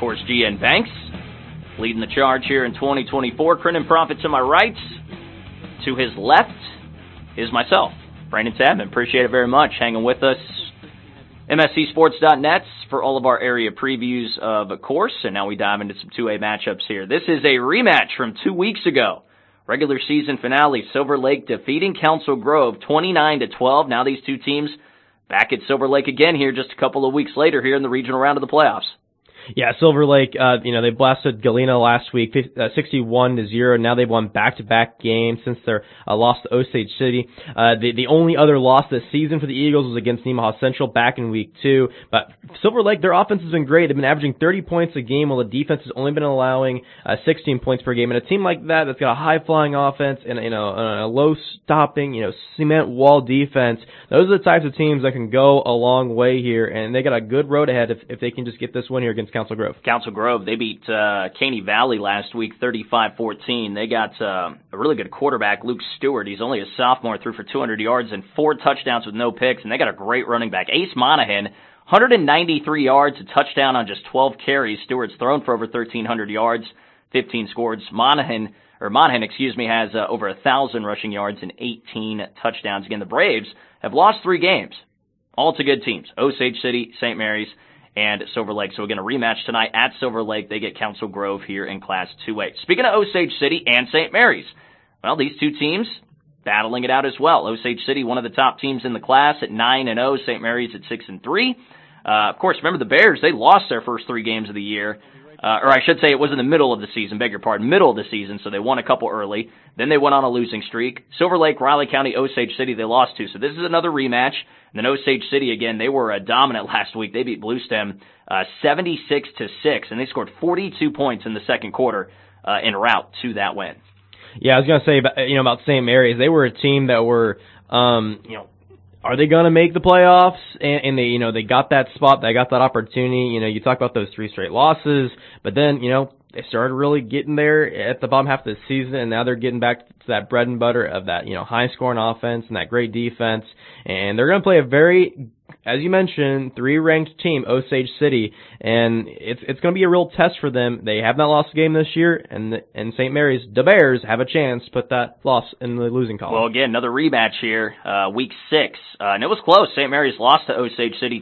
course, GN Banks, leading the charge here in 2024. Crennan Profit to my right. To his left is myself, Brandon Tabman. Appreciate it very much hanging with us. MSCSports.net for all of our area previews, of course, and now we dive into some 2A matchups here. This is a rematch from 2 weeks ago. Regular season finale, Silver Lake defeating Council Grove 29-12. Now these two teams back at Silver Lake again here just a couple of weeks later here in the regional round of the playoffs. Yeah, Silver Lake, they blasted Galena last week, 61-0. Now they've won back-to-back games since their loss to Osage City. The only other loss this season for the Eagles was against Nemaha Central back in week 2. But Silver Lake, their offense has been great. They've been averaging 30 points a game, while the defense has only been allowing 16 points per game. And a team like that's got a high-flying offense and a low-stopping, cement wall defense, those are the types of teams that can go a long way here. And they got a good road ahead if they can just get this win here against Council Grove. Council Grove, they beat Caney Valley last week 35-14. They got a really good quarterback, Luke Stewart. He's only a sophomore, threw for 200 yards and 4 touchdowns with no picks, and they got a great running back. Ace Monahan, 193 yards, a touchdown on just 12 carries. Stewart's thrown for over 1,300 yards, 15 scores. Monahan has over 1,000 rushing yards and 18 touchdowns. Again, the Braves have lost 3 games, all to good teams, Osage City, St. Mary's, and Silver Lake. So again, a rematch tonight at Silver Lake. They get Council Grove here in Class 2A. Speaking of Osage City and St. Mary's, well, these two teams battling it out as well. Osage City, one of the top teams in the class at 9-0. St. Mary's at 6-3. Of course, remember the Bears, they lost their first 3 games of the year. Or I should say it was in the middle of the season, middle of the season, so they won a couple early. Then they went on a losing streak. Silver Lake, Riley County, Osage City, they lost to. So this is another rematch. And then Osage City, again, they were dominant last week. They beat Bluestem 76-6, and they scored 42 points in the second quarter en route to that win. Yeah, I was going to say about St. Mary's. They were a team that were, are they going to make the playoffs? And they got that spot, they got that opportunity. You talk about those 3 straight losses, but then, they started really getting there at the bottom half of the season, and now they're getting back to that bread and butter of that, high-scoring offense and that great defense. And they're going to play a very, as you mentioned, 3-ranked team, Osage City, and it's going to be a real test for them. They have not lost a game this year, and St. Mary's, the Bears, have a chance to put that loss in the losing column. Well, again, another rematch here, week 6, and it was close. St. Mary's lost to Osage City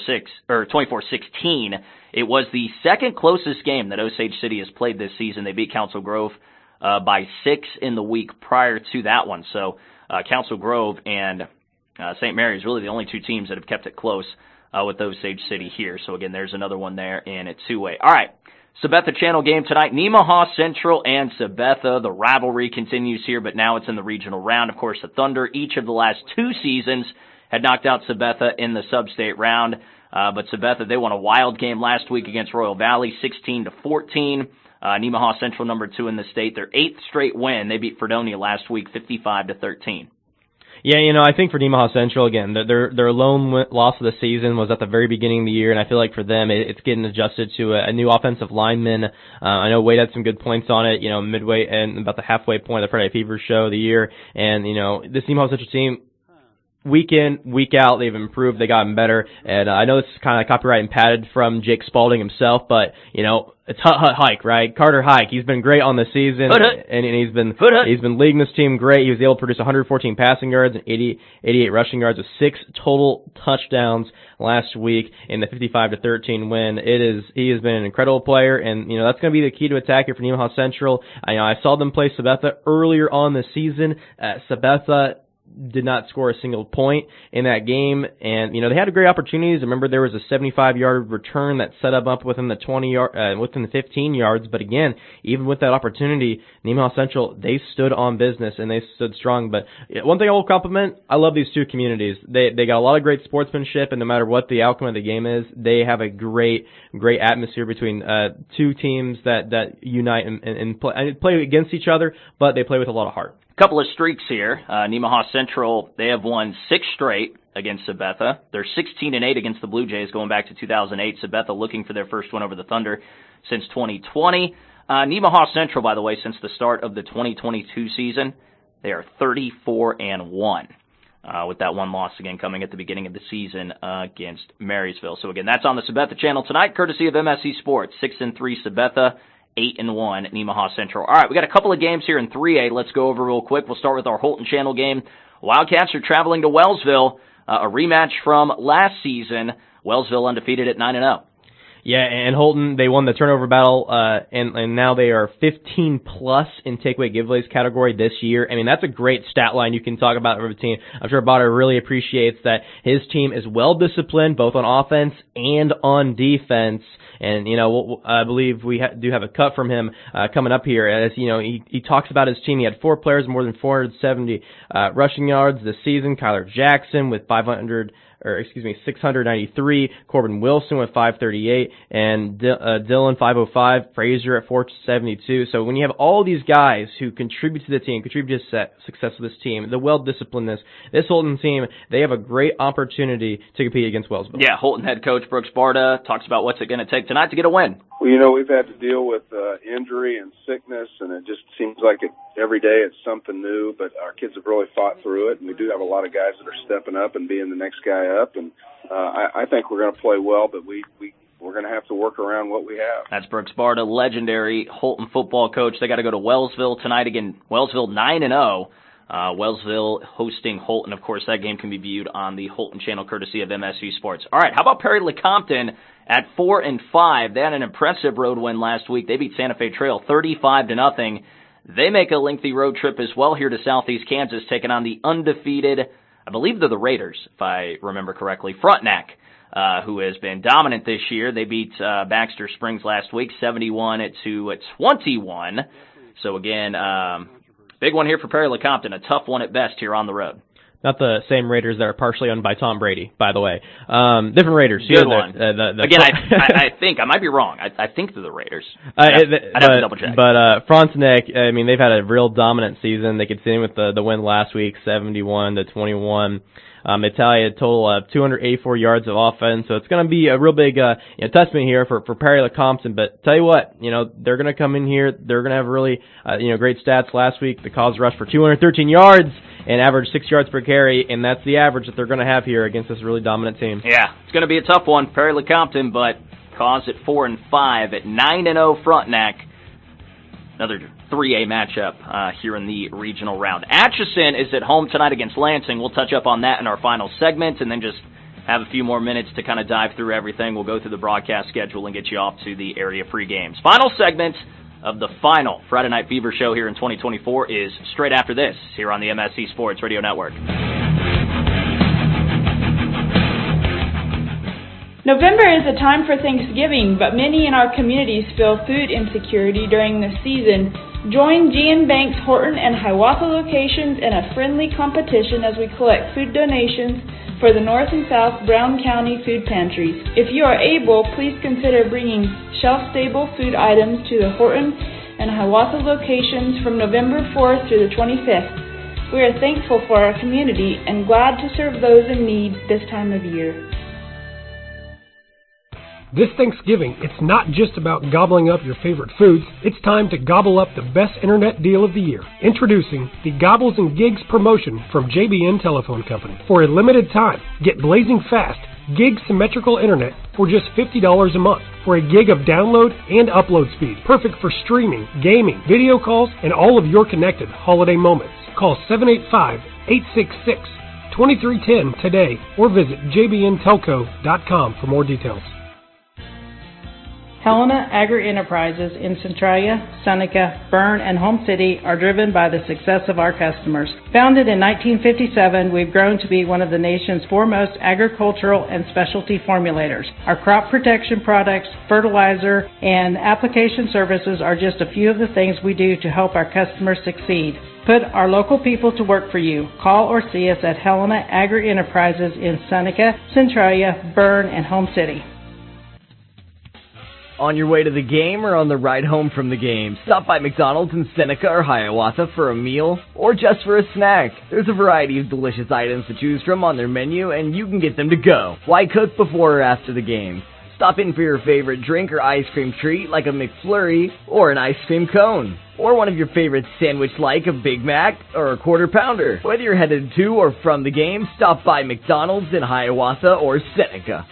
24-16. It was the second closest game that Osage City has played this season. They beat Council Grove by 6 in the week prior to that one. So Council Grove and St. Mary's really the only 2 teams that have kept it close with Osage City here. So again, there's another one there in a 2-way. All right, Sabetha Channel game tonight. Nemaha Central and Sabetha. The rivalry continues here, but now it's in the regional round. Of course, the Thunder, each of the last 2 seasons, had knocked out Sabetha in the sub-state round. But Sabetha, they won a wild game last week against Royal Valley, 16-14. Nemaha Central, number 2 in the state, their 8th straight win. They beat Fredonia last week, 55-13. Yeah, I think for Nemaha Central, again, their lone loss of the season was at the very beginning of the year, and I feel like for them, it's getting adjusted to a new offensive lineman. I know Wade had some good points on it, midway and about the halfway point of the Friday Fever show of the year, and, this Nemaha Central team, week in, week out, they've improved, they've gotten better, and I know this is kind of copyright and padded from Jake Spalding himself, but, it's Hike, right? Carter Hike, he's been great on the season, and he's been leading this team great. He was able to produce 114 passing yards and 88 rushing yards with 6 total touchdowns last week in the 55-13 win. He has been an incredible player, and, that's going to be the key to attack here for Nemaha Central. I saw them play Sabetha earlier on the season. Sabetha did not score a single point in that game, and they had great opportunities. Remember, there was a 75-yard return that set them up within the 15 yards. But again, even with that opportunity, Nemaha Central, they stood on business and they stood strong. But one thing I will compliment, I love these 2 communities. They got a lot of great sportsmanship, and no matter what the outcome of the game is, they have a great atmosphere between 2 teams that unite and play against each other, but they play with a lot of heart. Couple of streaks here. Nemaha Central, they have won 6 straight against Sabetha. They're 16-8 against the Blue Jays going back to 2008. Sabetha looking for their first win over the Thunder since 2020. Nemaha Central, by the way, since the start of the 2022 season, they are 34-1. with that one loss again coming at the beginning of the season against Marysville. So again, that's on the Sabetha channel tonight, courtesy of MSC Sports. 6-3 Sabetha, 8-1 Nemaha Central. All right, we got a couple of games here in 3A. Let's go over real quick. We'll start with our Holton Channel game. Wildcats are traveling to Wellsville, a rematch from last season. Wellsville undefeated at 9-0. Yeah, and Holton, they won the turnover battle, and now they are 15 plus in takeaway giveaways category this year. I mean, that's a great stat line you can talk about for the team. I'm sure Botter really appreciates that his team is well disciplined, both on offense and on defense. And, I believe we do have a cut from him coming up here. As, he talks about his team. He had 4 players, more than 470 rushing yards this season. Kyler Jackson with 693, Corbin Wilson with 538, and Dylan 505, Frazier at 472. So when you have all these guys who contribute to the team, contribute to success of this team, the well-disciplinedness, this Holton team, they have a great opportunity to compete against Wellsville. Yeah, Holton head coach Brooks Barta talks about what's it going to take tonight to get a win. Well, we've had to deal with injury and sickness, and it just seems like every day it's something new, but our kids have really fought through it, and we do have a lot of guys that are stepping up and being the next guy up, and I think we're going to play well, but we're going to have to work around what we have. That's Brooks Barta, legendary Holton football coach. They got to go to Wellsville tonight. Again, Wellsville 9-0. Wellsville hosting Holton. Of course, that game can be viewed on the Holton channel, courtesy of MSC Sports. All right, how about Perry Lecompton at 4-5? They had an impressive road win last week. They beat Santa Fe Trail 35-0. They make a lengthy road trip as well here to Southeast Kansas, taking on the undefeated, I believe they're the Raiders, if I remember correctly, Frontenac, who has been dominant this year. They beat Baxter Springs last week, 71-21. So again, big one here for Perry Lecompton, a tough one at best here on the road. Not the same Raiders that are partially owned by Tom Brady, by the way. Different Raiders. Good one. Again, I think, I might be wrong. I think they're the Raiders. I'd have to double check. But Frontenac, I mean, they've had a real dominant season. They continue with the win last week, 71-21. They tally a total of 284 yards of offense, so it's going to be a real big testament here for Perry Lecompton. But tell you what, they're going to come in here. They're going to have really great stats. Last week, the Cause rushed for 213 yards and averaged 6 yards per carry, and that's the average that they're going to have here against this really dominant team. Yeah, it's going to be a tough one, Perry Lecompton, but Cause at 4-5 at 9-0 Frontenac. Another 3A matchup here in the regional round. Atchison is at home tonight against Lansing. We'll touch up on that in our final segment and then just have a few more minutes to kind of dive through everything. We'll go through the broadcast schedule and get you off to the area free games. Final segment of the final Friday Night Fever show here in 2024 is straight after this here on the MSC Sports Radio Network. November is a time for Thanksgiving, but many in our communities feel food insecurity during this season. Join GN Bank's Horton and Hiawatha locations in a friendly competition as we collect food donations for the North and South Brown County food pantries. If you are able, please consider bringing shelf-stable food items to the Horton and Hiawatha locations from November 4th through the 25th. We are thankful for our community and glad to serve those in need this time of year. This Thanksgiving, it's not just about gobbling up your favorite foods, it's time to gobble up the best internet deal of the year. Introducing the Gobbles and Gigs promotion from JBN Telephone Company. For a limited time, get blazing fast gig symmetrical internet for just $50 a month for a gig of download and upload speed. Perfect for streaming, gaming, video calls, and all of your connected holiday moments. Call 785-866-2310 today or visit jbntelco.com for more details. Helena Agri-Enterprises in Centralia, Seneca, Berne, and Home City are driven by the success of our customers. Founded in 1957, we've grown to be one of the nation's foremost agricultural and specialty formulators. Our crop protection products, fertilizer, and application services are just a few of the things we do to help our customers succeed. Put our local people to work for you. Call or see us at Helena Agri-Enterprises in Seneca, Centralia, Berne, and Home City. On your way to the game or on the ride home from the game, stop by McDonald's in Seneca or Hiawatha for a meal or just for a snack. There's a variety of delicious items to choose from on their menu and you can get them to go. Why cook before or after the game? Stop in for your favorite drink or ice cream treat like a McFlurry or an ice cream cone. Or one of your favorite sandwich like a Big Mac or a Quarter Pounder. Whether you're headed to or from the game, stop by McDonald's in Hiawatha or Seneca.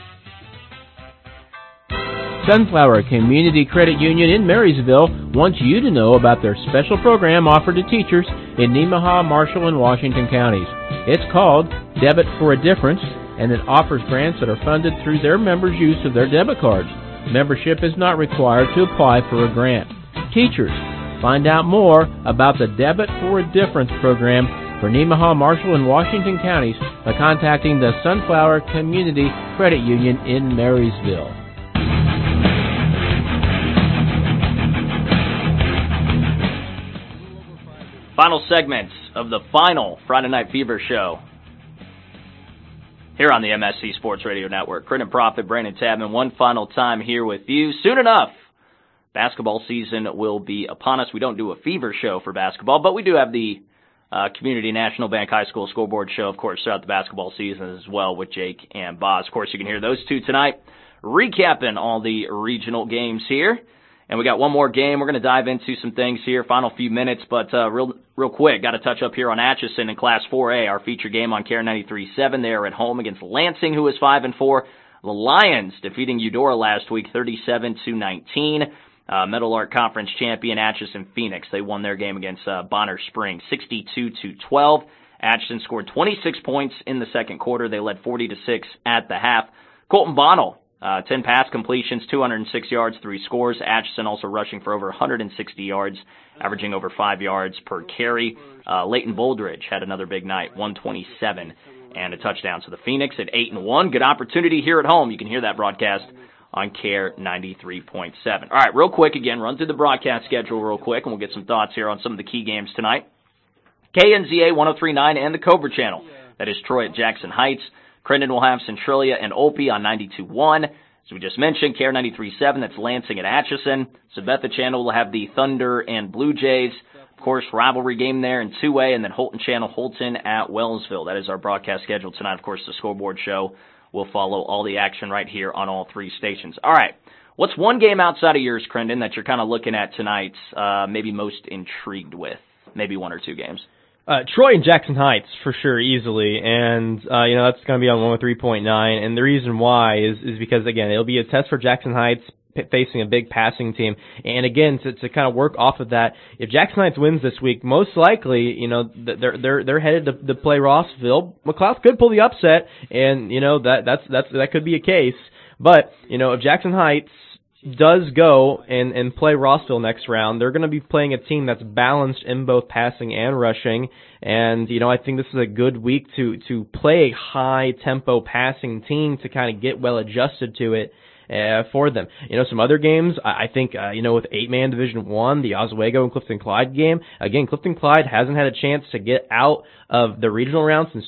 Sunflower Community Credit Union in Marysville wants you to know about their special program offered to teachers in Nemaha, Marshall, and Washington counties. It's called Debit for a Difference, and it offers grants that are funded through their members' use of their debit cards. Membership is not required to apply for a grant. Teachers, find out more about the Debit for a Difference program for Nemaha, Marshall, and Washington counties by contacting the Sunflower Community Credit Union in Marysville. Final segments of the final Friday Night Fever show here on the MSC Sports Radio Network. Credit Profit, Brandon Tabman, one final time here with you. Soon enough, basketball season will be upon us. We don't do a Fever show for basketball, but we do have the Community National Bank High School Scoreboard show, of course, throughout the basketball season as well with Jake and Boz. Of course, you can hear those two tonight, recapping all the regional games here. And we got one more game. We're going to dive into some things here, final few minutes, but real quick, got to touch up here on Atchison in Class 4A, our feature game on KARE 93.7. They are at home against Lansing, who is 5-4. The Lions defeating Eudora last week, 37-19. Meadowlark Conference champion Atchison Phoenix. They won their game against Bonner Springs, 62-12. Atchison scored 26 points in the second quarter. They led 40-6 at the half. Colton Bonnell, 10 pass completions, 206 yards, 3 scores. Atchison also rushing for over 160 yards, averaging over 5 yards per carry. Leighton Boldridge had another big night, 127 and a touchdown. So the Phoenix at 8-1. Good opportunity here at home. You can hear that broadcast on KARE 93.7. All right, real quick again, run through the broadcast schedule real quick, and we'll get some thoughts here on some of the key games tonight. KNZA 103.9 and the Cobra Channel. That is Troy at Jackson Heights. Crendon will have Centralia and Olpe on 92.1. As we just mentioned, KARE 93.7, that's Lansing at Atchison. Sabetha Channel will have the Thunder and Blue Jays. Of course, rivalry game there in 2A, and then Holton Channel, Holton at Wellsville. That is our broadcast schedule tonight. Of course, the scoreboard show will follow all the action right here on all three stations. All right, what's one game outside of yours, Crendon, that you're kind of looking at tonight, maybe most intrigued with? Maybe one or two games. Troy and Jackson Heights, for sure, easily, and, that's going to be on 103.9, and the reason why is because, again, it'll be a test for Jackson Heights facing a big passing team, and again, to kind of work off of that, if Jackson Heights wins this week, most likely, they're headed to play Rossville. McLeod could pull the upset, and, that could be a case, but, if Jackson Heights does go and play Rossville next round, they're going to be playing a team that's balanced in both passing and rushing, and, I think this is a good week to play a high-tempo passing team to kind of get well adjusted to it for them. Some other games, I think, with 8-man Division I, the Oswego and Clifton-Clyde game, again, Clifton-Clyde hasn't had a chance to get out of the regional round since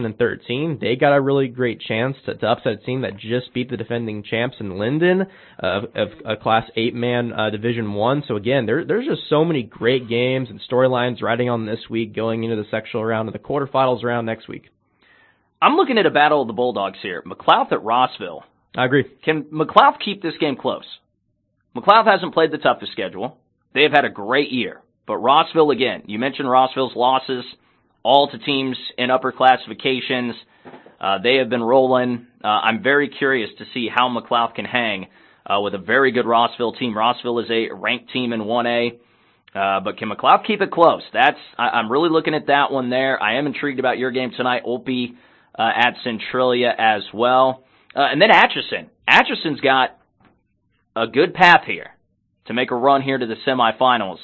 2013. They got a really great chance to upset a team that just beat the defending champs in Linden of a Class 8-man Division I. So again, there's just so many great games and storylines riding on this week going into the sectional round and the quarterfinals round next week. I'm looking at a battle of the Bulldogs here. McLeod at Rossville. I agree. Can McLeod keep this game close? McLeod hasn't played the toughest schedule. They have had a great year. But Rossville, again, you mentioned Rossville's losses, all to teams in upper classifications. They have been rolling. I'm very curious to see how McLeod can hang with a very good Rossville team. Rossville is a ranked team in 1A. But can McLeod keep it close? I'm really looking at that one there. I am intrigued about your game tonight, Olpe at Centralia as well. And then Atchison. Atchison's got a good path here to make a run here to the semifinals.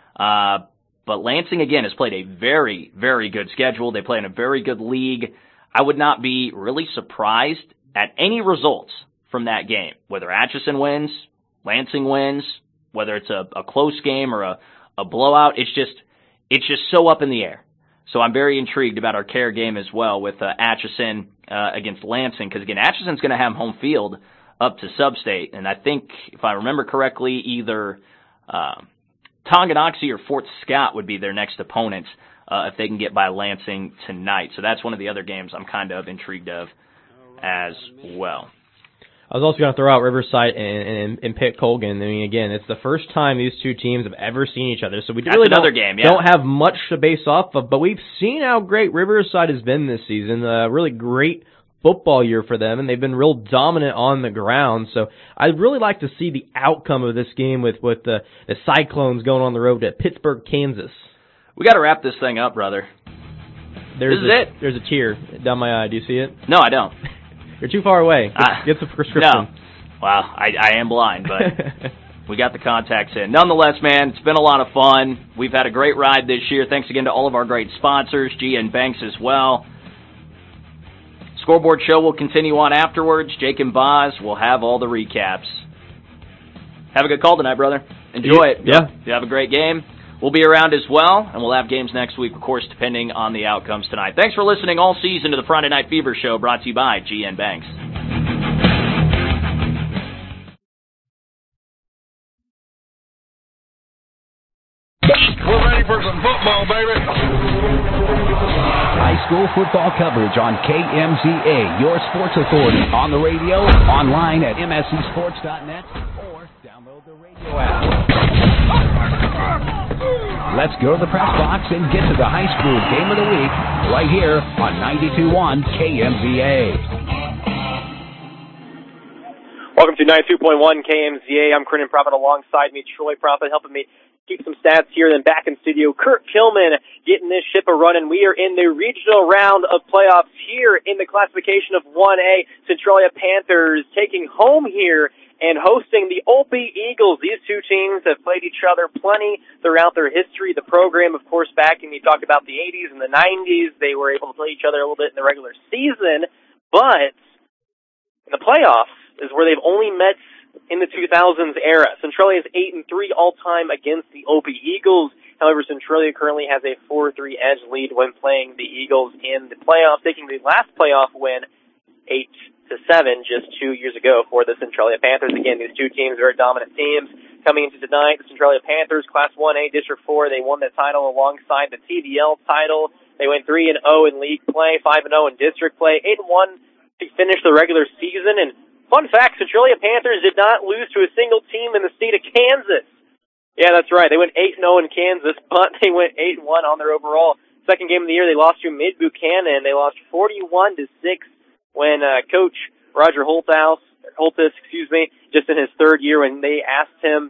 But Lansing, again, has played a very, very good schedule. They play in a very good league. I would not be really surprised at any results from that game, whether Atchison wins, Lansing wins, whether it's a close game or a blowout. It's just so up in the air. So I'm very intrigued about our KARE game as well with Atchison against Lansing, because, again, Atchison's going to have home field up to Sub-State, and I think, if I remember correctly, either Tonganoxie or Fort Scott would be their next opponents if they can get by Lansing tonight. So that's one of the other games I'm kind of intrigued of as well. I was also going to throw out Riverside and Pitt Colgan. I mean, again, it's the first time these two teams have ever seen each other, so we really don't have much to base off of, but we've seen how great Riverside has been this season. A really great football year for them, and they've been real dominant on the ground, so I'd really like to see the outcome of this game with the Cyclones going on the road to Pittsburgh, Kansas. We got to wrap this thing up, brother. This is it. There's a tear down my eye. Do you see it? No, I don't. You're too far away. Get the prescription. No. Well, I am blind, but we got the contacts in. Nonetheless, man, it's been a lot of fun. We've had a great ride this year. Thanks again to all of our great sponsors, GN Banks as well. Scoreboard Show will continue on afterwards. Jake and Boz will have all the recaps. Have a good call tonight, brother. Enjoy it. Yeah. You have a great game. We'll be around as well, and we'll have games next week, of course, depending on the outcomes tonight. Thanks for listening all season to the Friday Night Fever Show, brought to you by GN Banks. We're ready for some football, baby. High school football coverage on KMZA, your sports authority. On the radio, online at mscsports.net, or download the radio app. Let's go to the press box and get to the high school game of the week right here on 92.1 KMZA. Welcome to 92.1 KMZA. I'm Kernan Prophet alongside me, Troy Prophet, helping me keep some stats here. Then back in studio, Kurt Kilman getting this ship a running. We are in the regional round of playoffs here in the classification of 1A. Centralia Panthers taking home here and hosting the Opie Eagles. These two teams have played each other plenty throughout their history. The program, of course, back in, you talk about the 80s and the 90s, they were able to play each other a little bit in the regular season, but in the playoffs is where they've only met in the 2000s era. Centralia is 8-3 all-time against the Opie Eagles. However, Centralia currently has a 4-3 edge lead when playing the Eagles in the playoffs, taking the last playoff win 8-7 just 2 years ago for the Centralia Panthers. Again, these two teams are very dominant teams. Coming into tonight, the Centralia Panthers, Class 1A, District 4, they won the title alongside the TVL title. They went 3-0 in league play, 5-0 in district play, 8-1 to finish the regular season. And fun fact, Centralia Panthers did not lose to a single team in the state of Kansas. Yeah, that's right. They went 8-0 in Kansas, but they went 8-1 on their overall. Second game of the year, they lost to Mid-Buchanan. They lost 41-6 when Coach Roger Holtis, just in his third year, when they asked him,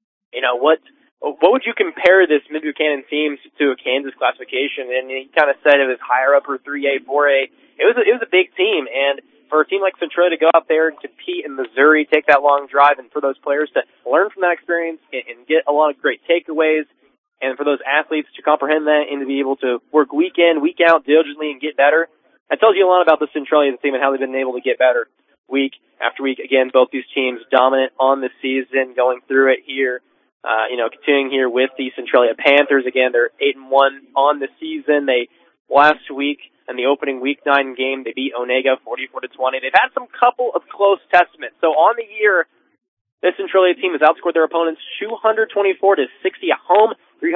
what would you compare this Mid-Buchanan team to a Kansas classification? And he kind of said it was higher upper 3A, 4A. It was a big team, and for a team like Centralia to go out there and compete in Missouri, take that long drive, and for those players to learn from that experience and get a lot of great takeaways, and for those athletes to comprehend that and to be able to work week in, week out diligently and get better, that tells you a lot about the Centralia team and how they've been able to get better week after week. Again, both these teams dominant on the season, going through it here. Continuing here with the Centralia Panthers. Again, they're 8-1 on the season. They last week in the opening Week 9 game, they beat Onega 44-20. They've had some couple of close testaments. So on the year, this Centralia team has outscored their opponents 224-60 at home,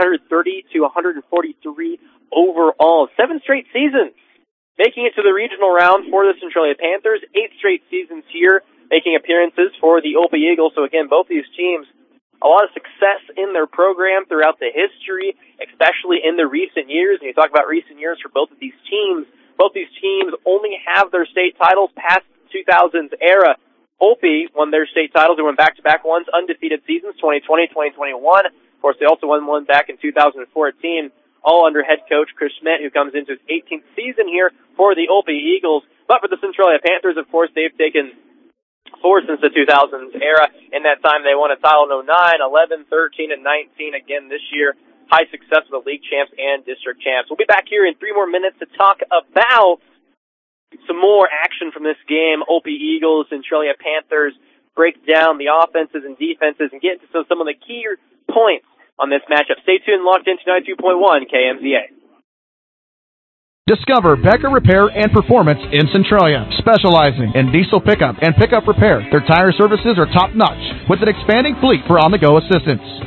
330-143 overall. 7 straight seasons making it to the regional round for the Centralia Panthers. 8 straight seasons here making appearances for the Opie Eagles. So again, both these teams, a lot of success in their program throughout the history, especially in the recent years. And you talk about recent years for both of these teams. Both these teams only have their state titles past the 2000s era. Opie won their state titles. They won back-to-back ones, undefeated seasons, 2020, 2021. Of course, they also won one back in 2014, all under head coach Chris Schmidt, who comes into his 18th season here for the Opie Eagles. But for the Centralia Panthers, of course, they've taken 4 since the 2000s era. In that time, they won a title in 09, 11, 13, and 19 again this year. High success with the league champs and district champs. We'll be back here in 3 more minutes to talk about some more action from this game. Opie Eagles and Centralia Panthers break down the offenses and defenses and get into some of the key points on this matchup. Stay tuned, locked into 92.1 KMZA. Discover Becker Repair and Performance in Centralia, specializing in diesel pickup and pickup repair. Their tire services are top-notch, with an expanding fleet for on-the-go assistance.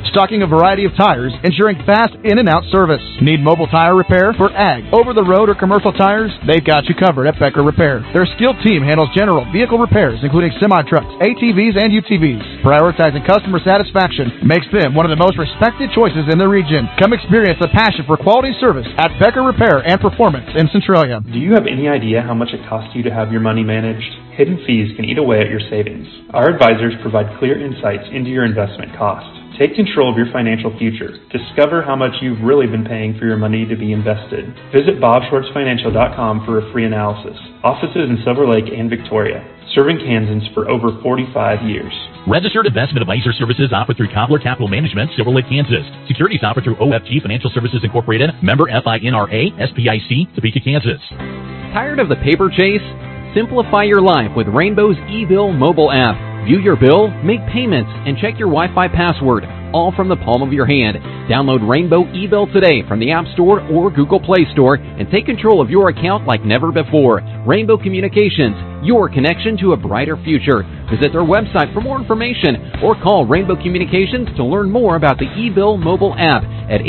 stocking a variety of tires, ensuring fast in and out service. Need mobile tire repair for ag, over the road, or commercial tires? They've got you covered at Becker Repair. Their skilled team handles general vehicle repairs, including semi-trucks, ATVs, and UTVs. Prioritizing customer satisfaction makes them one of the most respected choices in the region. Come experience the passion for quality service at Becker Repair and Performance in Centralia. Do you have any idea how much it costs you to have your money managed? Hidden fees can eat away at your savings. Our advisors provide clear insights into your investment costs. Take control of your financial future. Discover how much you've really been paying for your money to be invested. Visit bobschwartzfinancial.com for a free analysis. Offices in Silver Lake and Victoria. Serving Kansans for over 45 years. Registered investment advisor services offered through Cobbler Capital Management, Silver Lake, Kansas. Securities offered through OFG Financial Services Incorporated, member FINRA, SPIC, Topeka, Kansas. Tired of the paper chase? Simplify your life with Rainbow's eBill mobile app. View your bill, make payments, and check your Wi-Fi password, all from the palm of your hand. Download Rainbow eBill today from the App Store or Google Play Store and take control of your account like never before. Rainbow Communications, your connection to a brighter future. Visit their website for more information or call Rainbow Communications to learn more about the eBill mobile app at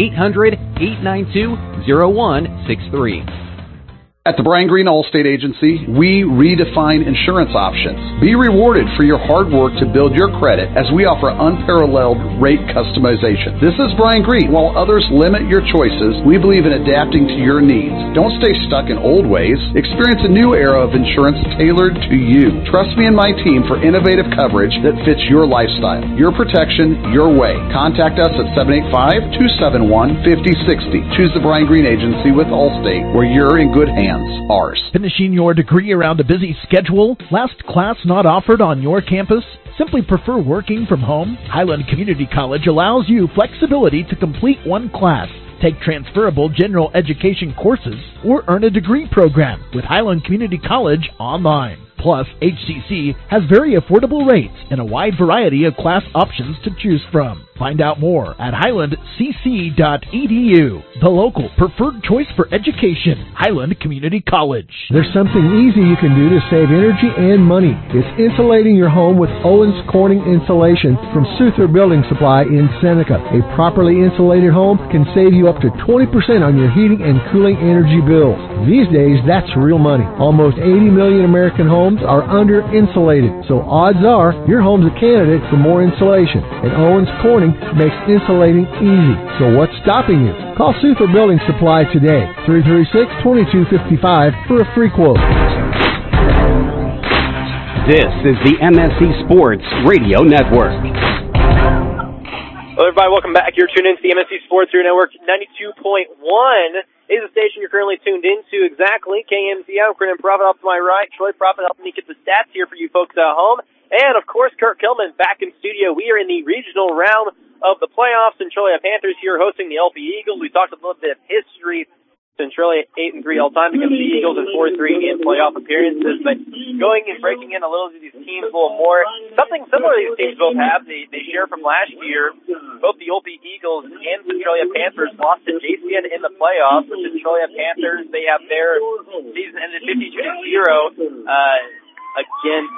800-892-0163. At the Brian Green Allstate Agency, we redefine insurance options. Be rewarded for your hard work to build your credit as we offer unparalleled rate customization. This is Brian Green. While others limit your choices, we believe in adapting to your needs. Don't stay stuck in old ways. Experience a new era of insurance tailored to you. Trust me and my team for innovative coverage that fits your lifestyle. Your protection, your way. Contact us at 785-271-5060. Choose the Brian Green Agency with Allstate, where you're in good hands. Ours. Finishing your degree around a busy schedule? Last class not offered on your campus? Simply prefer working from home? Highland Community College allows you flexibility to complete one class, take transferable general education courses, or earn a degree program with Highland Community College online. Plus, HCC has very affordable rates and a wide variety of class options to choose from. Find out more at highlandcc.edu, the local preferred choice for education, Highland Community College. There's something easy you can do to save energy and money. It's insulating your home with Owens Corning Insulation from Souther Building Supply in Seneca. A properly insulated home can save you up to 20% on your heating and cooling energy bills. These days, that's real money. Almost 80 million American homes are under-insulated, so odds are your home's a candidate for more insulation. And Owens Corning makes insulating easy. So what's stopping you? Call Souther Building Supply today, 336-2255 for a free quote. This is the MSC Sports Radio Network. Hello, everybody. Welcome back. You're tuned into the MSC Sports Radio Network. 92.1 is the station you're currently tuned into. Exactly. KMZ. I'm Brennan Prophet off to my right. Troy Prophet helping me get the stats here for you folks at home. And, of course, Kurt Kilman back in studio. We are in the regional round of the playoffs. Centralia Panthers here hosting the LP Eagles. We talked a little bit of history. Centralia 8-3 all-time against the Eagles and 4-3 in playoff appearances. But going and breaking in a little of these teams a little more, something similar these teams both have. They share from last year. Both the LP Eagles and Centralia Panthers lost to JCN in the playoffs. The Centralia Panthers, they have their season ended 52-0 against.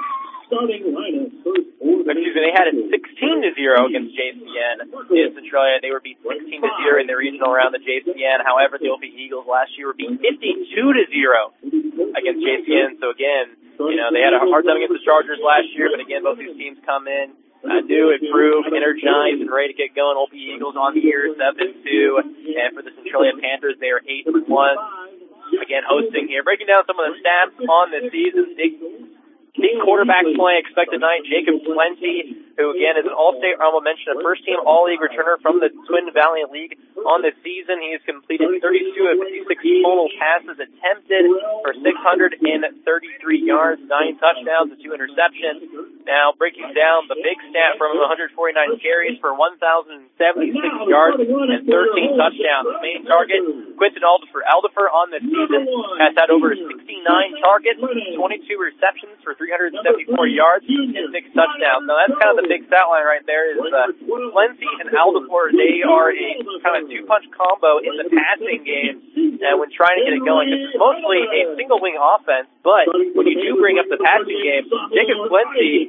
They had it 16-0 against JCN in Centralia. They were beat 16-0 in the regional round of JCN. However, the OP Eagles last year were beat 52-0 against JCN. So again, they had a hard time against the Chargers last year, but again, both these teams come in new, improved, energized, and ready to get going. OP Eagles on the year 7-2, and for the Centralia Panthers, they are 8-1. Again, hosting here, breaking down some of the stats on this season. Big quarterback play expected tonight. Jacob Plenty, who again is an All-State honorable mention, a first-team All-League returner from the Twin Valley League on this season. He has completed 32 of 56 total passes attempted for 633 yards, 9 touchdowns, and 2 interceptions. Now, breaking down the big stat from 149 carries for 1,076 yards and 13 touchdowns. The main target, Quentin Aldifer on this season, has had over 69 targets, 22 receptions for 374 yards, and 6 touchdowns. Now, that's kind of the big stat line right there is Plenty and Aldifer, they are a kind of two-punch combo in the passing game when trying to get it going. It's mostly a single-wing offense, but when you do bring up the passing game, Jacob Plenty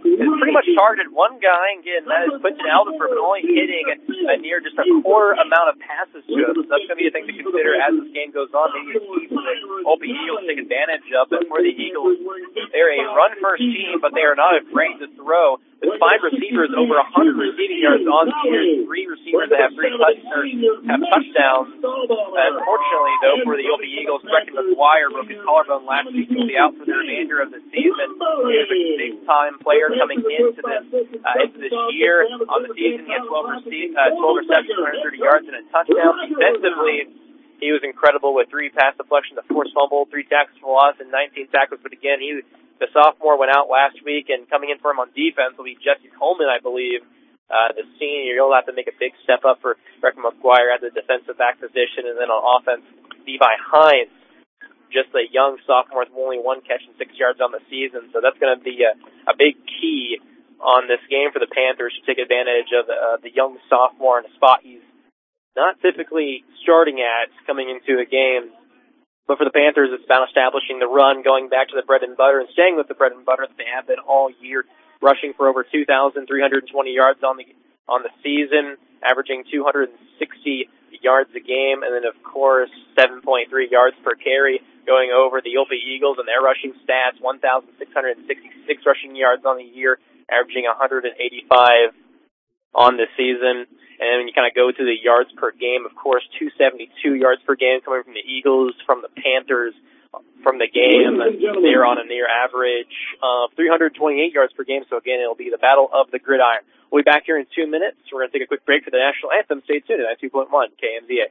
has pretty much targeted one guy, and again, that is Quinton Alderfer, but only hitting near just a quarter amount of passes to him. So that's going to be a thing to consider as this game goes on. Maybe a key for the Opie Eagles to take advantage of. But for the Eagles, they're a run-first team, but they are not afraid to throw. With 5 receivers, over 100 receiving yards on the year, 3 receivers that have touchdowns. Unfortunately, though, for the Opie Eagles, Brecton McGuire broke his collarbone last week. He'll be out for the remainder of the season. He is a big-time player coming into this year. On the season, he had 12 receptions, 130 yards, and a touchdown. Defensively, he was incredible with 3 pass deflections, a forced fumble, 3 tackles for loss, and 19 tackles. But again, the sophomore went out last week, and coming in for him on defense will be Jesse Coleman, I believe. The senior, you'll have to make a big step up for Brecton McGuire at the defensive back position, and then on offense, Levi Hines, just a young sophomore with only 1 catch and 6 yards on the season. So that's going to be a big key on this game for the Panthers to take advantage of the young sophomore in a spot he's not typically starting at coming into a game. But for the Panthers, it's about establishing the run, going back to the bread and butter, and staying with the bread and butter that they have been all year, rushing for over 2,320 yards on the season, averaging 260 yards a game, and then, of course, 7.3 yards per carry, going over the Opie Eagles and their rushing stats, 1,666 rushing yards on the year, averaging 185 on the season. And then when you kind of go to the yards per game, of course, 272 yards per game coming from the Eagles, from the Panthers, from the game. They're on a near average of 328 yards per game. So, again, it'll be the battle of the gridiron. We'll be back here in 2 minutes. We're going to take a quick break for the national anthem. Stay tuned at 92.1 KMZA.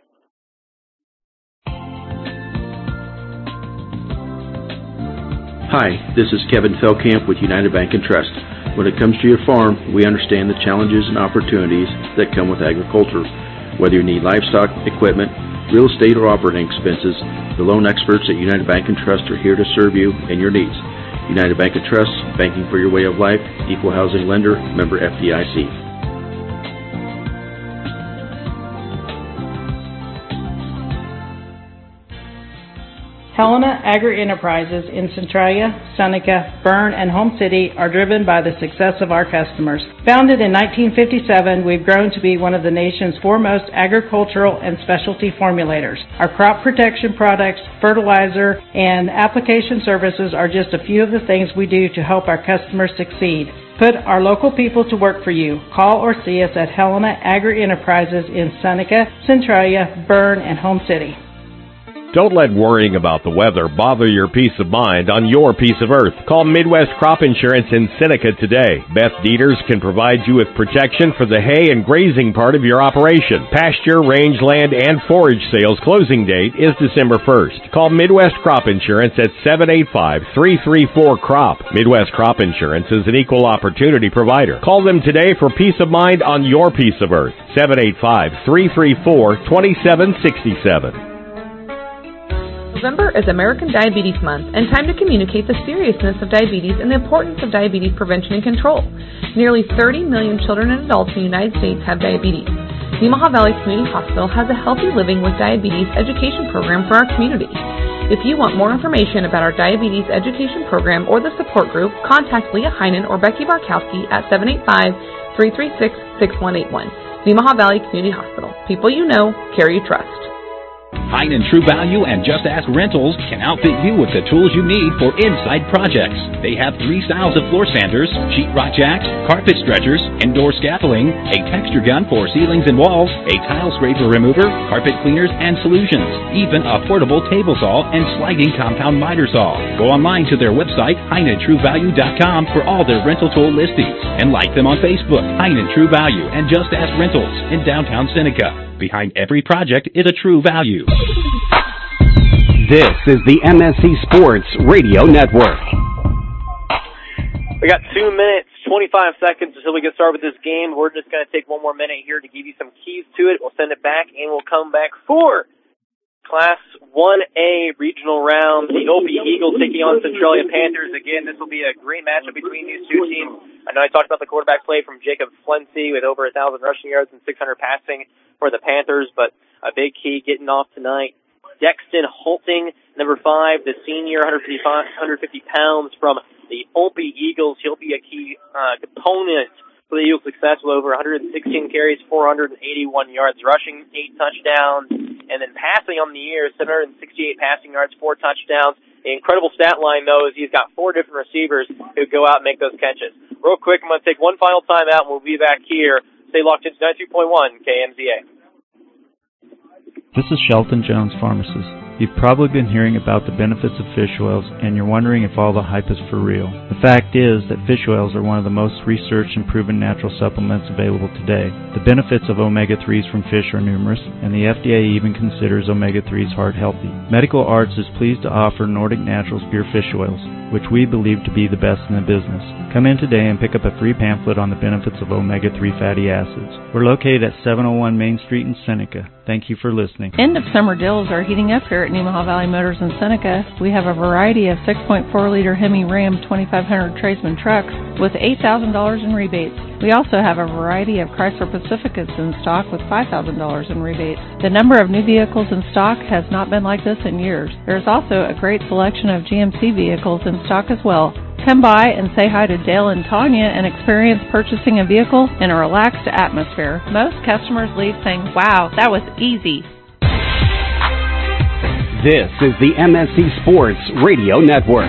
Hi, this is Kevin Felkamp with United Bank and Trust. When it comes to your farm, we understand the challenges and opportunities that come with agriculture. Whether you need livestock, equipment, real estate, or operating expenses, the loan experts at United Bank and Trust are here to serve you and your needs. United Bank and Trust, banking for your way of life, equal housing lender, member FDIC. Helena Agri-Enterprises in Centralia, Seneca, Berne, and Home City are driven by the success of our customers. Founded in 1957, we've grown to be one of the nation's foremost agricultural and specialty formulators. Our crop protection products, fertilizer, and application services are just a few of the things we do to help our customers succeed. Put our local people to work for you. Call or see us at Helena Agri-Enterprises in Seneca, Centralia, Berne, and Home City. Don't let worrying about the weather bother your peace of mind on your piece of earth. Call Midwest Crop Insurance in Seneca today. Beth Dieters can provide you with protection for the hay and grazing part of your operation. Pasture, rangeland, and forage sales closing date is December 1st. Call Midwest Crop Insurance at 785-334-CROP. Midwest Crop Insurance is an equal opportunity provider. Call them today for peace of mind on your piece of earth. 785-334-2767. November is American Diabetes Month and time to communicate the seriousness of diabetes and the importance of diabetes prevention and control. Nearly 30 million children and adults in the United States have diabetes. Nemaha Valley Community Hospital has a Healthy Living with Diabetes education program for our community. If you want more information about our diabetes education program or the support group, contact Leah Heinen or Becky Barkowski at 785-336-6181. Nemaha Valley Community Hospital. People you know, care you trust. Heinen True Value and Just Ask Rentals can outfit you with the tools you need for inside projects. They have 3 styles of floor sanders, sheetrock jacks, carpet stretchers, indoor scaffolding, a texture gun for ceilings and walls, a tile scraper remover, carpet cleaners and solutions, even a portable table saw and sliding compound miter saw. Go online to their website, HeinenTrueValue.com, for all their rental tool listings, and like them on Facebook, Heinen True Value and Just Ask Rentals in downtown Seneca. Behind every project is a true value. This is the MSC Sports Radio Network. We got 2 minutes, 25 seconds until we get started with this game. We're just going to take one more minute here to give you some keys to it. We'll send it back, and we'll come back for Class 1A regional round. The Opie Eagles taking on Centralia Panthers. Again, this will be a great matchup between these two teams. I know I talked about the quarterback play from Jacob Flency with over 1,000 rushing yards and 600 passing for the Panthers, but a big key getting off tonight. Dexton Holting, number 5, the senior, 150 pounds from the Olpe Eagles. He'll be a key component for the Eagles' success with over 116 carries, 481 yards rushing, 8 touchdowns, and then passing on the year, 768 passing yards, 4 touchdowns. The incredible stat line, though, is he's got 4 different receivers who go out and make those catches. Real quick, I'm going to take one final time out, and we'll be back here. Stay locked into 92.1 KMZA. This is Shelton Jones, pharmacist. You've probably been hearing about the benefits of fish oils, and you're wondering if all the hype is for real. The fact is that fish oils are one of the most researched and proven natural supplements available today. The benefits of omega-3s from fish are numerous, and the FDA even considers omega-3s heart healthy. Medical Arts is pleased to offer Nordic Naturals pure fish oils, which we believe to be the best in the business. Come in today and pick up a free pamphlet on the benefits of omega-3 fatty acids. We're located at 701 Main Street in Seneca. Thank you for listening. End of summer deals are heating up here at Nemaha Valley Motors in Seneca. We have a variety of 6.4-liter Hemi Ram 2500 Tradesman trucks with $8,000 in rebates. We also have a variety of Chrysler Pacificas in stock with $5,000 in rebates. The number of new vehicles in stock has not been like this in years. There's also a great selection of GMC vehicles in stock as well. Come by and say hi to Dale and Tanya and experience purchasing a vehicle in a relaxed atmosphere. Most customers leave saying, "Wow, that was easy." This is the MSC Sports Radio Network.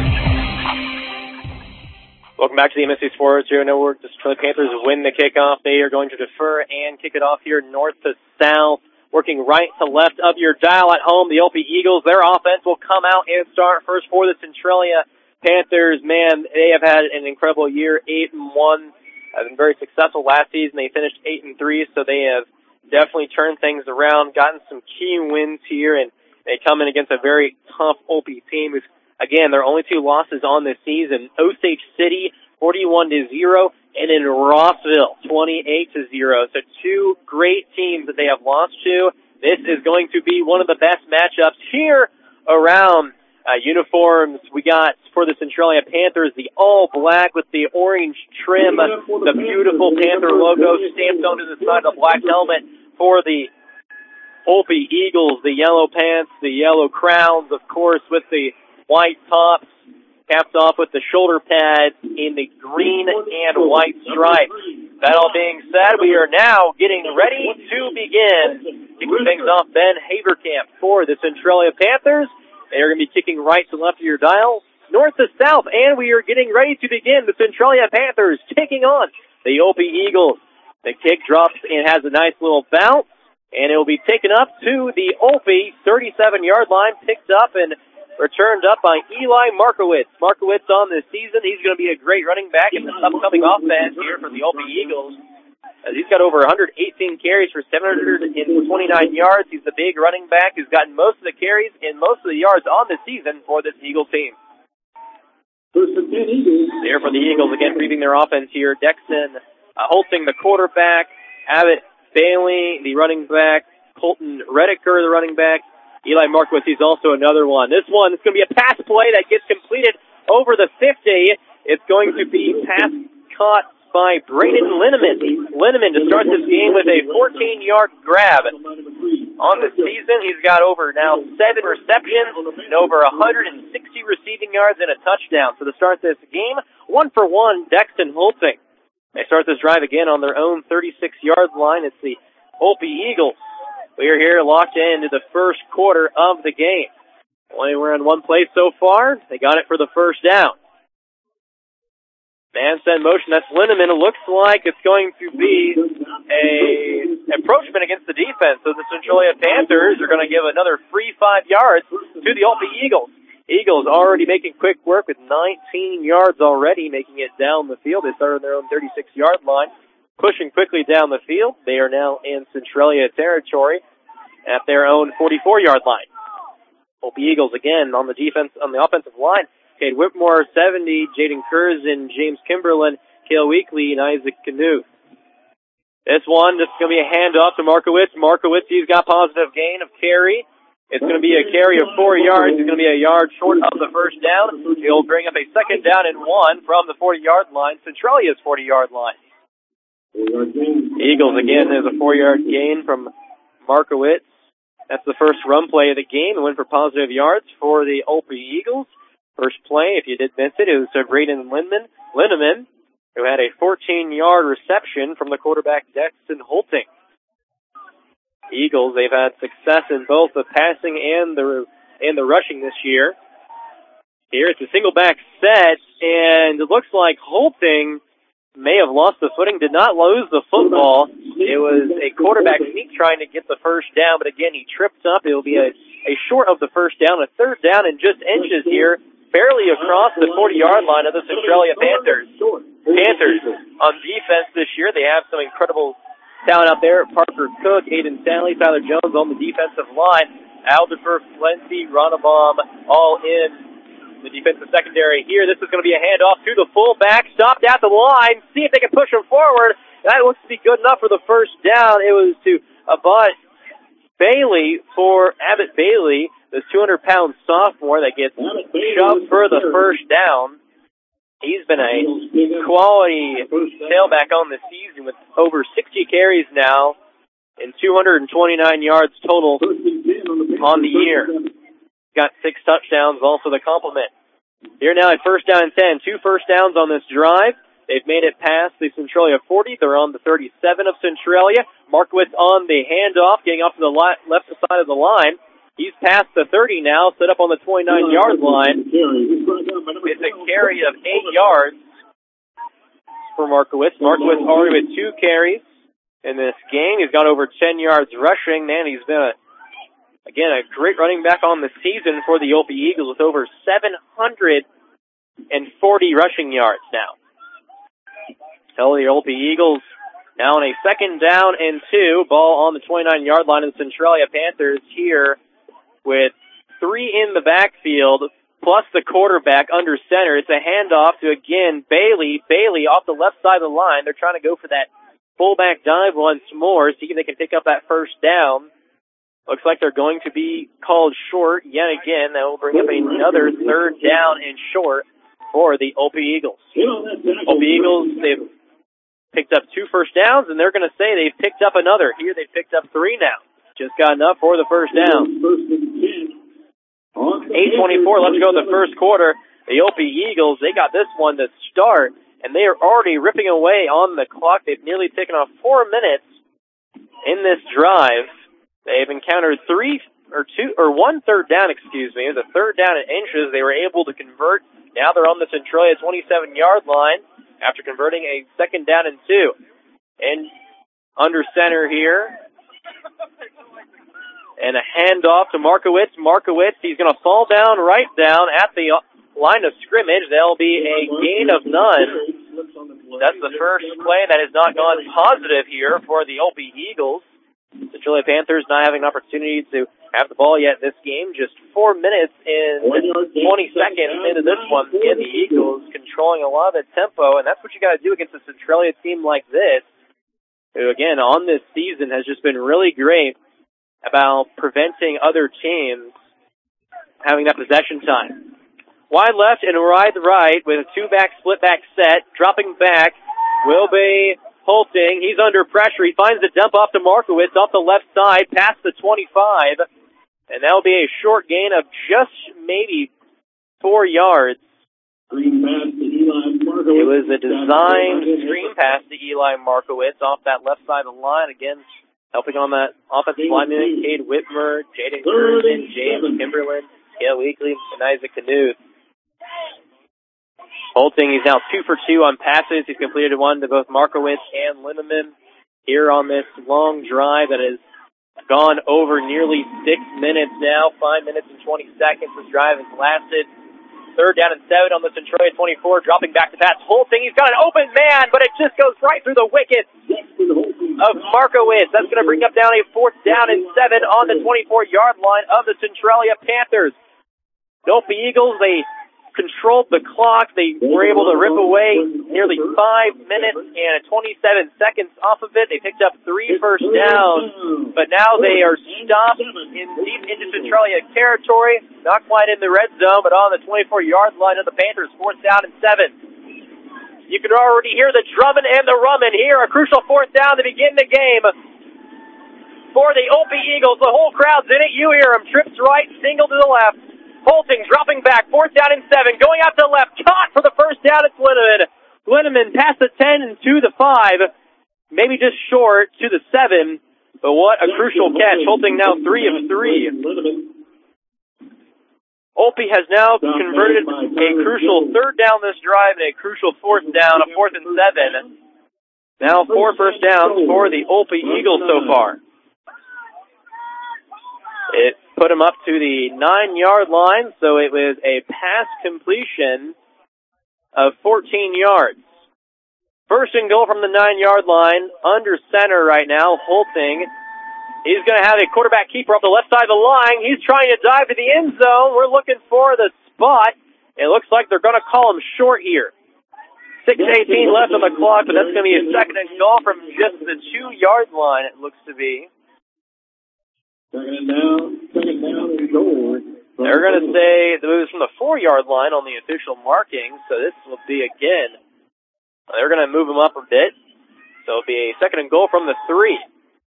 Welcome back to the MSC Sports Radio Network. The Detroit Panthers win the kickoff. They are going to defer and kick it off here north to south, working right to left of your dial at home. The Olpe Eagles, their offense will come out and start first for the Centralia Panthers. Man, they have had an incredible year, 8-1. Have been very successful last season. They finished 8-3, so they have definitely turned things around, gotten some key wins here, and they come in against a very tough Olpe team who's, again, their only 2 losses on this season. Osage City, 41-0, and in Rossville, 28-0. So 2 great teams that they have lost to. This is going to be one of the best matchups here around uniforms. We got for the Centralia Panthers the all black with the orange trim, the beautiful Panther logo stamped onto the side of the black helmet. For the Olpe Eagles, the yellow pants, the yellow crowns, of course, with the white tops, capped off with the shoulder pads in the green and white stripes. That all being said, we are now getting ready to begin. Kicking things off, Ben Haverkamp for the Centralia Panthers. They are going to be kicking right to left of your dial, north to south, and we are getting ready to begin. The Centralia Panthers taking on the Olpe Eagles. The kick drops and has a nice little bounce, and it will be taken up to the Olpe 37-yard line, picked up and returned up by Eli Markowitz. Markowitz on this season, he's going to be a great running back in this upcoming offense here for the Olpe Eagles. He's got over 118 carries for 729 yards. He's the big running back who's gotten most of the carries and most of the yards on the season for this Eagle team. There for the Eagles, again, briefing their offense here. Dexton Holting, the quarterback. Abbott Bailey, the running back. Colton Rediker, the running back. Eli Markowitz, he's also another one. This one is going to be a pass play that gets completed over the 50. It's going to be pass caught by Braden Linneman. Linneman to start this game with a 14-yard grab. On the season, he's got over now 7 receptions and over 160 receiving yards and a touchdown. So to start this game, 1-for-1, Dexton Holting. They start this drive again on their own 36-yard line. It's the Olpe Eagles. We are here locked into the first quarter of the game. Only we're in one play so far. They got it for the first down. Man set in motion, that's Linneman. It looks like it's going to be a approachment against the defense. So the Centralia Panthers are going to give another free 5 yards to the Olpe Eagles. Eagles already making quick work with 19 yards already, making it down the field. They started on their own 36-yard line, pushing quickly down the field. They are now in Centralia territory at their own 44-yard line. Olpe Eagles again on the offensive line. Cade Whitmore, 70, Jaden Curzon, James Kimberlin, Cale Weekly, and Isaac Canoe. This one, just going to be a handoff to Markowitz. Markowitz, he's got positive gain of carry. It's going to be a carry of 4 yards. He's going to be a yard short of the first down. He'll bring up a 2nd down and 1 from the 40-yard line, Centralia's 40-yard line. Eagles, again, there's a 4-yard gain from Markowitz. That's the first run play of the game. A win for positive yards for the Olpe Eagles. First play, if you did miss it, was Braden Linneman, who had a 14-yard reception from the quarterback, Dexton Holting. Eagles, they've had success in both the passing and the rushing this year. Here it's a single back set, and it looks like Holting may have lost the footing, did not lose the football. It was a quarterback sneak trying to get the first down, but again, he tripped up. It will be a short of the first down, a third down and just inches here, barely across the 40-yard line of the Centralia Panthers. Panthers on defense this year, they have some incredible talent out there. Parker Cook, Aiden Stanley, Tyler Jones on the defensive line. Alderfer, Plenty, Ronnebaum, all in the defensive secondary here. This is going to be a handoff to the fullback. Stopped at the line. See if they can push him forward. That looks to be good enough for the first down. It was to Abbott Bailey for Abbott Bailey, the 200-pound sophomore that gets shoved for the first down. He's been a quality tailback on the season with over 60 carries now and 229 yards total on the year. Got 6 touchdowns, also the complement. Here now at first down and 10. 2 first downs on this drive. They've made it past the Centralia 40. They're on the 37 of Centralia. Markowitz on the handoff, getting off to the left side of the line. He's past the 30 now, set up on the 29-yard line. It's a carry of 8 yards for Markowitz. Markowitz already with 2 carries in this game. He's got over 10 yards rushing. Man, he's been a great running back on the season for the Olpe Eagles with over 740 rushing yards now. Tell the Olpe Eagles now on a second down and 2. Ball on the 29-yard line of the Centralia Panthers here with 3 in the backfield plus the quarterback under center. It's a handoff to, again, Bailey. Bailey off the left side of the line. They're trying to go for that fullback dive once more, see if they can pick up that first down. Looks like they're going to be called short yet again. That will bring up another third down and short for the Olpe Eagles. Olpe Eagles, they've picked up 2 first downs, and they're going to say they've picked up another. Here they've picked up 3 now. Just got enough for the first down. 8:24 left to go in the first quarter. The Olpe Eagles, they got this one to start, and they are already ripping away on the clock. They've nearly taken off 4 minutes in this drive. They've encountered 1 third down, It was a third down in inches. They were able to convert. Now they're on the Centralia 27-yard line after converting a second down and 2. And under center here. And a handoff to Markowitz. Markowitz, he's going to fall down right down at the line of scrimmage. There'll be a gain of none. That's the first play that has not gone positive here for the Olpe Eagles. The Centralia Panthers not having an opportunity to have the ball yet this game. Just 4 minutes and 20 seconds into this one. And the Eagles controlling a lot of the tempo, and that's what you got to do against a Centralia team like this, who, again, on this season has just been really great about preventing other teams having that possession time. Wide left and wide right with a 2-back split-back set. Dropping back will be Holting. He's under pressure. He finds the dump off to Markowitz off the left side past the 25. And that'll be a short gain of just maybe 4 yards. It was a designed screen pass to Eli Markowitz off that left side of the line. Again, helping on that offensive lineman, Cade Whitmer, Jaden Gerson, James Kimberlin, Scale Weekly, and Isaac Knuth. Holting, he's now 2 for 2 on passes. He's completed 1 to both Markowitz and Linneman here on this long drive that has gone over nearly 6 minutes now. 5 minutes and 20 seconds this drive has lasted. Third down and 7 on the Centralia 24, dropping back to pass. Holting, he's got an open man, but it just goes right through the wickets of Markowitz. That's going to bring up down a 4th down and 7 on the 24-yard line of the Centralia Panthers. The Olpe Eagles, they controlled the clock. They were able to rip away nearly 5 minutes and 27 seconds off of it. They picked up 3 first downs, but now they are stopped in deep into Centralia territory. Not quite in the red zone, but on the 24-yard line of the Panthers. 4th down and 7. You can already hear the drumming and the rumming here. A crucial 4th down to begin the game for the Olpe Eagles. The whole crowd's in it. You hear them. Trips right, single to the left. Holting dropping back, 4th down and 7, going out to the left, caught for the first down. It's Linneman. Linneman past the 10 and to the 5, maybe just short to the 7, but what a crucial catch. Holting now 3 of 3. Olpe has now converted a crucial 3rd down this drive and a crucial 4th down, a 4th and 7. Now 4 first downs for the Olpe Eagles so far. It put him up to the 9-yard line, so it was a pass completion of 14 yards. First and goal from the 9-yard line, under center right now, Holting. He's going to have a quarterback keeper up the left side of the line. He's trying to dive to the end zone. We're looking for the spot. It looks like they're going to call him short here. 6:18 left on the clock, but that's going to be a second and goal from just the 2-yard line, it looks to be. Second down and goal. They're going to say the move is from the 4-yard line on the official marking, so this will be again. They're going to move him up a bit, so it'll be a second and goal from the 3.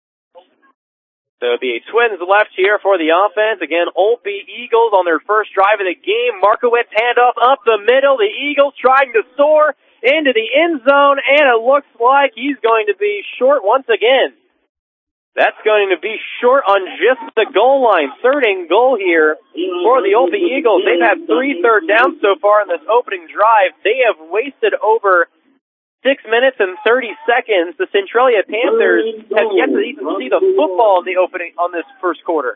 So it'll be Twins left here for the offense. Again, Olpe Eagles on their first drive of the game. Markowitz handoff up the middle. The Eagles trying to soar into the end zone, and it looks like he's going to be short once again. That's going to be short on just the goal line. 3rd and goal here for the Olpe Eagles. They've had 3 third downs so far in this opening drive. They have wasted over 6 minutes and 30 seconds. The Centralia Panthers have yet to even see the football in the opening on this first quarter.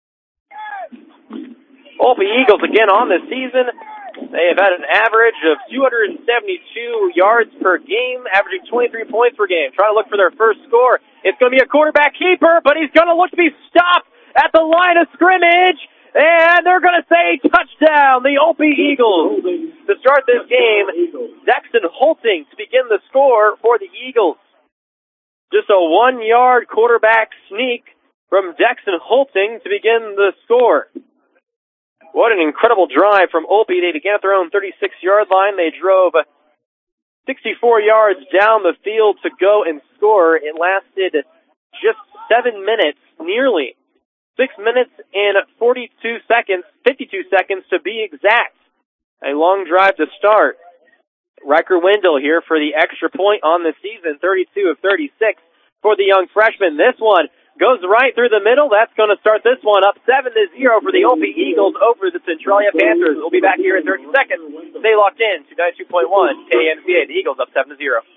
Olpe Eagles again on this season. They have had an average of 272 yards per game, averaging 23 points per game. Trying to look for their first score. It's going to be a quarterback keeper, but he's going to look to be stopped at the line of scrimmage. And they're going to say touchdown, the Olpe Eagles. To start this game, Dexton Holting to begin the score for the Eagles. Just a 1-yard quarterback sneak from Dexton Holting to begin the score. What an incredible drive from Olpe. They began at their own 36-yard line. They drove 64 yards down the field to go and score. It lasted just 7 minutes, nearly. 6 minutes and 52 seconds to be exact. A long drive to start. Riker Wendell here for the extra point on the season, 32 of 36 for the young freshman. This one goes right through the middle. That's going to start this one up 7-0 for the Olpe Eagles over the Centralia Panthers. We'll be back here in 30 seconds. Stay locked in to 92.1 KMCA. The Eagles up 7-0.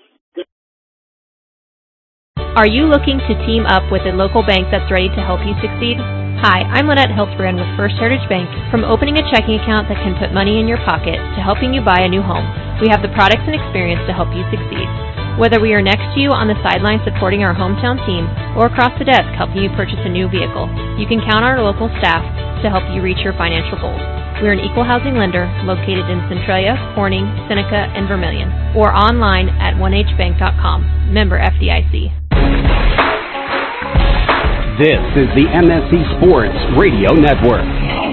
Are you looking to team up with a local bank that's ready to help you succeed? Hi, I'm Lynette Hiltbrand with First Heritage Bank. From opening a checking account that can put money in your pocket to helping you buy a new home, we have the products and experience to help you succeed. Whether we are next to you on the sideline supporting our hometown team or across the desk helping you purchase a new vehicle, you can count on our local staff to help you reach your financial goals. We're an equal housing lender located in Centralia, Corning, Seneca, and Vermilion, or online at 1hbank.com. Member FDIC. This is the MSC Sports Radio Network.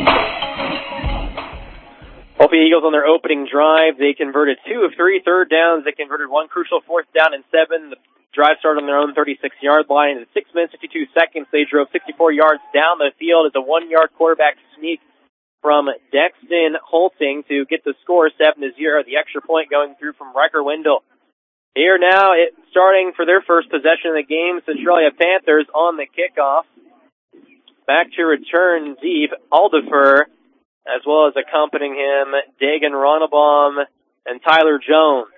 Olpe Eagles on their opening drive, they converted 2 of 3 third downs. They converted 1 crucial 4th down and 7. The drive started on their own 36-yard line. In 6 minutes, 52 seconds, they drove 64 yards down the field. It's a 1-yard quarterback sneak from Dexton Holting to get the score 7-0. The extra point going through from Riker Wendell. Here now, starting for their first possession of the game, Centralia Panthers on the kickoff. Back to return deep, Aldifer, as well as accompanying him, Dagan Ronnebaum and Tyler Jones.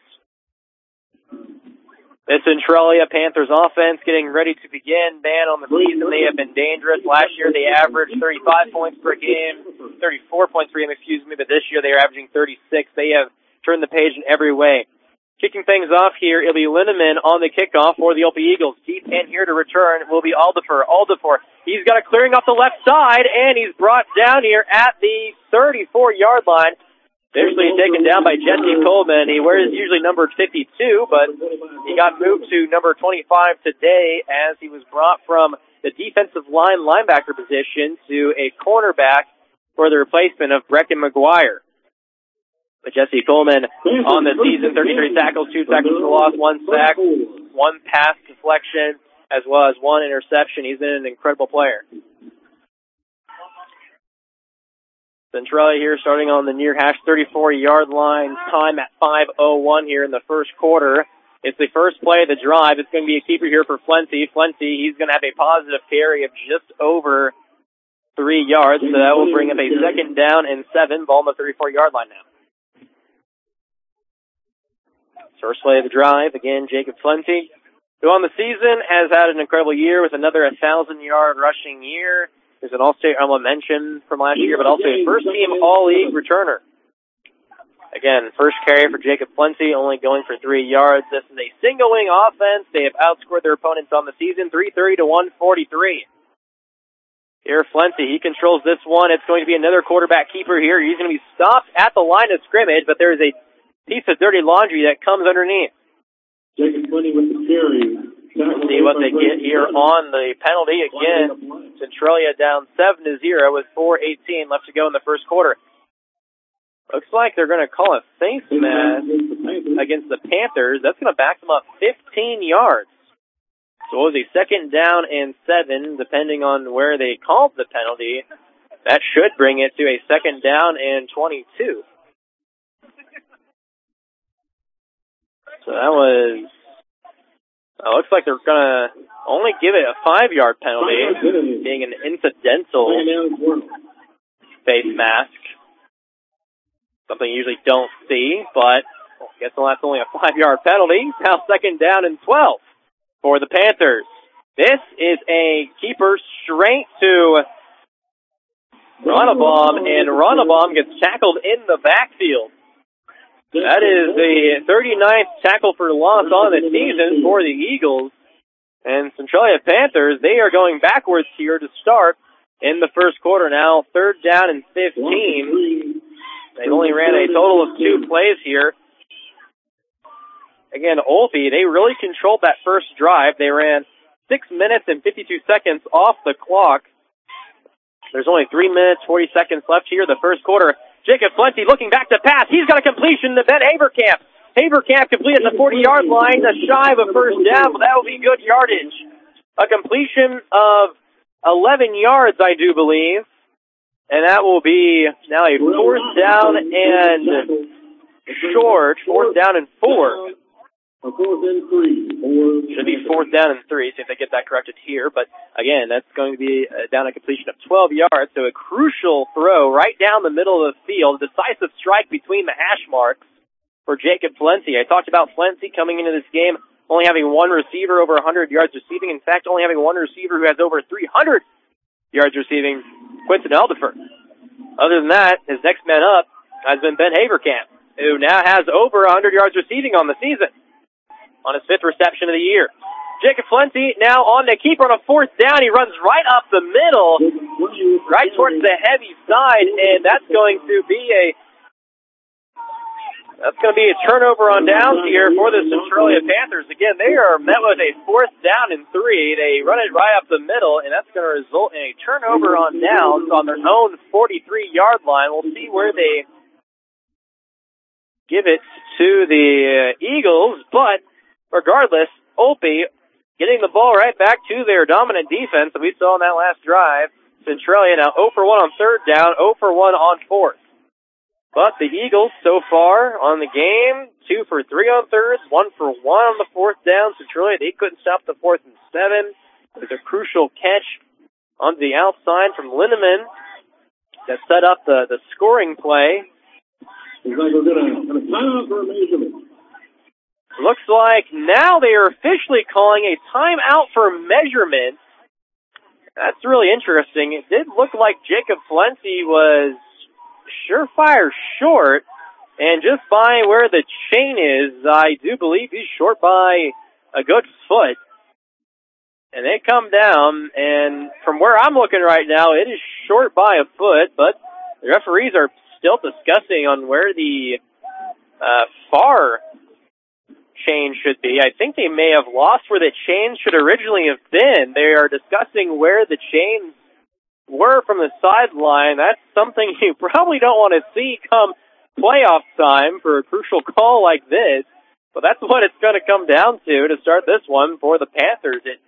The Centralia Panthers offense getting ready to begin. Man, on the season, they have been dangerous. Last year, they averaged 35 points per game, 34 points per game, but this year they are averaging 36. They have turned the page in every way. Kicking things off here, it'll be Linneman on the kickoff for the Olpe Eagles. Deep in here to return will be Aldifer. He's got a clearing off the left side, and he's brought down here at the 34-yard line. Initially taken down by Jesse Coleman. He wears usually number 52, but he got moved to number 25 today as he was brought from the defensive line linebacker position to a cornerback for the replacement of Brecken McGuire. But Jesse Coleman on the season, 33 tackles, 2 tackles for loss, 1 sack, 1 pass deflection, as well as 1 interception. He's been an incredible player. Centralia here starting on the near hash 34-yard line. Time at 5:01 here in the first quarter. It's the first play of the drive. It's going to be a keeper here for Flenty. Flenty, he's going to have a positive carry of just over 3 yards, so that will bring up a 2nd down and 7, ball on the 34-yard line now. First play of the drive, again, Jacob Flenty, who on the season has had an incredible year with another 1,000-yard rushing year. There's an All-State honorable mention from last year, but also a first-team All-League returner. Again, first carry for Jacob Flenty, only going for 3 yards. This is a single-wing offense. They have outscored their opponents on the season, 330 to 143. Here, Flenty, he controls this one. It's going to be another quarterback keeper here. He's going to be stopped at the line of scrimmage, but there is a piece of dirty laundry that comes underneath. Jacob Flenty with the carry. Let's see what they get here on the penalty. Again, Centralia down 7-0 with 4:18 left to go in the first quarter. Looks like they're going to call a face mask against the Panthers. That's going to back them up 15 yards. So it was a 2nd down and 7, depending on where they called the penalty. That should bring it to a 2nd down and 22. So that was... looks like they're going to only give it a 5-yard penalty, being an incidental face mask. Something you usually don't see, but I guess that's only a 5-yard penalty. Now 2nd down and 12 for the Panthers. This is a keeper straight to Runabaum, and Runabaum gets tackled in the backfield. That is the 39th tackle for loss on the season for the Eagles. And Centralia Panthers, they are going backwards here to start in the first quarter now. 3rd down and 15. They only ran a total of 2 plays here. Again, Olpe, they really controlled that first drive. They ran 6 minutes and 52 seconds off the clock. There's only 3 minutes, 40 seconds left here the first quarter. Jacob Flenty looking back to pass. He's got a completion to Ben Haverkamp. Haverkamp completed the 40-yard line, just shy of a first down, but that will be good yardage. A completion of 11 yards, I do believe. And that will be now a 4th down and short, 4th down and 4. A 4th and 3. Should be 4th down and 3, see if they get that corrected here. But again, that's going to be down a completion of 12 yards, so a crucial throw right down the middle of the field, decisive strike between the hash marks for Jacob Flenty. I talked about Flenty coming into this game only having one receiver over 100 yards receiving. In fact, only having one receiver who has over 300 yards receiving, Quinton Eldefer. Other than that, his next man up has been Ben Haverkamp, who now has over 100 yards receiving on the season, on his 5th reception of the year. Jacob Flenty now on the keeper on a 4th down. He runs right up the middle, right towards the heavy side, and that's going to be a turnover on downs here for the Centralia Panthers. Again, they are met with a 4th down and 3. They run it right up the middle, and that's going to result in a turnover on downs on their own 43-yard line. We'll see where they give it to the Eagles, but regardless, Olpe getting the ball right back to their dominant defense that we saw in that last drive. Centralia now 0 for 1 on 3rd down, 0 for 1 on 4th. But the Eagles so far on the game, 2 for 3 on 3rds, 1 for 1 on the 4th down. Centralia, they couldn't stop the 4th and 7. There's a crucial catch on the outside from Lindemann that set up the scoring play. Looks like we're going to timeout for a measurement. Looks like now they are officially calling a timeout for measurement. That's really interesting. It did look like Jacob Flenty was surefire short, and just by where the chain is, I do believe he's short by a good foot. And they come down, and from where I'm looking right now, it is short by a foot, but the referees are still discussing on where the far chain should be. I think they may have lost where the chain should originally have been. They are discussing where the chains were from the sideline. That's something you probably don't want to see come playoff time for a crucial call like this. But that's what it's going to come down to start this one for the Panthers. It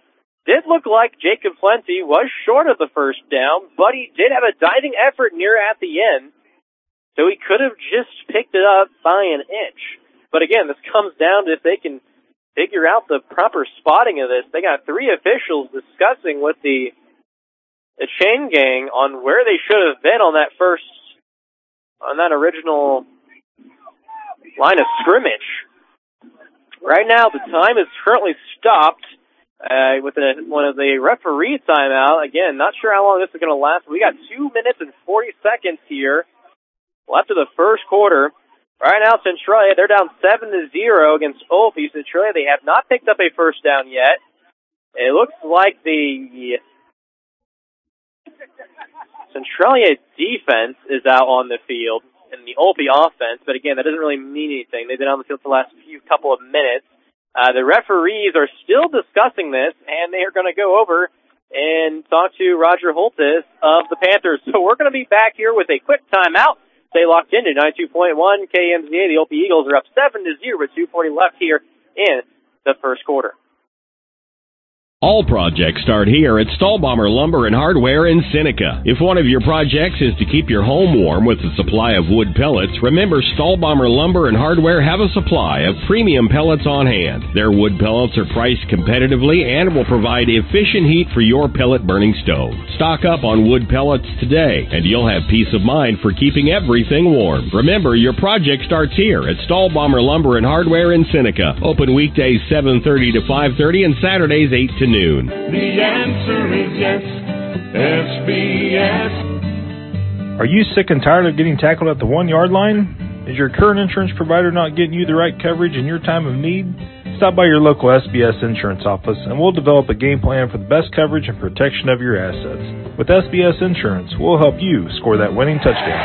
did look like Jacob Plenty was short of the first down, but he did have a diving effort near at the end, so he could have just picked it up by an inch. But again, this comes down to if they can figure out the proper spotting of this. They got 3 officials discussing with the chain gang on where they should have been on that original line of scrimmage. Right now, the time is currently stopped with one of the referee timeout. Again, not sure how long this is going to last. We got 2 minutes and 40 seconds here left of the first quarter. Right now, Centralia, they're down 7-0 against Opie. Centralia, they have not picked up a first down yet. It looks like the Centralia defense is out on the field in the Opie offense, but again, that doesn't really mean anything. They've been on the field for the last couple of minutes. The referees are still discussing this, and they are going to go over and talk to Roger Holtis of the Panthers. So we're going to be back here with a quick timeout. Stay locked into 92.1 KMZA. The Opie Eagles are up 7-0 with 2:40 left here in the first quarter. All projects start here at Stahlbomber Lumber and Hardware in Seneca. If one of your projects is to keep your home warm with a supply of wood pellets, remember Stahlbomber Lumber and Hardware have a supply of premium pellets on hand. Their wood pellets are priced competitively and will provide efficient heat for your pellet burning stove. Stock up on wood pellets today, and you'll have peace of mind for keeping everything warm. Remember, your project starts here at Stahlbomber Lumber and Hardware in Seneca. Open weekdays 7:30 to 5:30 and Saturdays 8 to noon. The answer is yes, SBS. Are you sick and tired of getting tackled at the 1-yard line? Is your current insurance provider not getting you the right coverage in your time of need? Stop by your local SBS insurance office and we'll develop a game plan for the best coverage and protection of your assets. With SBS Insurance, we'll help you score that winning touchdown.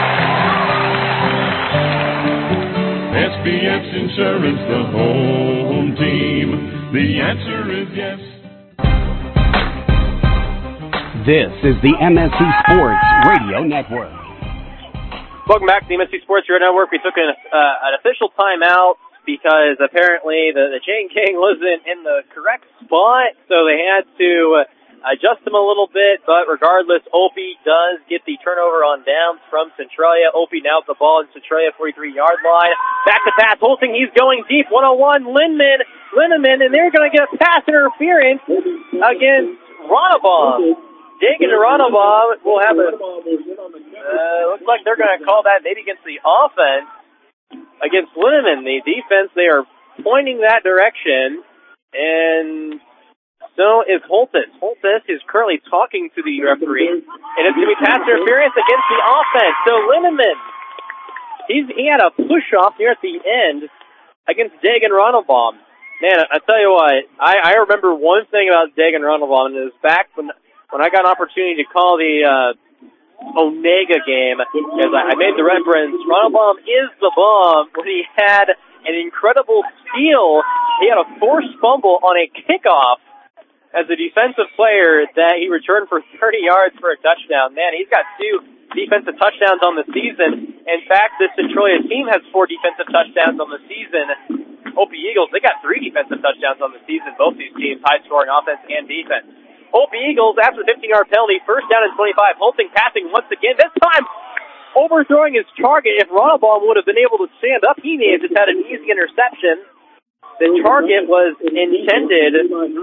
SBS Insurance, the home team. The answer is yes. This is the MSC Sports Radio Network. Welcome back to the MSC Sports Radio Network. We took an official timeout because apparently the chain gang wasn't in the correct spot, so they had to adjust them a little bit. But regardless, Opie does get the turnover on downs from Centralia. Opie now with the ball in Centralia 43-yard line. Back to pass, Holting, he's going deep, 101, Linneman, and they're going to get a pass interference against Ronnebaum. Dagan and Ronnebaum will have looks like they're going to call that maybe against the offense. Against Linneman, the defense, they are pointing that direction, and so is Holtis. Holtis is currently talking to the referee, and it's going to be pass interference against the offense. So Linneman, he had a push-off near at the end against Dagan Ronnebaum. Man, I tell you what, I remember one thing about Dagan Ronnebaum, and it was back when I got an opportunity to call the Onega game, as I made the reference, Ronnebaum is the bomb when he had an incredible steal. He had a forced fumble on a kickoff as a defensive player that he returned for 30 yards for a touchdown. Man, he's got 2 defensive touchdowns on the season. In fact, this Centralia team has 4 defensive touchdowns on the season. Opie Eagles, they got 3 defensive touchdowns on the season. Both these teams, high-scoring offense and defense. Opie Eagles, after the 15-yard penalty, first down and 25. Holting passing once again. This time, overthrowing his target. If Ronnebaum would have been able to stand up, he may have just had an easy interception. The target was intended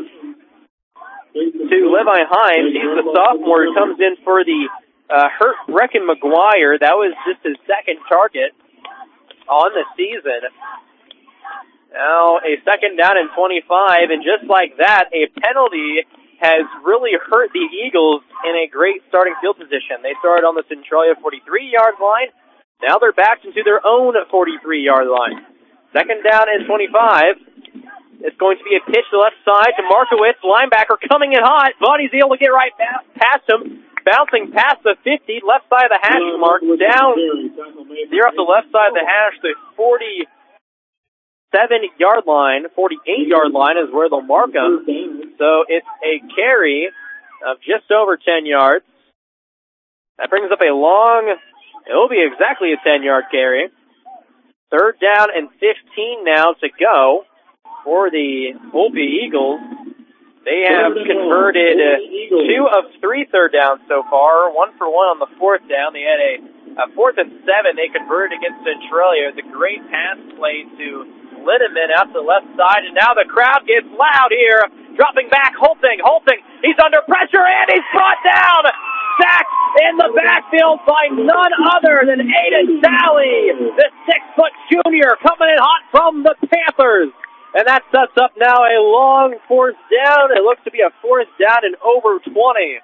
to Levi Himes. He's the sophomore who comes in for the hurt Brecken McGuire. That was just his second target on the season. Now a second down and 25, and just like that, a penalty has really hurt the Eagles in a great starting field position. They started on the Centralia 43-yard line. Now they're back into their own 43-yard line. Second down and 25. It's going to be a pitch to the left side to Markowitz, linebacker coming in hot, but he's able to get right past him, bouncing past the 50, left side of the hash mark, down there off the left side of the hash, the 47-yard line, 48-yard line is where they'll mark him. So it's a carry of just over 10 yards. That brings up a long, it will be exactly a 10-yard carry. Third down and 15 now to go for the Opie Eagles. They have converted 2 of 3 third downs so far, 1 for 1 on the 4th down. They had a 4th and 7 they converted against Centralia. It was a great pass play to Linneman out to the left side, and now the crowd gets loud here. Dropping back, Holting, he's under pressure, and he's brought down! Sacked in the backfield by none other than Aiden Sally, the 6-foot junior coming in hot from the Panthers. And that sets up now a long 4th down. It looks to be a 4th down and over 20.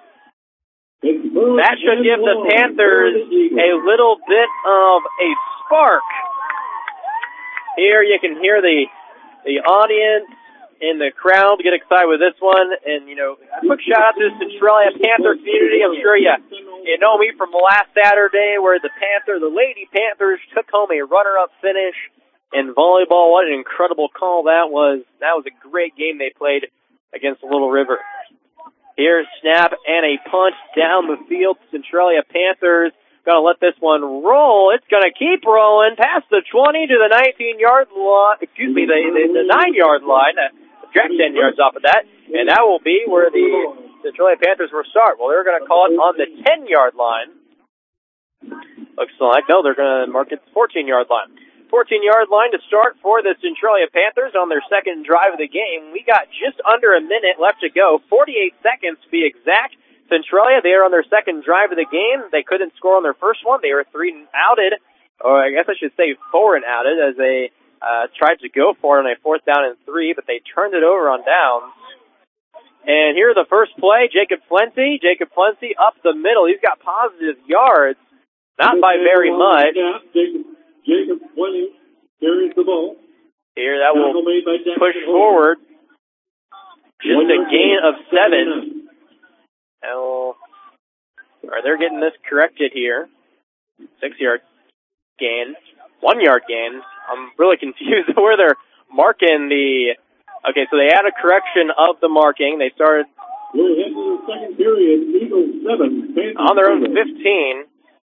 That should give the Panthers a little bit of a spark. Here you can hear the audience in the crowd get excited with this one. And, a quick shout out to the Centralia Panther community. I'm sure you know me from last Saturday where the Lady Panthers took home a runner-up finish in volleyball. What an incredible call that was. That was a great game they played against Little River. Here's snap and a punch down the field. Centralia Panthers going to let this one roll. It's going to keep rolling past the 20 to the 19-yard line. Excuse me, the 9-yard line. Subtract 10 yards off of that. And that will be where the Centralia Panthers will start. Well, they're going to call it on the 10-yard line. Looks like, no, they're going to mark it the 14-yard line. 14-yard line to start for the Centralia Panthers on their second drive of the game. We got just under a minute left to go, 48 seconds to be exact. Centralia, they are on their second drive of the game. They couldn't score on their first one. They were 3 and outed, or I guess I should say 4 and outed, as they tried to go for it on a 4th down and 3, but they turned it over on downs. And here's the first play, Jacob Plenty. Jacob Plenty up the middle. He's got positive yards, not by very much. Jacob Plenty carries the ball. Here, that will push forward. Just a gain of 7. Now, they're getting this corrected here. 6-yard gain. 1-yard gain. I'm really confused where they're marking the... Okay, so they had a correction of the marking. They started... We're heading to the second period. Eagles 7. On their own 15.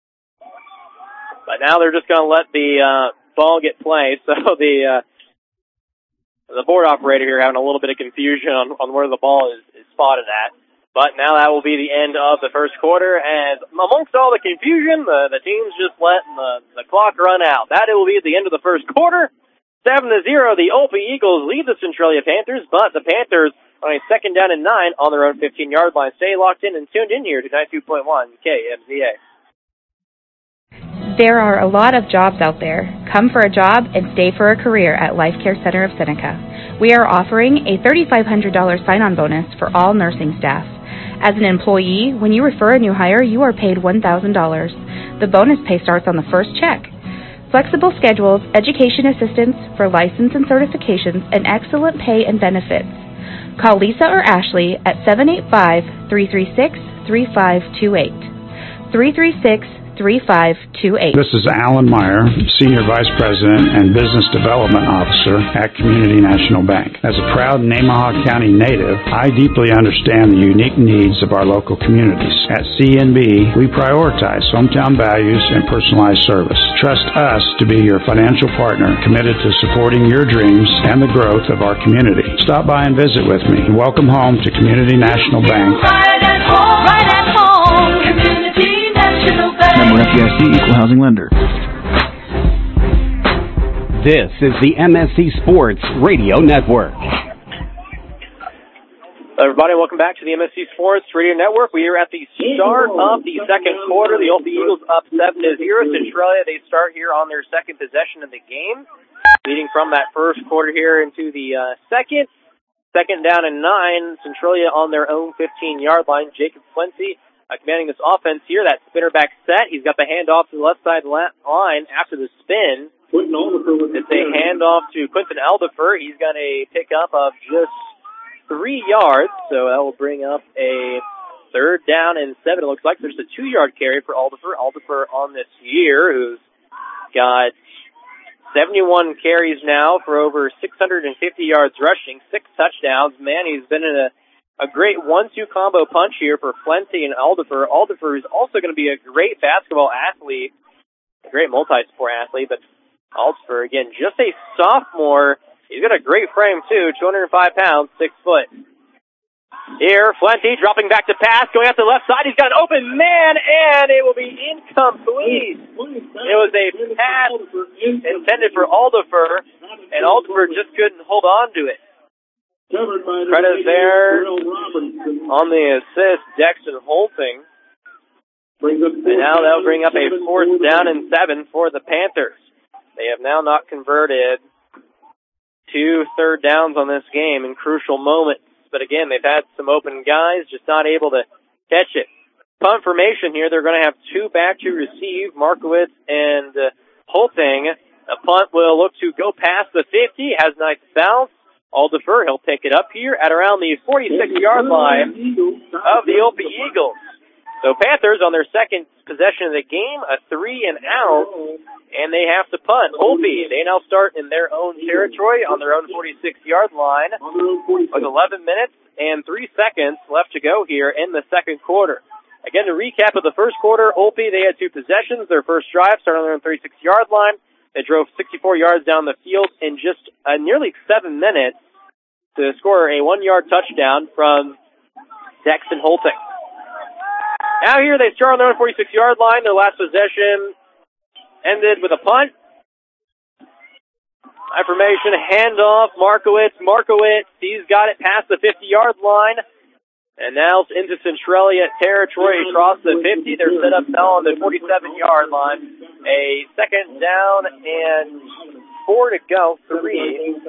But now they're just going to let the ball get played. So the board operator here having a little bit of confusion on where the ball is spotted at. But now that will be the end of the first quarter. And amongst all the confusion, the team's just letting the clock run out. That will be at the end of the first quarter. 7-0, the Olpe Eagles lead the Centralia Panthers, but the Panthers on a 2nd down and 9 on their own 15-yard line. Stay locked in and tuned in here to 92.1 KMZA. There are a lot of jobs out there. Come for a job and stay for a career at Life Care Center of Seneca. We are offering a $3,500 sign-on bonus for all nursing staff. As an employee, when you refer a new hire, you are paid $1,000. The bonus pay starts on the first check. Flexible schedules, education assistance for license and certifications, and excellent pay and benefits. Call Lisa or Ashley at 785-336-3528. 336-3528. This is Alan Meyer, Senior Vice President and Business Development Officer at Community National Bank. As a proud Nemaha County native, I deeply understand the unique needs of our local communities. At CNB, we prioritize hometown values and personalized service. Trust us to be your financial partner committed to supporting your dreams and the growth of our community. Stop by and visit with me. Welcome home to Community National Bank. Right at home, right at home. Community National Bank. Member FDIC, Equal Housing Lender. This is the MSC Sports Radio Network. Hello, everybody. Welcome back to the MSC Sports Radio Network. We are at the start of the second quarter. The Olpe Eagles up 7-0. Centralia, they start here on their second possession of the game, leading from that first quarter here into the second. 2nd down and 9. Centralia on their own 15-yard line. Jacob Plenty commanding this offense here. That spinner back set. He's got the handoff to the left side line after the spin. It's a handoff to Quentin Aldifer. He's got a pickup of just 3 yards, so that will bring up a 3rd down and 7. It looks like there's a 2-yard carry for Aldifer. Aldifer on this year, who's got 71 carries now for over 650 yards rushing, 6 touchdowns. Man, he's been in a great 1-2 combo punch here for Plenty and Aldifer. Aldifer is also going to be a great basketball athlete, a great multi-sport athlete, but Aldifer, again, just a sophomore. He's got a great frame, too, 205 pounds, 6 foot. Here, Fuente dropping back to pass, going out to the left side. He's got an open man, and it will be incomplete. It was a pass intended for Aldifer, and Aldifer just couldn't hold on to it. Credit there on the assist, Dexton Holting. And now they'll bring up a 4th down and 7 for the Panthers. They have now not converted 2 third downs on this game in crucial moments. But again, they've had some open guys, just not able to catch it. Punt formation here, they're going to have 2 back to receive, Markowitz and Holting. A punt will look to go past the 50, has nice bounce. Aldifer, he'll pick it up here at around the 46-yard line of the Opie Eagles. So Panthers on their second possession of the game, a 3-and-out, and they have to punt. Opie, they now start in their own territory on their own 46-yard line with 11 minutes and 3 seconds left to go here in the second quarter. Again, to recap of the first quarter, Opie, they had 2 possessions. Their first drive started on their own 36-yard line. They drove 64 yards down the field in just nearly 7 minutes to score a 1-yard touchdown from Dexton Holting. Now here they start on their own 46-yard line. Their last possession ended with a punt. High formation, handoff, Markowitz, he's got it past the 50-yard line. And now into Centralia territory across the 50. They're set up now on the 47-yard line. A 2nd down and 4 to go. 3.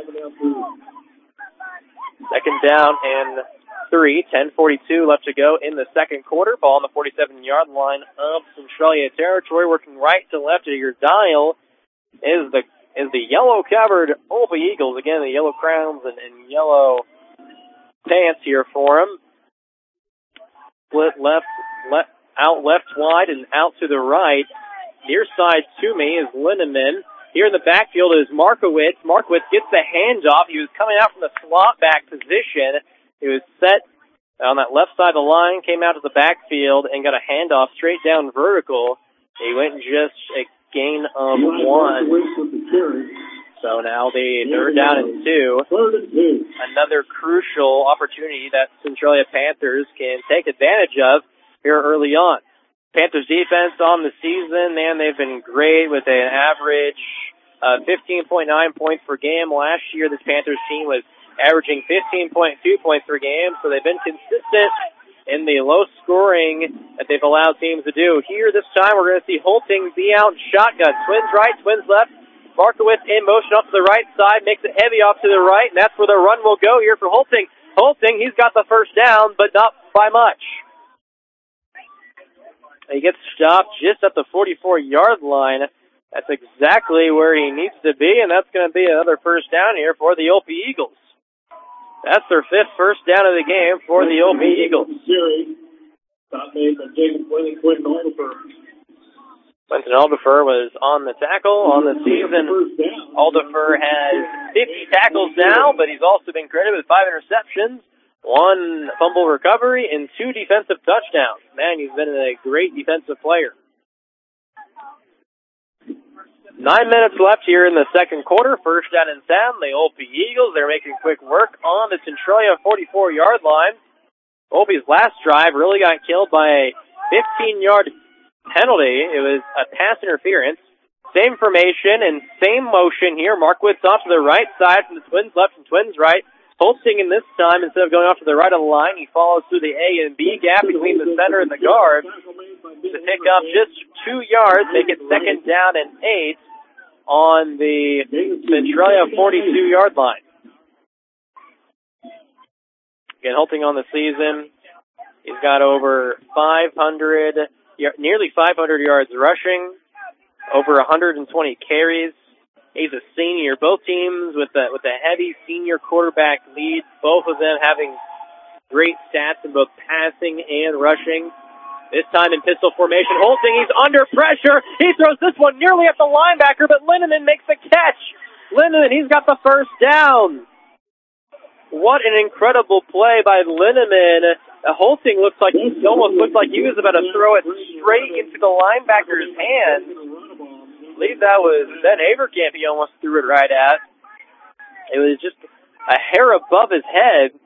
2nd down and 3. 10:42 left to go in the second quarter. Ball on the 47-yard line of Centralia territory. Working right to left of your dial is the yellow-covered Opie Eagles. Again, the yellow crowns and yellow pants here for them. Split left wide and out to the right. Near side to me is Lindemann. Here in the backfield is Markowitz. Markowitz gets the handoff. He was coming out from the slot back position. He was set on that left side of the line, came out to the backfield, and got a handoff straight down vertical. He went just a gain of 1. So now the 3rd down and 2. Another crucial opportunity that Centralia Panthers can take advantage of here early on. Panthers defense on the season, man, they've been great with an average 15.9 points per game. Last year, this Panthers team was averaging 15.2 points per game, so they've been consistent in the low scoring that they've allowed teams to do. Here this time we're going to see Holting be out in shotgun. Twins right, twins left. Markowitz in motion off to the right side, makes it heavy off to the right, and that's where the run will go here for Holting. Holting, he's got the first down, but not by much. He gets stopped just at the 44-yard line. That's exactly where he needs to be, and that's going to be another first down here for the Opie Eagles. That's their 5th first down of the game for the Opie Eagles. Quentin Aldifer was on the tackle on the season. Aldifer has 50 tackles now, but he's also been credited with 5 interceptions, 1 fumble recovery, and 2 defensive touchdowns. Man, he's been a great defensive player. 9 minutes left here in the second quarter. First down and 10. The Opie Eagles, they're making quick work on the Centralia 44-yard line. Opie's last drive really got killed by a 15-yard penalty. It was a pass interference. Same formation and same motion here. Markowitz off to the right side from the Twins left and Twins right. Holting in this time, instead of going off to the right of the line, he follows through the A and B gap between the center and the guard to pick up just 2 yards, make it 2nd down and 8 on the Centralia 42-yard line. Again, Holting on the season, he's got over 500, nearly 500 yards rushing, over 120 carries. He's a senior. Both teams with a heavy senior quarterback lead, both of them having great stats in both passing and rushing. This time in pistol formation. Holting, he's under pressure. He throws this one nearly at the linebacker, but Lindemann makes the catch. Lindemann, he's got the first down. What an incredible play by Lindemann. Holting almost looked like he was about to throw it straight into the linebacker's hands. I believe that was Ben Avercamp he almost threw it right at. It was just a hair above his head.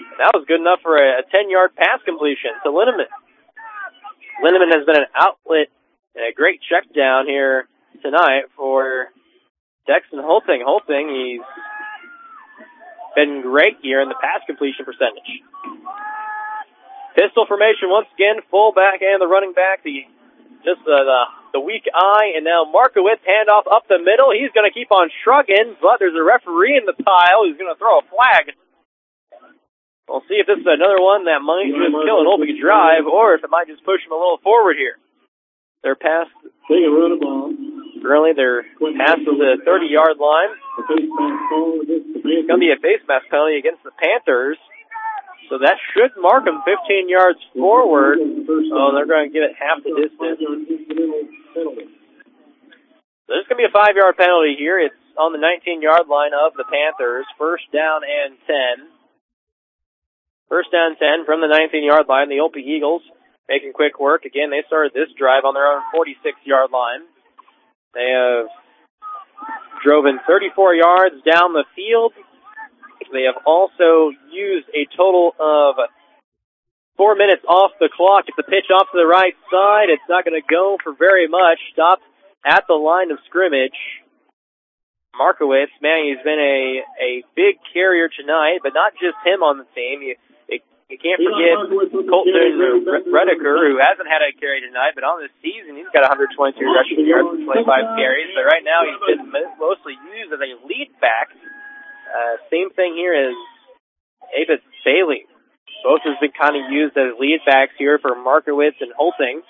That was good enough for a 10-yard pass completion to Linneman. Linneman has been an outlet and a great check down here tonight for Dexton Holting. Holting, he's been great here in the pass completion percentage. Pistol formation once again, fullback and the running back, the weak eye, and now Markowitz handoff up the middle. He's going to keep on shrugging, but there's a referee in the pile who's going to throw a flag. We'll see if this is another one that might just kill an Olpig drive, or if it might just push them a little forward here. They're past. Currently, they're past the 30-yard line. It's going to be a face mask penalty against the Panthers. So that should mark them 15 yards forward. Oh, they're going to give it half the distance. So there's going to be a 5-yard penalty here. It's on the 19-yard line of the Panthers. First down and 10. First down 10 from the 19-yard line. The Olpig Eagles making quick work. Again, they started this drive on their own 46-yard line. They have driven 34 yards down the field. They have also used a total of 4 minutes off the clock. If the pitch off to the right side, it's not going to go for very much. Stopped at the line of scrimmage. Markowitz, man, he's been a big carrier tonight, but not just him on the team. You can't forget Colton Redeker, who hasn't had a carry tonight, but on this season he's got 122 rushing yards and 25 carries. But right now he's been mostly used as a lead back. Same thing here as Avis Bailey. Both have been kind of used as lead backs here for Markowitz and Holting.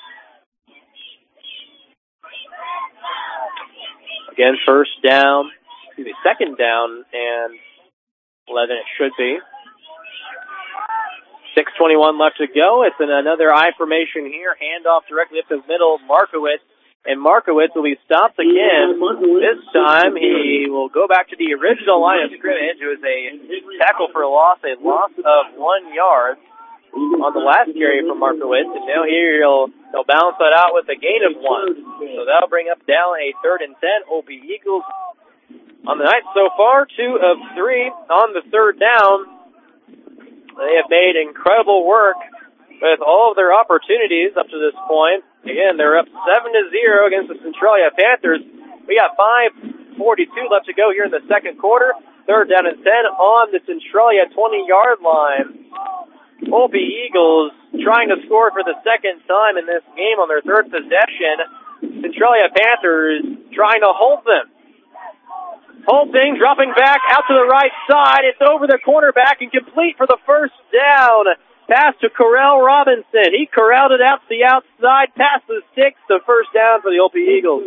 Again, second down and 11 it should be. 6:21 left to go. It's in another I formation here. Handoff directly up the middle. Markowitz. And Markowitz will be stopped again. This time he will go back to the original line of scrimmage. It was a tackle for a loss of 1 yard on the last carry from Markowitz. And now here he'll balance that out with a gain of 1. So that'll bring up down a 3rd and 10. Olpig Eagles on the night so far, 2 of 3 on the third down. They have made incredible work with all of their opportunities up to this point. Again, they're up 7-0 against the Centralia Panthers. We got 5:42 left to go here in the second quarter. Third down and 10 on the Centralia 20-yard line. Olpig Eagles trying to score for the second time in this game on their third possession. Centralia Panthers trying to hold them. Holting dropping back out to the right side. It's over the cornerback and complete for the first down. Pass to Correll Robinson. He corralled it out to the outside, past the 6, the first down for the Olpig Eagles.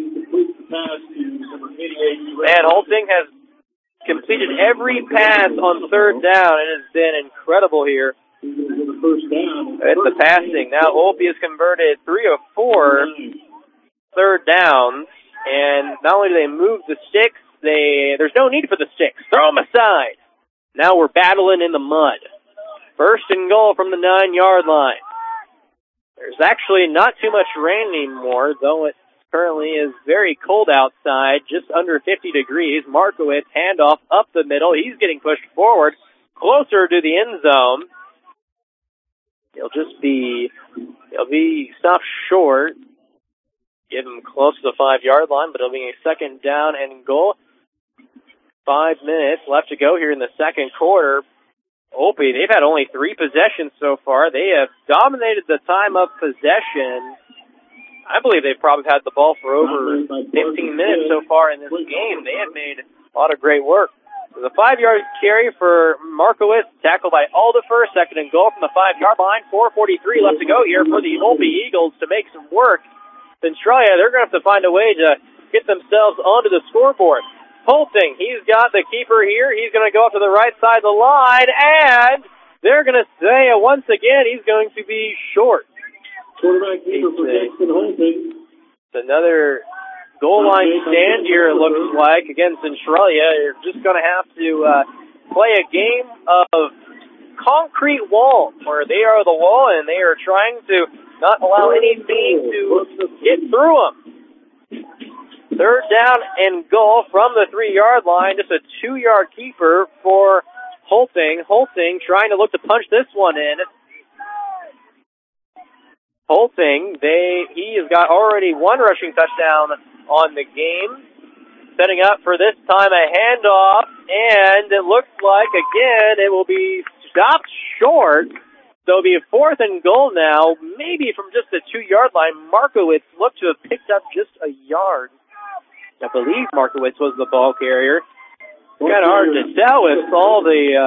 Man, Holting has completed every pass on third down. It has been incredible here. It's the passing. Now Olpig has converted 3 of 4 third downs. And not only do they move the sticks, there's no need for the sticks. Throw them aside. Now we're battling in the mud. First and goal from the 9-yard line. There's actually not too much rain anymore, though it currently is very cold outside, just under 50 degrees. Markowitz, handoff up the middle. He's getting pushed forward, closer to the end zone. He'll be stopped short. Give him close to the 5-yard line, but it'll be a second down and goal. 5 minutes left to go here in the second quarter. Olpig, they've had only 3 possessions so far. They have dominated the time of possession. I believe they've probably had the ball for over 15 minutes so far in this game. They have made a lot of great work. There's a 5-yard carry for Markowitz, tackled by Aldifer. Second and goal from the 5-yard line. 4:43 left to go here for the Olpig Eagles to make some work. Centralia, they're going to have to find a way to get themselves onto the scoreboard. Holting, he's got the keeper here. He's going to go up to the right side of the line, and they're going to say once again he's going to be short. Quarterback keeper for Dexton Holting. It's another goal line stand here, it looks like, against Centralia. You're just going to have to play a game of concrete wall, where they are the wall, and they are trying to not allow anything to get through them. Third down and goal from the 3-yard line. Just a 2-yard keeper for Holting trying to look to punch this one in. Holting, he has got already one rushing touchdown on the game. Setting up for this time a handoff, and it looks like, again, it will be stopped short. So it'll be a 4th and goal now, maybe from just the 2-yard line. Markowitz looked to have picked up just a yard. I believe Markowitz was the ball carrier. Kind of hard to tell with all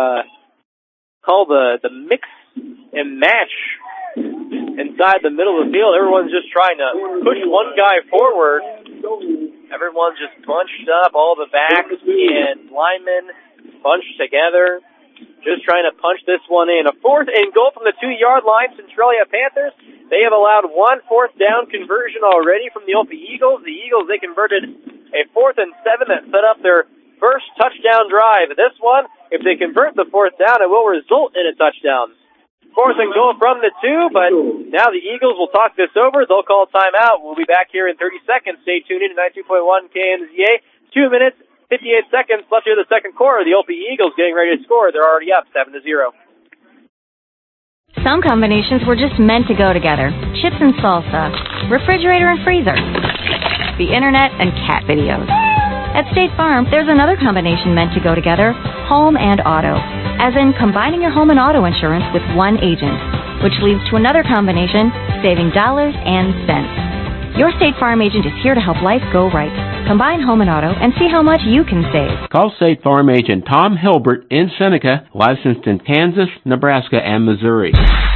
the mix and match inside the middle of the field. Everyone's just trying to push one guy forward. Everyone's just bunched up, all the backs and linemen bunched together, just trying to punch this one in. A 4th and goal from the 2-yard line. Centralia Panthers, they have allowed 1 4th down conversion already from the Opie Eagles. The Eagles, they converted a 4th and 7 that set up their first touchdown drive. This one, if they convert the 4th down, it will result in a touchdown. 4th and goal from the 2, but now the Eagles will talk this over. They'll call timeout. We'll be back here in 30 seconds. Stay tuned in to 92.1 KMZA. 2 minutes, 58 seconds left here in the second quarter. The Opie Eagles getting ready to score. They're already up 7-0. Some combinations were just meant to go together. Chips and salsa, refrigerator and freezer, the internet and cat videos. At State Farm, there's another combination meant to go together, home and auto, as in combining your home and auto insurance with one agent, which leads to another combination, saving dollars and cents. Your State Farm agent is here to help life go right. Combine home and auto and see how much you can save. Call State Farm agent Tom Hilbert in Seneca, licensed in Kansas, Nebraska, and Missouri.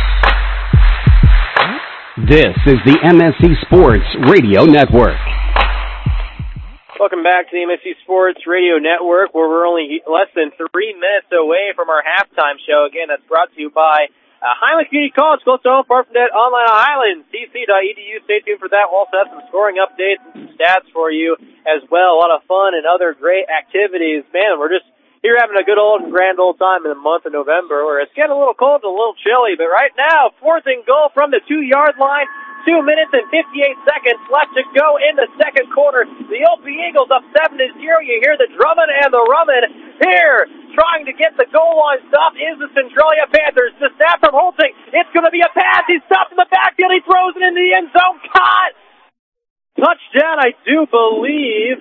This is the MSC Sports Radio Network. Welcome back to the MSC Sports Radio Network, where we're only less than 3 minutes away from our halftime show. Again, that's brought to you by Highland Community College, close to home, far from dead, online on highlandcc.edu. Stay tuned for that. We'll also have some scoring updates and some stats for you as well. A lot of fun and other great activities. Man, we're just here having a good old and grand old time in the month of November, where it's getting a little cold and a little chilly. But right now, 4th and goal from the 2-yard line. 2 minutes and 58 seconds left to go in the second quarter. The Opie Eagles up 7-0. You hear the drumming and the rumming here. Trying to get the goal line stop is the Centralia Panthers. The snap from Holting. It's going to be a pass. He's stopped in the backfield. He throws it in the end zone. Caught. Touchdown, I do believe.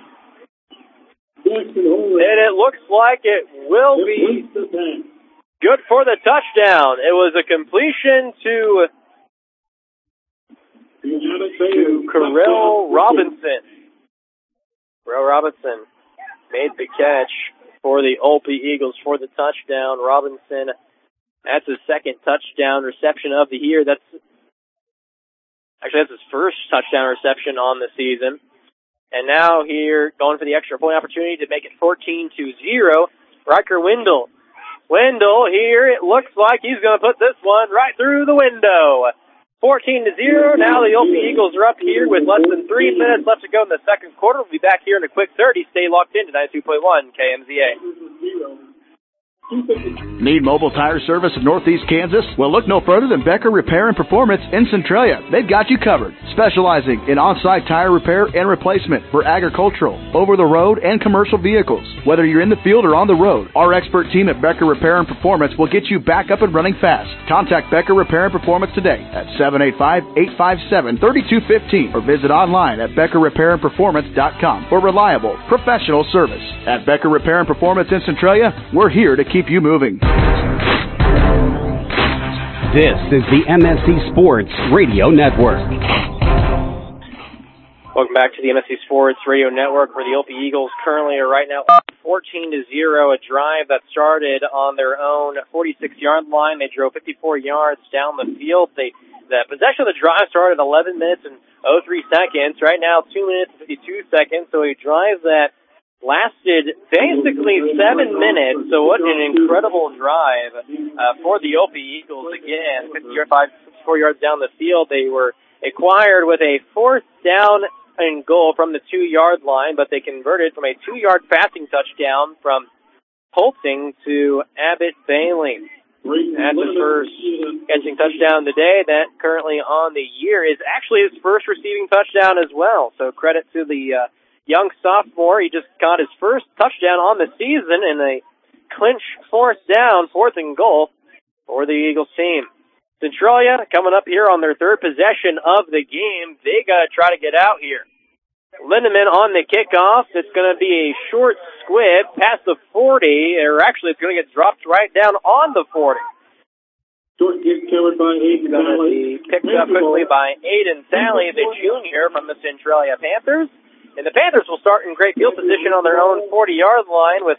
And it looks like it will be good for the touchdown. It was a completion to Carell Robinson. Carell Robinson made the catch for the Opie Eagles for the touchdown. Robinson, that's his second touchdown reception of the year. That's his first touchdown reception on the season. And now here, going for the extra point opportunity to make it 14-0, Riker Wendell. Wendell here, it looks like he's going to put this one right through the window. 14-0. Now the Opie Eagles are up here with less than 3 minutes left to go in the second quarter. We'll be back here in a quick 30. Stay locked in to 92.1 KMZA. Need mobile tire service in Northeast Kansas? Well, look no further than Becker Repair and Performance in Centralia. They've got you covered, specializing in on-site tire repair and replacement for agricultural, over-the-road, and commercial vehicles. Whether you're in the field or on the road, our expert team at Becker Repair and Performance will get you back up and running fast. Contact Becker Repair and Performance today at 785-857-3215 or visit online at BeckerRepairandPerformance.com for reliable, professional service. At Becker Repair and Performance in Centralia, we're here to keep you moving. This is the MSC Sports Radio Network. Welcome back to the MSC Sports Radio Network, where the Opie Eagles currently are right now 14-0, a drive that started on their own 46-yard line. They drove 54 yards down the field. The possession of the drive started 11 minutes and 03 seconds. Right now, 2 minutes and 52 seconds. So a drive that lasted basically 7 minutes. So what an incredible drive for the Opie Eagles. Again, 54 yards down the field. They were acquired with a 4th down and goal from the 2-yard line, but they converted from a 2-yard passing touchdown from Holting to Abbott Bailey. That's his first catching touchdown today. That currently on the year is actually his first receiving touchdown as well. So credit to the young sophomore. He just got his first touchdown on the season in a clinch fourth and goal for the Eagles team. Centralia coming up here on their third possession of the game. They got to try to get out here. Lindemann on the kickoff. It's going to be a short squib past the 40, or actually it's going to get dropped right down on the 40. Short kick covered by Aiden Going to be picked up quickly by Aiden Sally, the junior from the Centralia Panthers. And the Panthers will start in great field position on their own 40-yard line with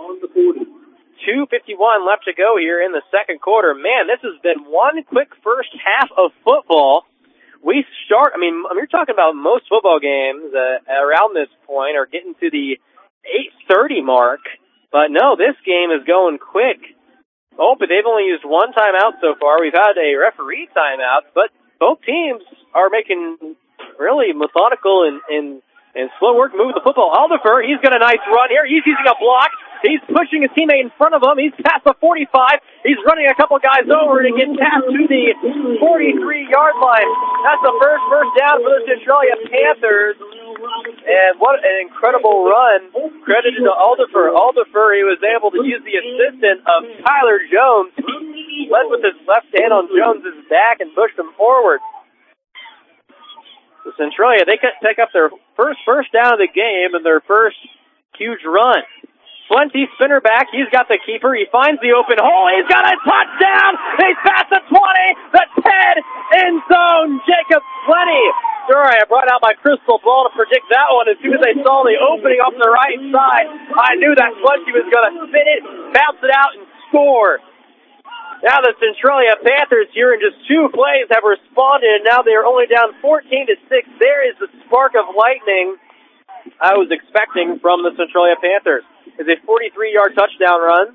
2:51 left to go here in the second quarter. Man, this has been one quick first half of football. You're talking about most football games around this point are getting to the 8:30 mark. But no, this game is going quick. Oh, but they've only used one timeout so far. We've had a referee timeout, but both teams are making really methodical and slow work moving the football. Alderfer, he's got a nice run here. He's using a block. He's pushing his teammate in front of him. He's past the 45. He's running a couple guys over to get past to the 43-yard line. That's the first down for the Centralia Panthers. And what an incredible run. Credited to Alderfer. Alderfer, he was able to use the assistance of Tyler Jones. He led with his left hand on Jones's back and pushed him forward. The Centralia, they take up their first down of the game and their first huge run. Plenty spinner back. He's got the keeper. He finds the open hole. He's got a touchdown. He's past the 20, the 10, end zone. Jacob Plenty. Sorry, I brought out my crystal ball to predict that one. As soon as I saw the opening off the right side, I knew that Plenty was going to spin it, bounce it out, and score. Now the Centralia Panthers here in just 2 plays have responded, and now they are only down 14-6. There is the spark of lightning I was expecting from the Centralia Panthers. It's a 43-yard touchdown run.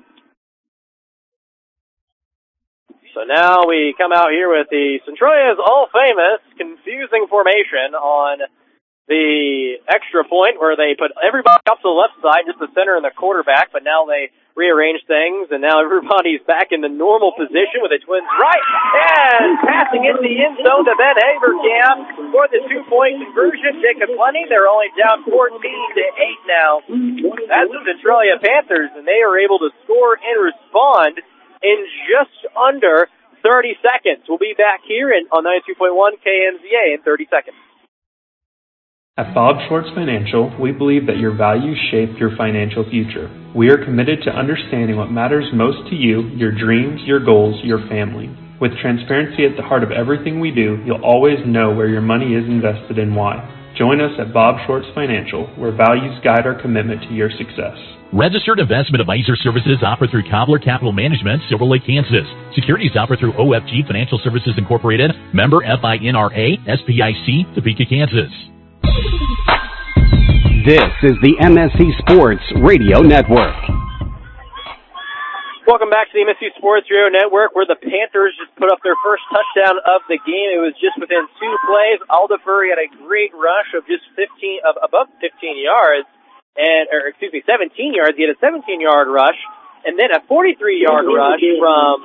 So now we come out here with the Centralia's all-famous confusing formation on the extra point where they put everybody up to the left side, just the center and the quarterback, but now they rearrange things, and now everybody's back in the normal position with the Twins right, and passing into the end zone to Ben Haverkamp for the 2-point conversion. Jacob Plenty, they're only down 14-8 now. That's the Centralia Panthers, and they are able to score and respond in just under 30 seconds. We'll be back here on 92.1 KMZA in 30 seconds. At Bob Schwartz Financial, we believe that your values shape your financial future. We are committed to understanding what matters most to you, your dreams, your goals, your family. With transparency at the heart of everything we do, you'll always know where your money is invested and why. Join us at Bob Schwartz Financial, where values guide our commitment to your success. Registered investment advisor services offered through Cobbler Capital Management, Silver Lake, Kansas. Securities offered through OFG Financial Services Incorporated, member FINRA, SPIC, Topeka, Kansas. This is the MSC Sports Radio Network. Welcome back to the MSC Sports Radio Network, where the Panthers just put up their first touchdown of the game. It was just within 2 plays. Alderfer had a great rush of just above 15 yards, 17 yards. He had a 17-yard rush, and then a 43-yard rush from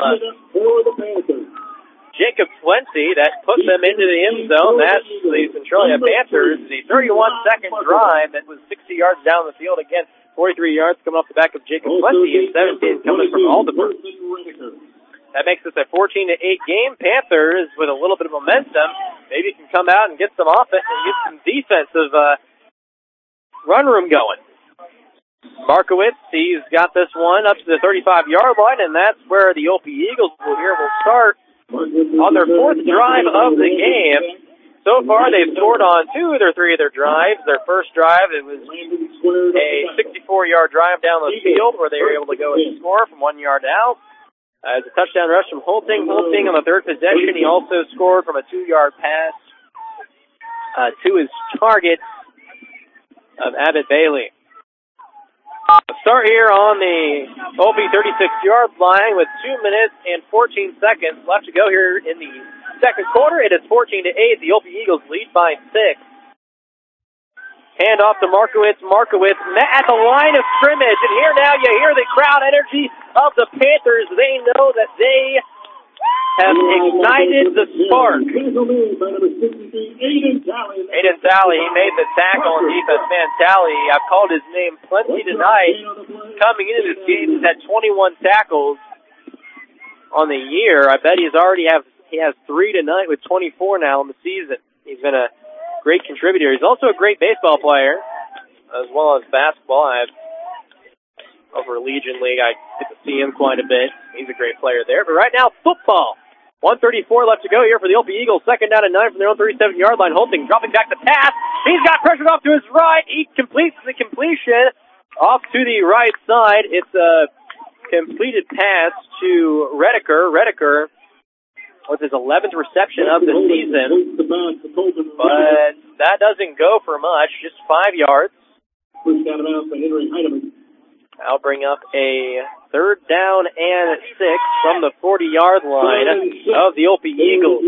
Jacob Plenty that put them into the end zone. That's the Centralia Panthers. The 31-second drive that was 60 yards down the field. Again, 43 yards coming off the back of Jacob Plenty and 17 coming from Alderfer. That makes this a 14-8 game. Panthers with a little bit of momentum. Maybe can come out and get some offense and get some defensive run room going. Markowitz, he's got this one up to the 35-yard line, and that's where the OP Eagles will start on their 4th drive of the game. So far, they've scored on 2 of their 3 of their drives. Their first drive, it was a 64-yard drive down the field where they were able to go and score from 1 yard out. It's a touchdown rush from Holting. Holting on the 3rd possession, he also scored from a 2-yard pass to his target of Abbott Bailey. Start here on the OP 36-yard line with 2 minutes and 14 seconds left to go here in the second quarter. It is 14-8. The OP Eagles lead by 6. Hand off to Markowitz. Markowitz at the line of scrimmage. And here now you hear the crowd energy of the Panthers. They know that they have ignited the spark. Aiden Talley, he made the tackle on defense. Man, Talley, I've called his name plenty tonight. Coming into this game, he's had 21 tackles on the year. I bet he has 3 tonight with 24 now in the season. He's been a great contributor. He's also a great baseball player, as well as basketball. Over Legion League, I get to see him quite a bit. He's a great player there. But right now, football. 1:34 left to go here for the Opie Eagles. Second down and 9 from their own 37-yard line. Holting dropping back the pass. He's got pressured off to his right. He completes the completion off to the right side. It's a completed pass to Redeker. Redeker with his 11th reception of the season. But that doesn't go for much, just 5 yards. I'll bring up a third down and 6 from the 40-yard line of the Opie Eagles.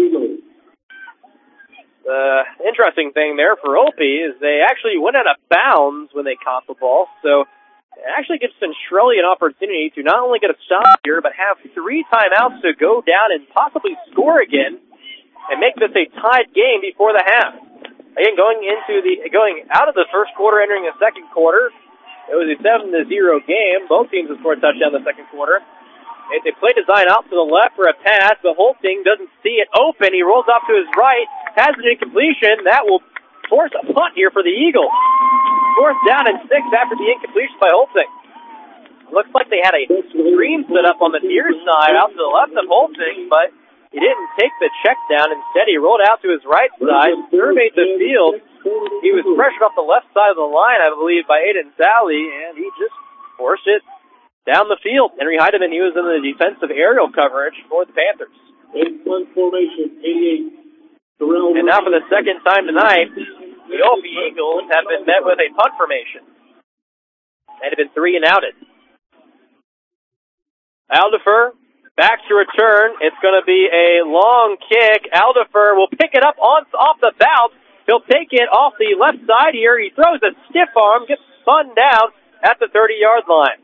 The interesting thing there for Opie is they actually went out of bounds when they caught the ball, so it actually gives Centralia an opportunity to not only get a stop here, but have 3 timeouts to go down and possibly score again and make this a tied game before the half. Again, going out of the first quarter, entering the second quarter, it was a 7-0 game. Both teams have scored a touchdown in the second quarter. They play design out to the left for a pass. The Holting doesn't see it open. He rolls off to his right, has an incompletion. That will force a punt here for the Eagles. 4th down and 6 after the incompletion by Holting. Looks like they had a screen set up on the near side out to the left of Holting, but he didn't take the check down. Instead, he rolled out to his right side, surveyed the field. He was pressured off the left side of the line, I believe, by Aiden Sally, and he just forced it down the field. Henry Heidemann, he was in the defensive aerial coverage for the Panthers. 8-1 formation, 88. And now for the second time tonight, the Opie Eagles have been met with a punt formation. They had been 3 and outed. Aldifer back to return. It's going to be a long kick. Aldifer will pick it up off the bounce. He'll take it off the left side here. He throws a stiff arm, gets spun down at the 30-yard line.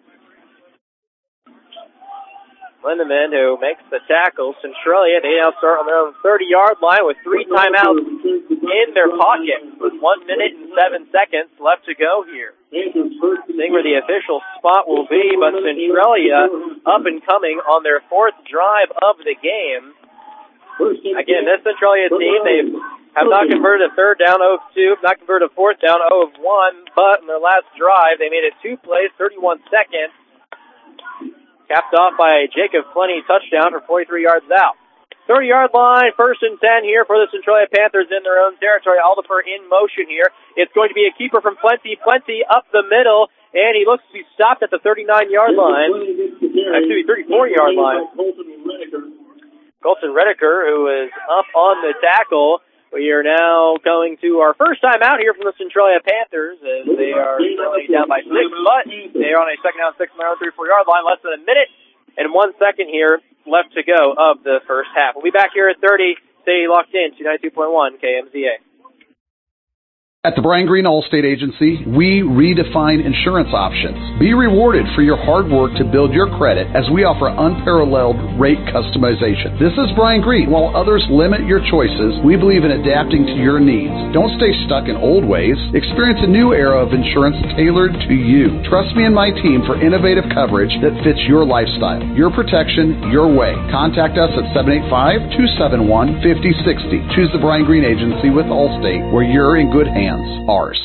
Lindemann, who makes the tackle. Centralia, they now start on their own 30-yard line with 3 timeouts in their pocket with 1 minute and 7 seconds left to go here. Seeing where the official spot will be, but Centralia up and coming on their 4th drive of the game. Again, this Centralia team, they have not converted a 3rd down 0 of 2, not converted a 4th down 0 of 1, but in their last drive, they made it 2 plays, 31 seconds. Capped off by a Jacob Plenty touchdown for 43 yards out. 30-yard line, 1st and 10 here for the Centralia Panthers in their own territory. Aldifer in motion here. It's going to be a keeper from Plenty. Plenty up the middle, and he looks to be stopped at the 39-yard line. Actually, 34-yard line. Colton Redeker, who is up on the tackle. We are now going to our first time out here from the Centralia Panthers as they are currently down by 6, but they are on a 2nd down 6 from their own 34-yard line. Less than a minute and 1 second here left to go of the first half. We'll be back here at 30. Stay locked in to 92.1 KMZA. At the Brian Green Allstate Agency, we redefine insurance options. Be rewarded for your hard work to build your credit as we offer unparalleled rate customization. This is Brian Green. While others limit your choices, we believe in adapting to your needs. Don't stay stuck in old ways. Experience a new era of insurance tailored to you. Trust me and my team for innovative coverage that fits your lifestyle. Your protection, your way. Contact us at 785-271-5060. Choose the Brian Green Agency with Allstate, where you're in good hands. Ours.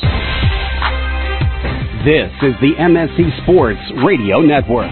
This is the MSC Sports Radio Network.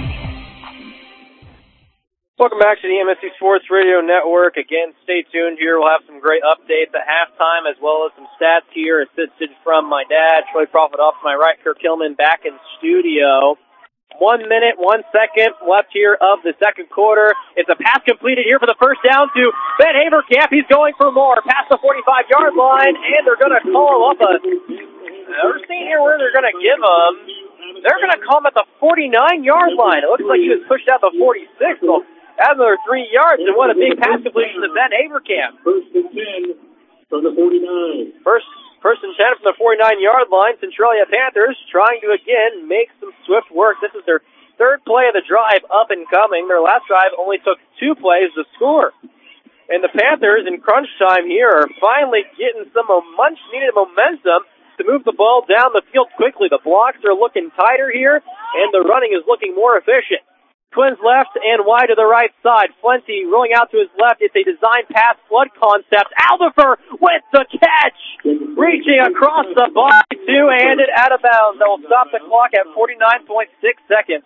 Welcome back to the MSC Sports Radio Network. Again, stay tuned here. We'll have some great updates at halftime as well as some stats here assisted from my dad, Troy Profit, off to my right, Kirk Hillman back in studio. 1 minute, 1 second left here of the second quarter. It's a pass completed here for the first down to Ben Haverkamp. He's going for more past the 45-yard line, and they're going to call up we're seeing here where they're going to give him. They're going to call him at the 49-yard line. It looks like he was pushed out the 46. So add another 3 yards, and what a big pass completion to Ben Haverkamp. 1st and 10 from the 49. First and 10 from the 49-yard line. Centralia Panthers trying to, again, make some swift work. This is their 3rd play of the drive up and coming. Their last drive only took 2 plays to score. And the Panthers in crunch time here are finally getting some much-needed momentum to move the ball down the field quickly. The blocks are looking tighter here, and the running is looking more efficient. Twins left and wide to the right side. Flenty rolling out to his left. It's a design pass flood concept. Aldifer with the catch. Reaching across the body, two-handed out of bounds. That will stop the clock at 49.6 seconds.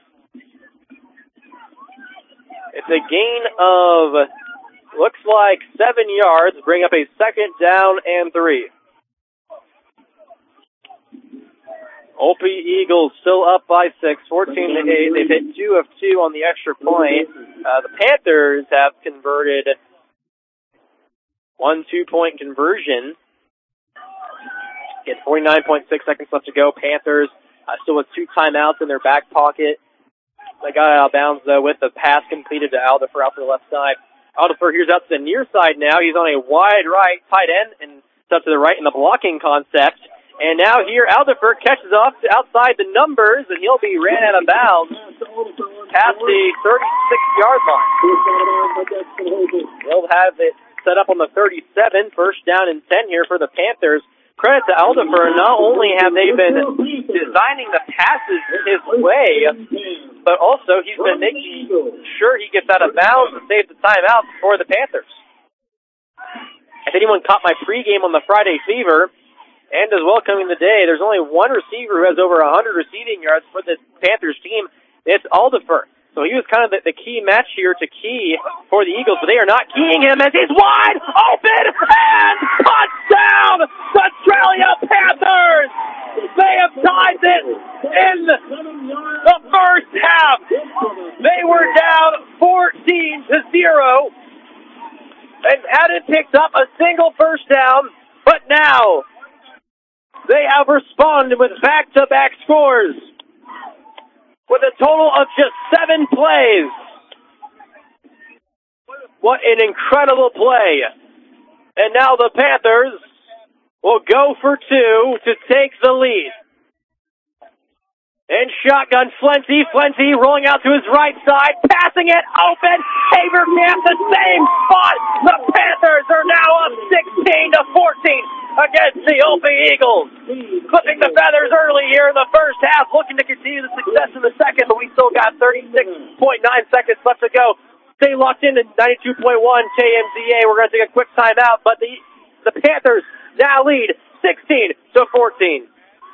It's a gain of, looks like 7 yards. Bring up a second down and 3. Opie Eagles still up by 6, 14-8. They've hit 2 of 2 on the extra point. The Panthers have converted 1 2-point conversion. Get 49.6 seconds left to go. Panthers still with 2 timeouts in their back pocket. They got out of bounds, though, with the pass completed to Aldifer out to the left side. Aldifer here's out to the near side now. He's on a wide right tight end and stuff to the right in the blocking concept. And now here Aldifer catches off to outside the numbers, and he'll be ran out of bounds past the 36-yard line. They'll have it set up on the 37, first down and 10 here for the Panthers. Credit to Aldifer. Not only have they been designing the passes his way, but also he's been making sure he gets out of bounds and saves the timeout for the Panthers. If anyone caught my pregame on the Friday Fever, and as well coming today, there's only one receiver who has over 100 receiving yards for this Panthers team. It's Aldifer. So he was kind of the key match here to key for the Eagles, but they are not keying him as he's wide open and touchdown, Centralia Panthers! They have tied it in the first half. They were down 14-0 and hadn't picked up a single first down, but now they have responded with back-to-back scores with a total of just 7 plays. What an incredible play. And now the Panthers will go for 2 to take the lead. And shotgun Flenty rolling out to his right side, passing it open. Haverkamp, the same spot. The Panthers are now up 16-14 against the Opie Eagles. Clipping the feathers early here in the first half, looking to continue the success in the second, but we still got 36.9 seconds left to go. Stay locked in at 92.1 KMZA. We're going to take a quick timeout, but the Panthers now lead 16-14.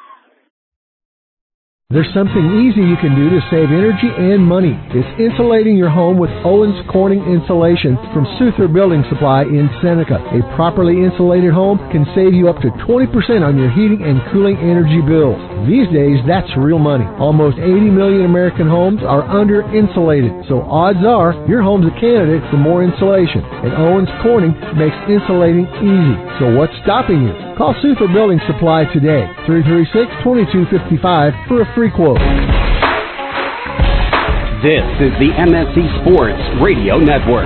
There's something easy you can do to save energy and money. It's insulating your home with Owens Corning Insulation from Souther Building Supply in Seneca. A properly insulated home can save you up to 20% on your heating and cooling energy bills. These days, that's real money. Almost 80 million American homes are under-insulated, so odds are your home's a candidate for more insulation. And Owens Corning makes insulating easy. So what's stopping you? Call Souther Building Supply today, 336-2255 for a free quote. This is the MSC Sports Radio Network.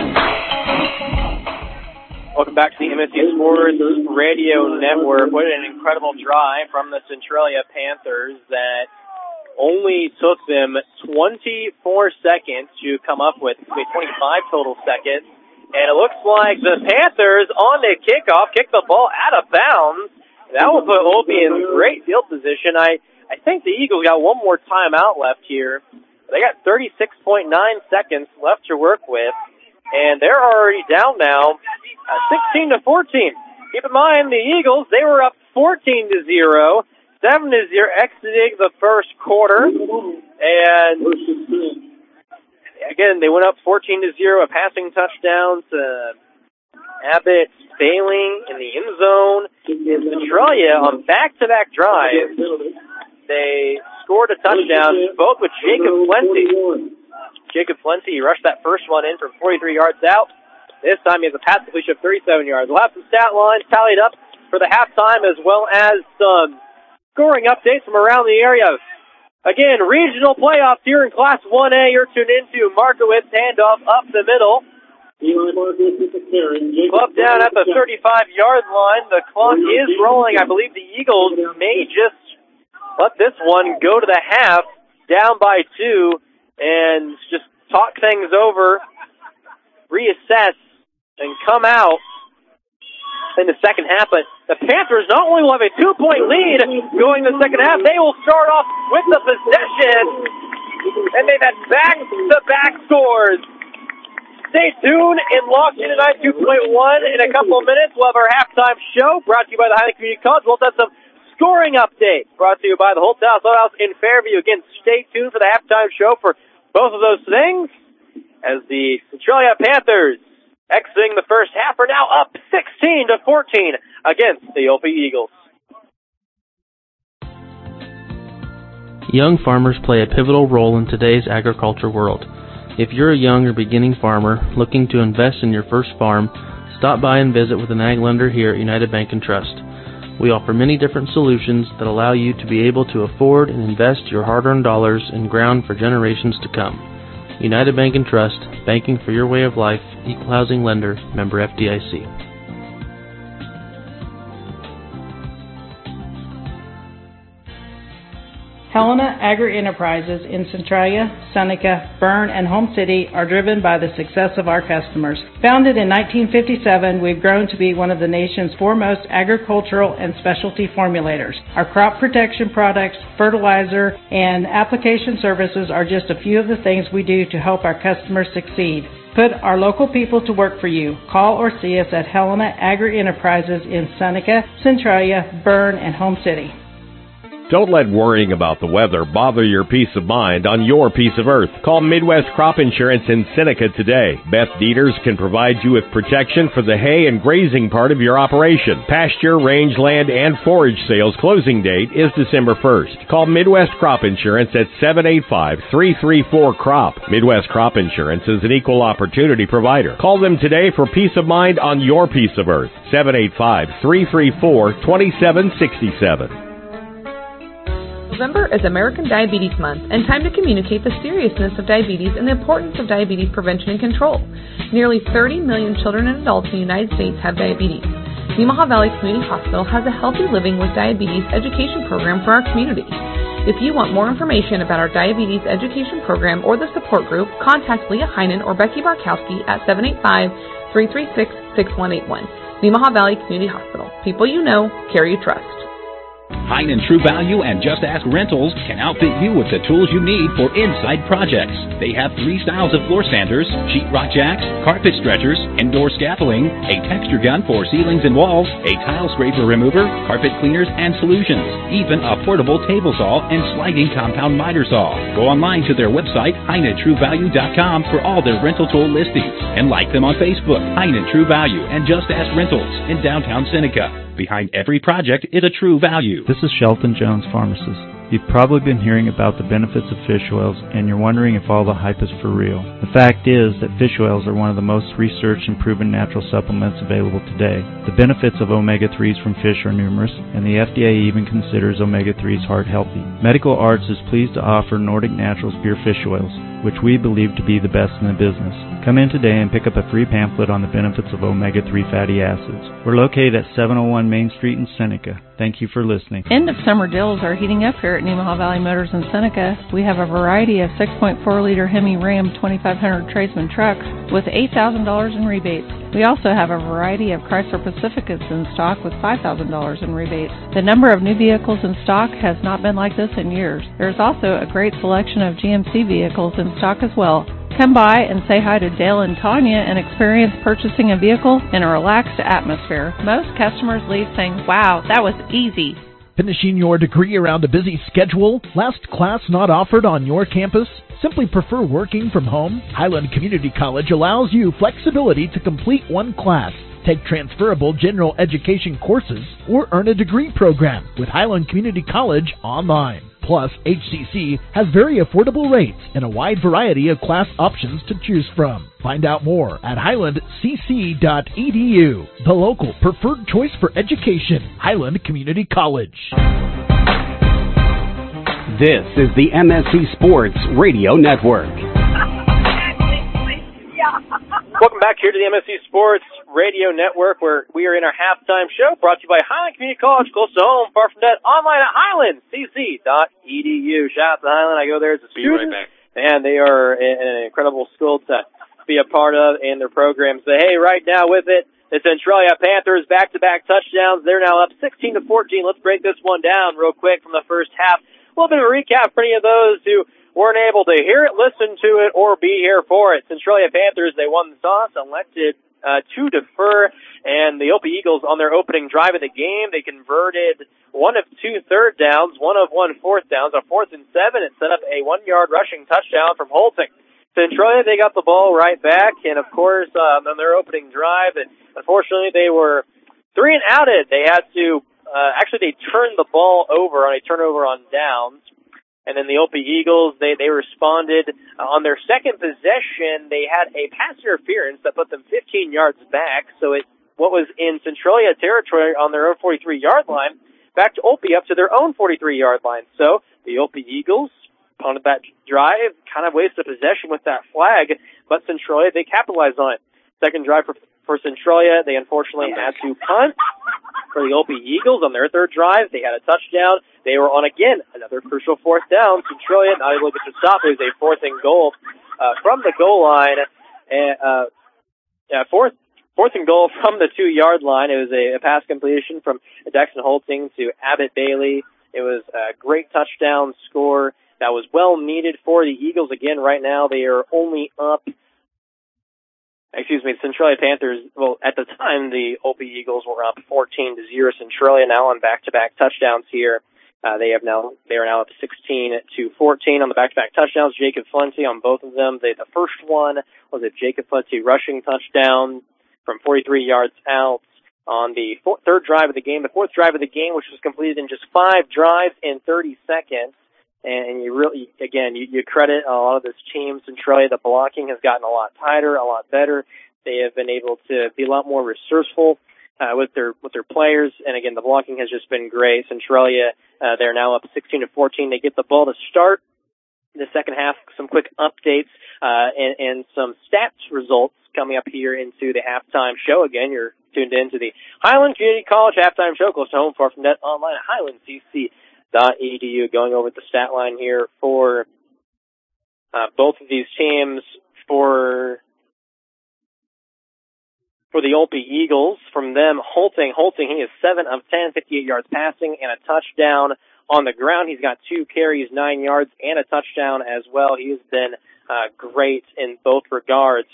Welcome back to the MSC Sports Radio Network. What an incredible drive from the Centralia Panthers that only took them 24 seconds to come up with, 25 total seconds. And it looks like the Panthers on the kickoff kick the ball out of bounds. That will put Opie in great field position. I think the Eagles got one more timeout left here. They got 36.9 seconds left to work with, and they're already down now 16-14. Keep in mind, the Eagles, they were up 14-0, 7-0 exiting the first quarter, and again, they went up 14-0, a passing touchdown to Abbott failing in the end zone. In Centralia, on back-to-back drives, they scored a touchdown, both with Jacob Flenty. Jacob Flenty rushed that first one in from 43 yards out. This time he has a pass completion of 37 yards. We'll have some stat lines tallied up for the halftime, as well as some scoring updates from around the area. Again, regional playoffs here in Class 1A. You're tuned into Markowitz handoff up the middle. Club down at the 35-yard line. The clock is rolling. I believe the Eagles may just let this one go to the half, down by 2, and just talk things over, reassess and come out in the second half, but the Panthers not only will have a 2-point lead going in the second half, they will start off with the possession, and they've had back-to-back scores. Stay tuned and locked in tonight, 2.1. In a couple of minutes, we'll have our halftime show brought to you by the Highland Community College. We'll have some scoring updates brought to you by the Holtz House in Fairview. Again, stay tuned for the halftime show for both of those things as the Centralia Panthers exiting the first half are now up 16-14 against the OP Eagles. Young farmers play a pivotal role in today's agriculture world. If you're a young or beginning farmer looking to invest in your first farm, stop by and visit with an ag lender here at United Bank & Trust. We offer many different solutions that allow you to be able to afford and invest your hard-earned dollars in ground for generations to come. United Bank & Trust, banking for your way of life, equal housing lender, member FDIC. Helena Agri-Enterprises in Centralia, Seneca, Berne, and Home City are driven by the success of our customers. Founded in 1957, we've grown to be one of the nation's foremost agricultural and specialty formulators. Our crop protection products, fertilizer, and application services are just a few of the things we do to help our customers succeed. Put our local people to work for you. Call or see us at Helena Agri-Enterprises in Seneca, Centralia, Berne, and Home City. Don't let worrying about the weather bother your peace of mind on your piece of earth. Call Midwest Crop Insurance in Seneca today. Beth Dieters can provide you with protection for the hay and grazing part of your operation. Pasture, rangeland, and forage sales closing date is December 1st. Call Midwest Crop Insurance at 785-334-CROP. Midwest Crop Insurance is an equal opportunity provider. Call them today for peace of mind on your piece of earth. 785-334-2767. November is American Diabetes Month and time to communicate the seriousness of diabetes and the importance of diabetes prevention and control. Nearly 30 million children and adults in the United States have diabetes. Nemaha Valley Community Hospital has a Healthy Living with Diabetes education program for our community. If you want more information about our diabetes education program or the support group, contact Leah Heinen or Becky Barkowski at 785-336-6181. Nemaha Valley Community Hospital. People you know, care you trust. Heinen True Value and Just Ask Rentals can outfit you with the tools you need for inside projects. They have 3 styles of floor sanders, sheetrock jacks, carpet stretchers, indoor scaffolding, a texture gun for ceilings and walls, a tile scraper remover, carpet cleaners and solutions, even a portable table saw and sliding compound miter saw. Go online to their website, HeinenTrueValue.com, for all their rental tool listings, and like them on Facebook, Heinen True Value and Just Ask Rentals in downtown Seneca. Behind every project is a true value. This is Shelton Jones, pharmacist. You've probably been hearing about the benefits of fish oils, and you're wondering if all the hype is for real. The fact is that fish oils are one of the most researched and proven natural supplements available today. The benefits of omega-3s from fish are numerous, and the FDA even considers omega-3s heart healthy. Medical Arts is pleased to offer Nordic Naturals pure fish oils, which we believe to be the best in the business. Come in today and pick up a free pamphlet on the benefits of omega-3 fatty acids. We're located at 701 Main Street in Seneca. Thank you for listening. End of summer deals are heating up here at Nemaha Valley Motors in Seneca. We have a variety of 6.4-liter Hemi Ram 2500 Tradesman trucks with $8,000 in rebates. We also have a variety of Chrysler Pacificas in stock with $5,000 in rebates. The number of new vehicles in stock has not been like this in years. There's also a great selection of GMC vehicles in stock as well. Come by and say hi to Dale and Tanya and experience purchasing a vehicle in a relaxed atmosphere. Most customers leave saying, "Wow, that was easy." Finishing your degree around a busy schedule? Last class not offered on your campus? Simply prefer working from home? Highland Community College allows you flexibility to complete one class, take transferable general education courses, or earn a degree program with Highland Community College online. Plus, HCC has very affordable rates and a wide variety of class options to choose from. Find out more at highlandcc.edu, the local preferred choice for education, Highland Community College. This is the MSC Sports Radio Network. Welcome back here to the MSC Sports Radio Network, where we are in our halftime show, brought to you by Highland Community College, close to home, far from debt, online at highlandcc.edu. Shout out to Highland. I go there as a student. Be right back. And they are an incredible school to be a part of in their program. So, hey, right now with it, the Centralia Panthers back-to-back touchdowns. They're now up 16-14. Let's break this one down real quick from the first half. A little bit of a recap for any of those who weren't able to hear it, listen to it, or be here for it. Centralia Panthers, they won the toss, elected to defer, and the Opie Eagles on their opening drive of the game, they converted one of 2 third downs, one of 1 fourth downs. On 4th and 7, it set up a 1-yard rushing touchdown from Holting. Centralia, they got the ball right back, and of course, on their opening drive, unfortunately, they were 3 and outed. They had to, they turned the ball over on a turnover on downs. And then the Opie Eagles, they responded on their second possession. They had a pass interference that put them 15 yards back. So what was in Centralia territory on their own 43-yard line, back to Opie up to their own 43-yard line. So the Opie Eagles, on that drive, kind of wasted possession with that flag, but Centralia, they capitalized on it. Second drive for Centralia, they unfortunately had to punt. For the Opie Eagles, on their third drive, they had a touchdown. They were on, again, another crucial 4th down. Centralia not able to get the stop. It was a 4th and goal from the goal line. Fourth and goal from the 2-yard line. It was a pass completion from Dexon Holting to Abbott Bailey. It was a great touchdown score that was well needed for the Eagles. Again, right now they are only up. Centralia Panthers, well, at the time, the Opie Eagles were up 14-0. Centralia now on back-to-back touchdowns here. They are now up 16-14 on the back-to-back touchdowns. Jacob Flunty on both of them. The first one was a Jacob Flunty rushing touchdown from 43 yards out on the third drive of the game. The fourth drive of the game, which was completed in just 5 drives in 30 seconds. And you really, again, you credit a lot of this team. Centralia, the blocking has gotten a lot tighter, a lot better. They have been able to be a lot more resourceful with their players. And again, the blocking has just been great. Centralia, they're now up 16-14. They get the ball to start the second half. Some quick updates and some stats results coming up here into the halftime show. Again, you're tuned in to the Highland Community College halftime show, close to home, far from net, online at highlandcc.edu. Going over the stat line here for both of these teams. For the Opie Eagles, from them, Holting, he is 7 of 10, 58 yards passing and a touchdown on the ground. He's got 2 carries, 9 yards, and a touchdown as well. He has been great in both regards.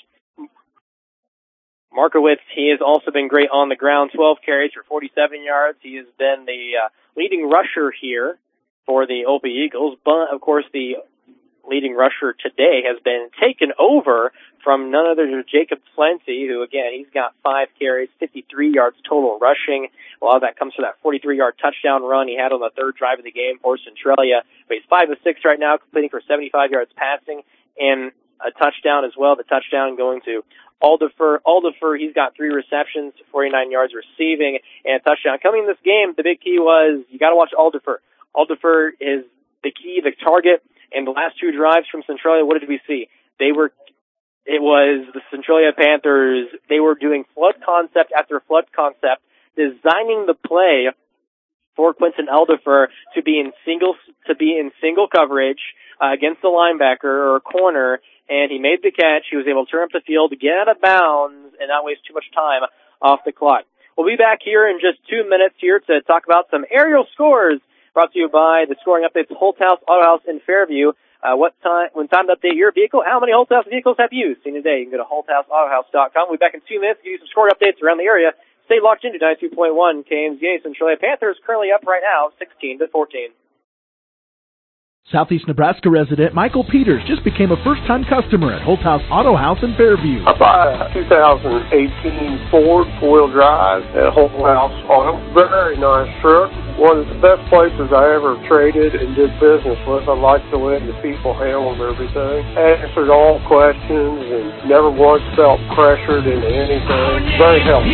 Markowitz, he has also been great on the ground, 12 carries for 47 yards. He has been the leading rusher here for the Opie Eagles, but of course the leading rusher today has been taken over from none other than Jacob Plenty, who again, he's got 5 carries, 53 yards total rushing. A lot of that comes from that 43-yard touchdown run he had on the third drive of the game for Centralia. But he's 5 of 6 right now, completing for 75 yards passing and a touchdown as well. The touchdown going to Alderfer, he's got 3 receptions, 49 yards receiving, and a touchdown. Coming in this game, the big key was you got to watch Alderfer. Alderfer is the key, the target, and the last 2 drives from Centralia, what did we see? It was the Centralia Panthers, they were doing flood concept after flood concept, designing the play for Quinton Alderfer to be in single coverage against the linebacker or corner, and he made the catch. He was able to turn up the field, get out of bounds, and not waste too much time off the clock. We'll be back here in just 2 minutes here to talk about some aerial scores brought to you by the Scoring Updates Holthouse Auto House in Fairview. When time to update your vehicle, how many Holthouse vehicles have you seen today? You can go to holthouseautohouse.com. We'll be back in 2 minutes to give you some scoring updates around the area. Stay locked into 92.1 KMZA. Centralia Panthers currently up right now, 16-14. Southeast Nebraska resident Michael Peters just became a first-time customer at Holthouse Auto House in Fairview. I bought a 2018 Ford 4-wheel drive at Holthouse Auto. Very nice truck. One of the best places I ever traded and did business with. I like the way the people handled everything. Answered all questions and never once felt pressured into anything. Very helpful.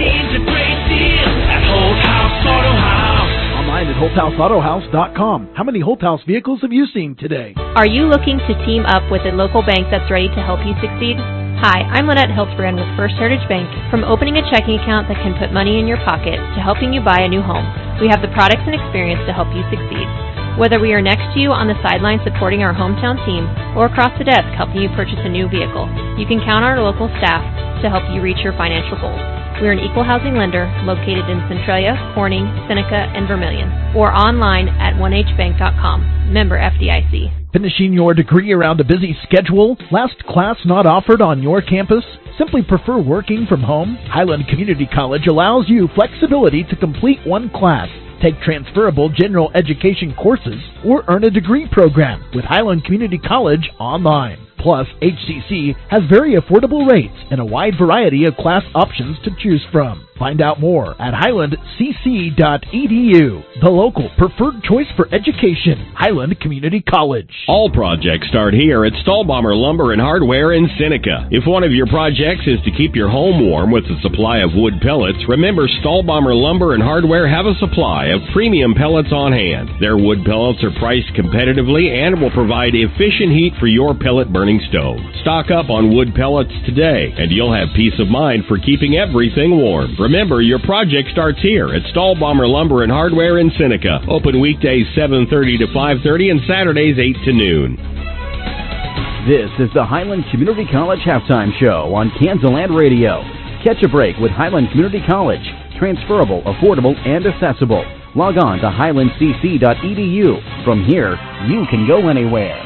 Online at holthouseautohouse.com. How many Holthouse vehicles have you seen today? Are you looking to team up with a local bank that's ready to help you succeed? Hi, I'm Lynette Hiltbrand with First Heritage Bank. From opening a checking account that can put money in your pocket to helping you buy a new home, we have the products and experience to help you succeed. Whether we are next to you on the sideline supporting our hometown team or across the desk helping you purchase a new vehicle, you can count on our local staff to help you reach your financial goals. We are an equal housing lender located in Centralia, Corning, Seneca, and Vermilion, or online at 1hbank.com. Member FDIC. Finishing your degree around a busy schedule? Last class not offered on your campus? Simply prefer working from home? Highland Community College allows you flexibility to complete one class, take transferable general education courses, or earn a degree program with Highland Community College online. Plus, HCC has very affordable rates and a wide variety of class options to choose from. Find out more at highlandcc.edu, the local preferred choice for education, Highland Community College. All projects start here at Stahlbomber Lumber and Hardware in Seneca. If one of your projects is to keep your home warm with a supply of wood pellets, remember Stahlbomber Lumber and Hardware have a supply of premium pellets on hand. Their wood pellets are priced competitively and will provide efficient heat for your pellet burning stove. Stock up on wood pellets today, and you'll have peace of mind for keeping everything warm. Remember, your project starts here at Stahlbomber Lumber and Hardware in Seneca. Open weekdays 7:30 to 5:30 and Saturdays 8 to noon. This is the Highland Community College Halftime Show on Kansaland Radio. Catch a break with Highland Community College. Transferable, affordable, and accessible. Log on to highlandcc.edu. From here, you can go anywhere.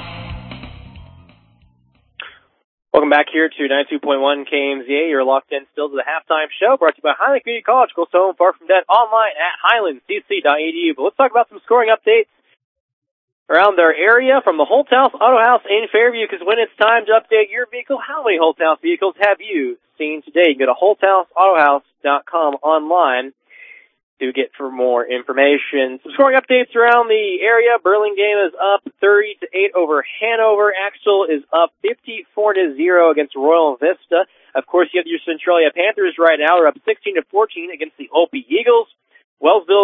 Welcome back here to 92.1 KMZA. You're locked in still to the halftime show brought to you by Highland Community College. Close to home, far from debt, online at highlandcc.edu. But let's talk about some scoring updates around our area from the Holthouse Auto House in Fairview, because when it's time to update your vehicle, how many Holthouse vehicles have you seen today? You can go to holthouseautohouse.com online to get for more information. Some scoring updates around the area. Burlingame is up 30-8 over Hanover. Axel is up 54-0 against Royal Vista. Of course, you have your Centralia Panthers right now. They're up 16-14 against the Opie Eagles. Wellsville's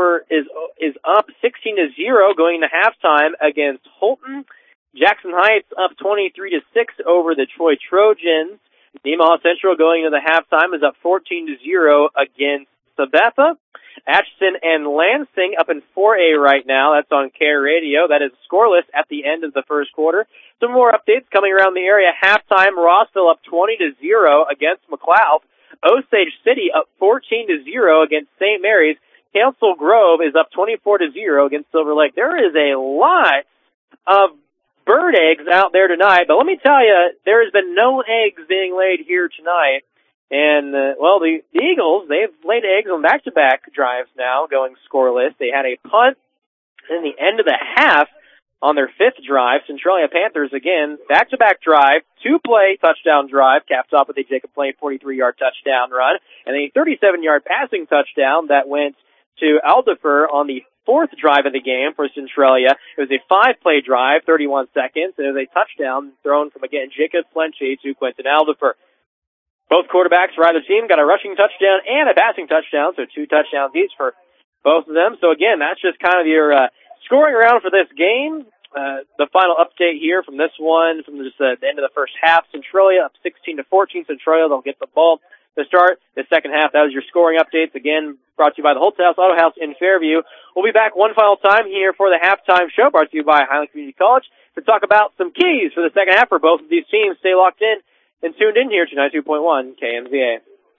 is up 16-0 going to halftime against Holton. Jackson Heights up 23-6 over the Troy Trojans. Nemaha Central going to the halftime is up 14-0 against Sabetha. Atchison and Lansing up in 4A right now. That's on Care Radio. That is scoreless at the end of the first quarter. Some more updates coming around the area. Halftime, Rossville up 20-0 against McLeod. Osage City up 14-0 against St. Mary's. Council Grove is up 24-0 against Silver Lake. There is a lot of bird eggs out there tonight, but let me tell you, there has been no eggs being laid here tonight. And, the Eagles, they've laid eggs on back-to-back drives now, going scoreless. They had a punt in the end of the half on their fifth drive. Centralia Panthers, again, back-to-back drive, two-play touchdown drive, capped off with a Jacob Plain 43-yard touchdown run, and a 37-yard passing touchdown that went to Aldifer on the fourth drive of the game for Centralia. It was a five-play drive, 31 seconds, and it was a touchdown thrown from, again, Jacob Plenche to Quentin Aldifer. Both quarterbacks for either team got a rushing touchdown and a passing touchdown, so 2 touchdowns each for both of them. So, again, that's just kind of your scoring around for this game. The final update here from this one, from just the end of the first half, Centralia up 16-14. Centralia, they'll get the ball to start the second half. That was your scoring updates, again, brought to you by the Holthouse Auto House in Fairview. We'll be back one final time here for the halftime show, brought to you by Highland Community College, to talk about some keys for the second half for both of these teams. Stay locked in and tuned in here to 92.1 KMZA.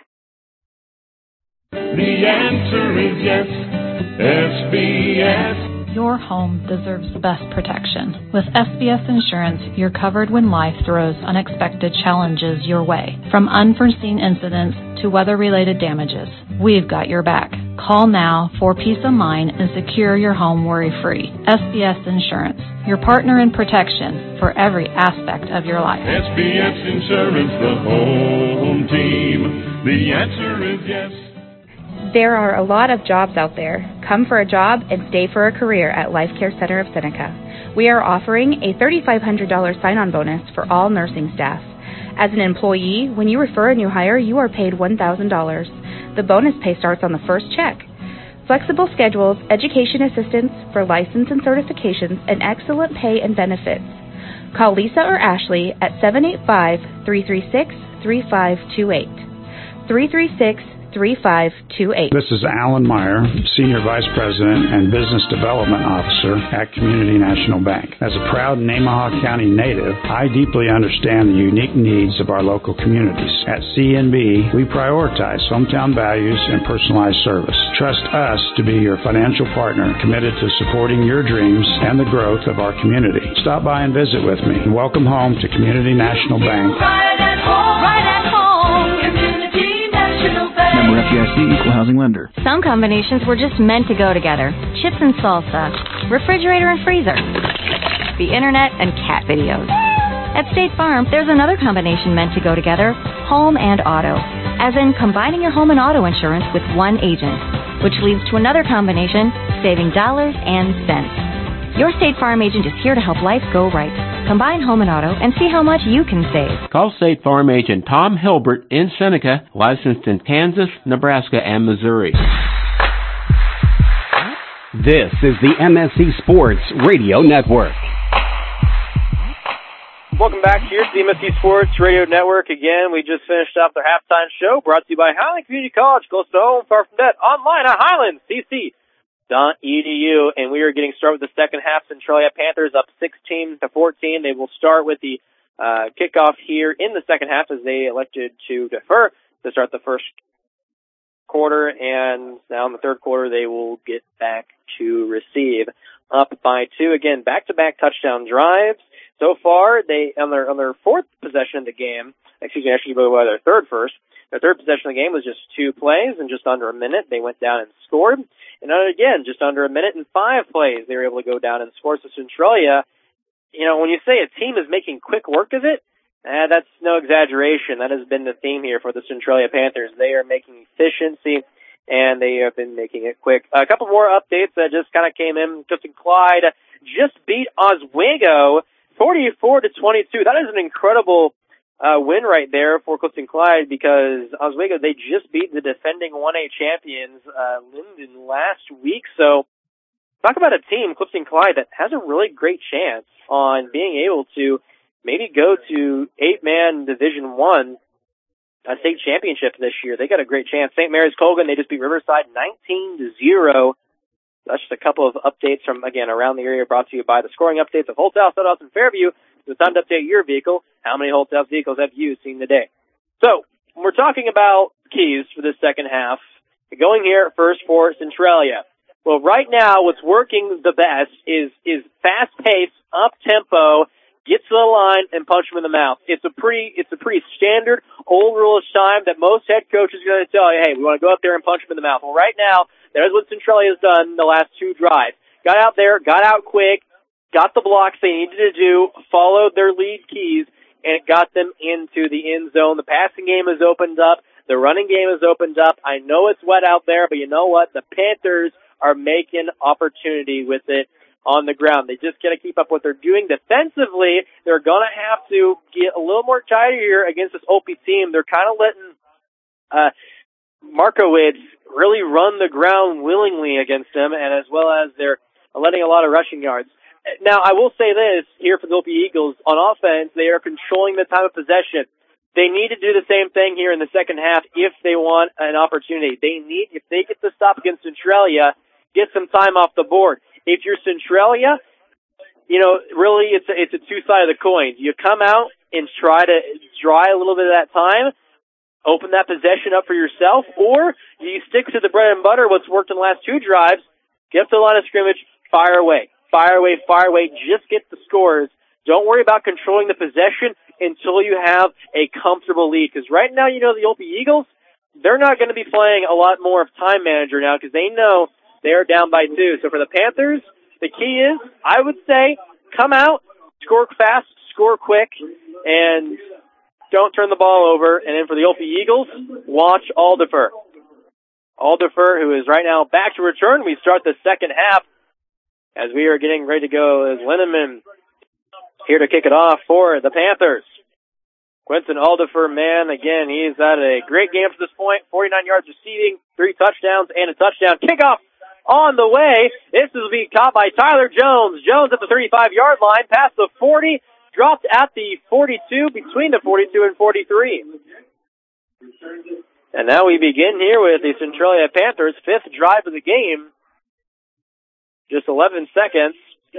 The answer is yes, SBS. Your home deserves the best protection. With SBS Insurance, you're covered when life throws unexpected challenges your way. From unforeseen incidents to weather-related damages, we've got your back. Call now for peace of mind and secure your home worry-free. SBS Insurance, your partner in protection for every aspect of your life. SBS Insurance, the home team. The answer is yes. There are a lot of jobs out there. Come for a job and stay for a career at Life Care Center of Seneca. We are offering a $3,500 sign-on bonus for all nursing staff. As an employee, when you refer a new hire, you are paid $1,000. The bonus pay starts on the first check. Flexible schedules, education assistance for license and certifications, and excellent pay and benefits. Call Lisa or Ashley at 785-336-3528. 336 888-888-3528. This is Alan Meyer, Senior Vice President and Business Development Officer at Community National Bank. As a proud Nemaha County native, I deeply understand the unique needs of our local communities. At CNB, we prioritize hometown values and personalized service. Trust us to be your financial partner committed to supporting your dreams and the growth of our community. Stop by and visit with me. Welcome home to Community National Bank. Right at home, Community National Bank. Member FDIC, Equal Housing Lender. Some combinations were just meant to go together. Chips and salsa, refrigerator and freezer, the internet and cat videos. At State Farm, there's another combination meant to go together, home and auto. As in combining your home and auto insurance with one agent, which leads to another combination, saving dollars and cents. Your State Farm agent is here to help life go right. Combine home and auto and see how much you can save. Call State Farm agent Tom Hilbert in Seneca, licensed in Kansas, Nebraska, and Missouri. This is the MSC Sports Radio Network. Welcome back here to the MSC Sports Radio Network. Again, we just finished up the halftime show brought to you by Highland Community College, close to home, far from debt, online at highlandcc.edu. And we are getting started with the second half. Centralia Panthers up 16-14. They will start with the kickoff here in the second half as they elected to defer to start the first quarter. And now in the third quarter, they will get back to receive. Up by 2. Again, back-to-back touchdown drives. So far, they on their fourth possession of the game, actually by their third first. Their third possession of the game was just 2 plays in just under a minute. They went down and scored. And again, just under a minute and 5 plays, they were able to go down and score. So Centralia, when you say a team is making quick work of it, that's no exaggeration. That has been the theme here for the Centralia Panthers. They are making efficiency, and they have been making it quick. A couple more updates that just kind of came in. Clifton Clyde just beat Oswego 44-22. That is an incredible win right there for Clifton Clyde because Oswego, they just beat the defending 1A champions, Linden, last week. So talk about a team, Clifton Clyde, that has a really great chance on being able to maybe go to 8-man Division I state championship this year. They got a great chance. St. Mary's Colgan, they just beat Riverside 19-0. That's just a couple of updates from, again, around the area brought to you by the scoring updates of Holt House, and Fairview. It's time to update your vehicle. How many Holt House vehicles have you seen today? So, when we're talking about keys for this second half, going here first for Centralia. Well, right now, what's working the best is fast-paced, up-tempo, get to the line and punch them in the mouth. It's a pretty standard, old rule-ish time that most head coaches are going to tell you, hey, we want to go up there and punch them in the mouth. Well, right now, that is what Centralia has done the last 2 drives. Got out there, got out quick, got the blocks they needed to do, followed their lead keys, and it got them into the end zone. The passing game has opened up. The running game has opened up. I know it's wet out there, but you know what? The Panthers are making opportunity with it on the ground. They just got to keep up what they're doing defensively. They're going to have to get a little more tighter here against this Opie team. They're kind of letting Markowitz really run the ground willingly against them, and as well as they're letting a lot of rushing yards. Now, I will say this here for the Opie Eagles. On offense, they are controlling the time of possession. They need to do the same thing here in the second half if they want an opportunity. If they get the stop against Centralia, get some time off the board. If you're Centralia, really it's a two-sided coin. You come out and try to dry a little bit of that time, open that possession up for yourself, or you stick to the bread and butter, what's worked in the last 2 drives, get up to the line of scrimmage, fire away. Just get the scores. Don't worry about controlling the possession until you have a comfortable lead. Because right now, the Opie Eagles, they're not going to be playing a lot more of time manager now because they know they are down by 2. So for the Panthers, the key is, I would say, come out, score fast, score quick, and don't turn the ball over. And then for the Opie Eagles, watch Alderfer. Alderfer, who is right now back to return. We start the second half as we are getting ready to go as Linneman here to kick it off for the Panthers. Quentin Alderfer, man, again, he's had a great game to this point. 49 yards receiving, 3 touchdowns, and a touchdown. Kickoff on the way. This will be caught by Tyler Jones. Jones at the 35-yard line, past the 40, dropped at the 42, between the 42 and 43. And now we begin here with the Centralia Panthers' 5th drive of the game. Just 11 seconds,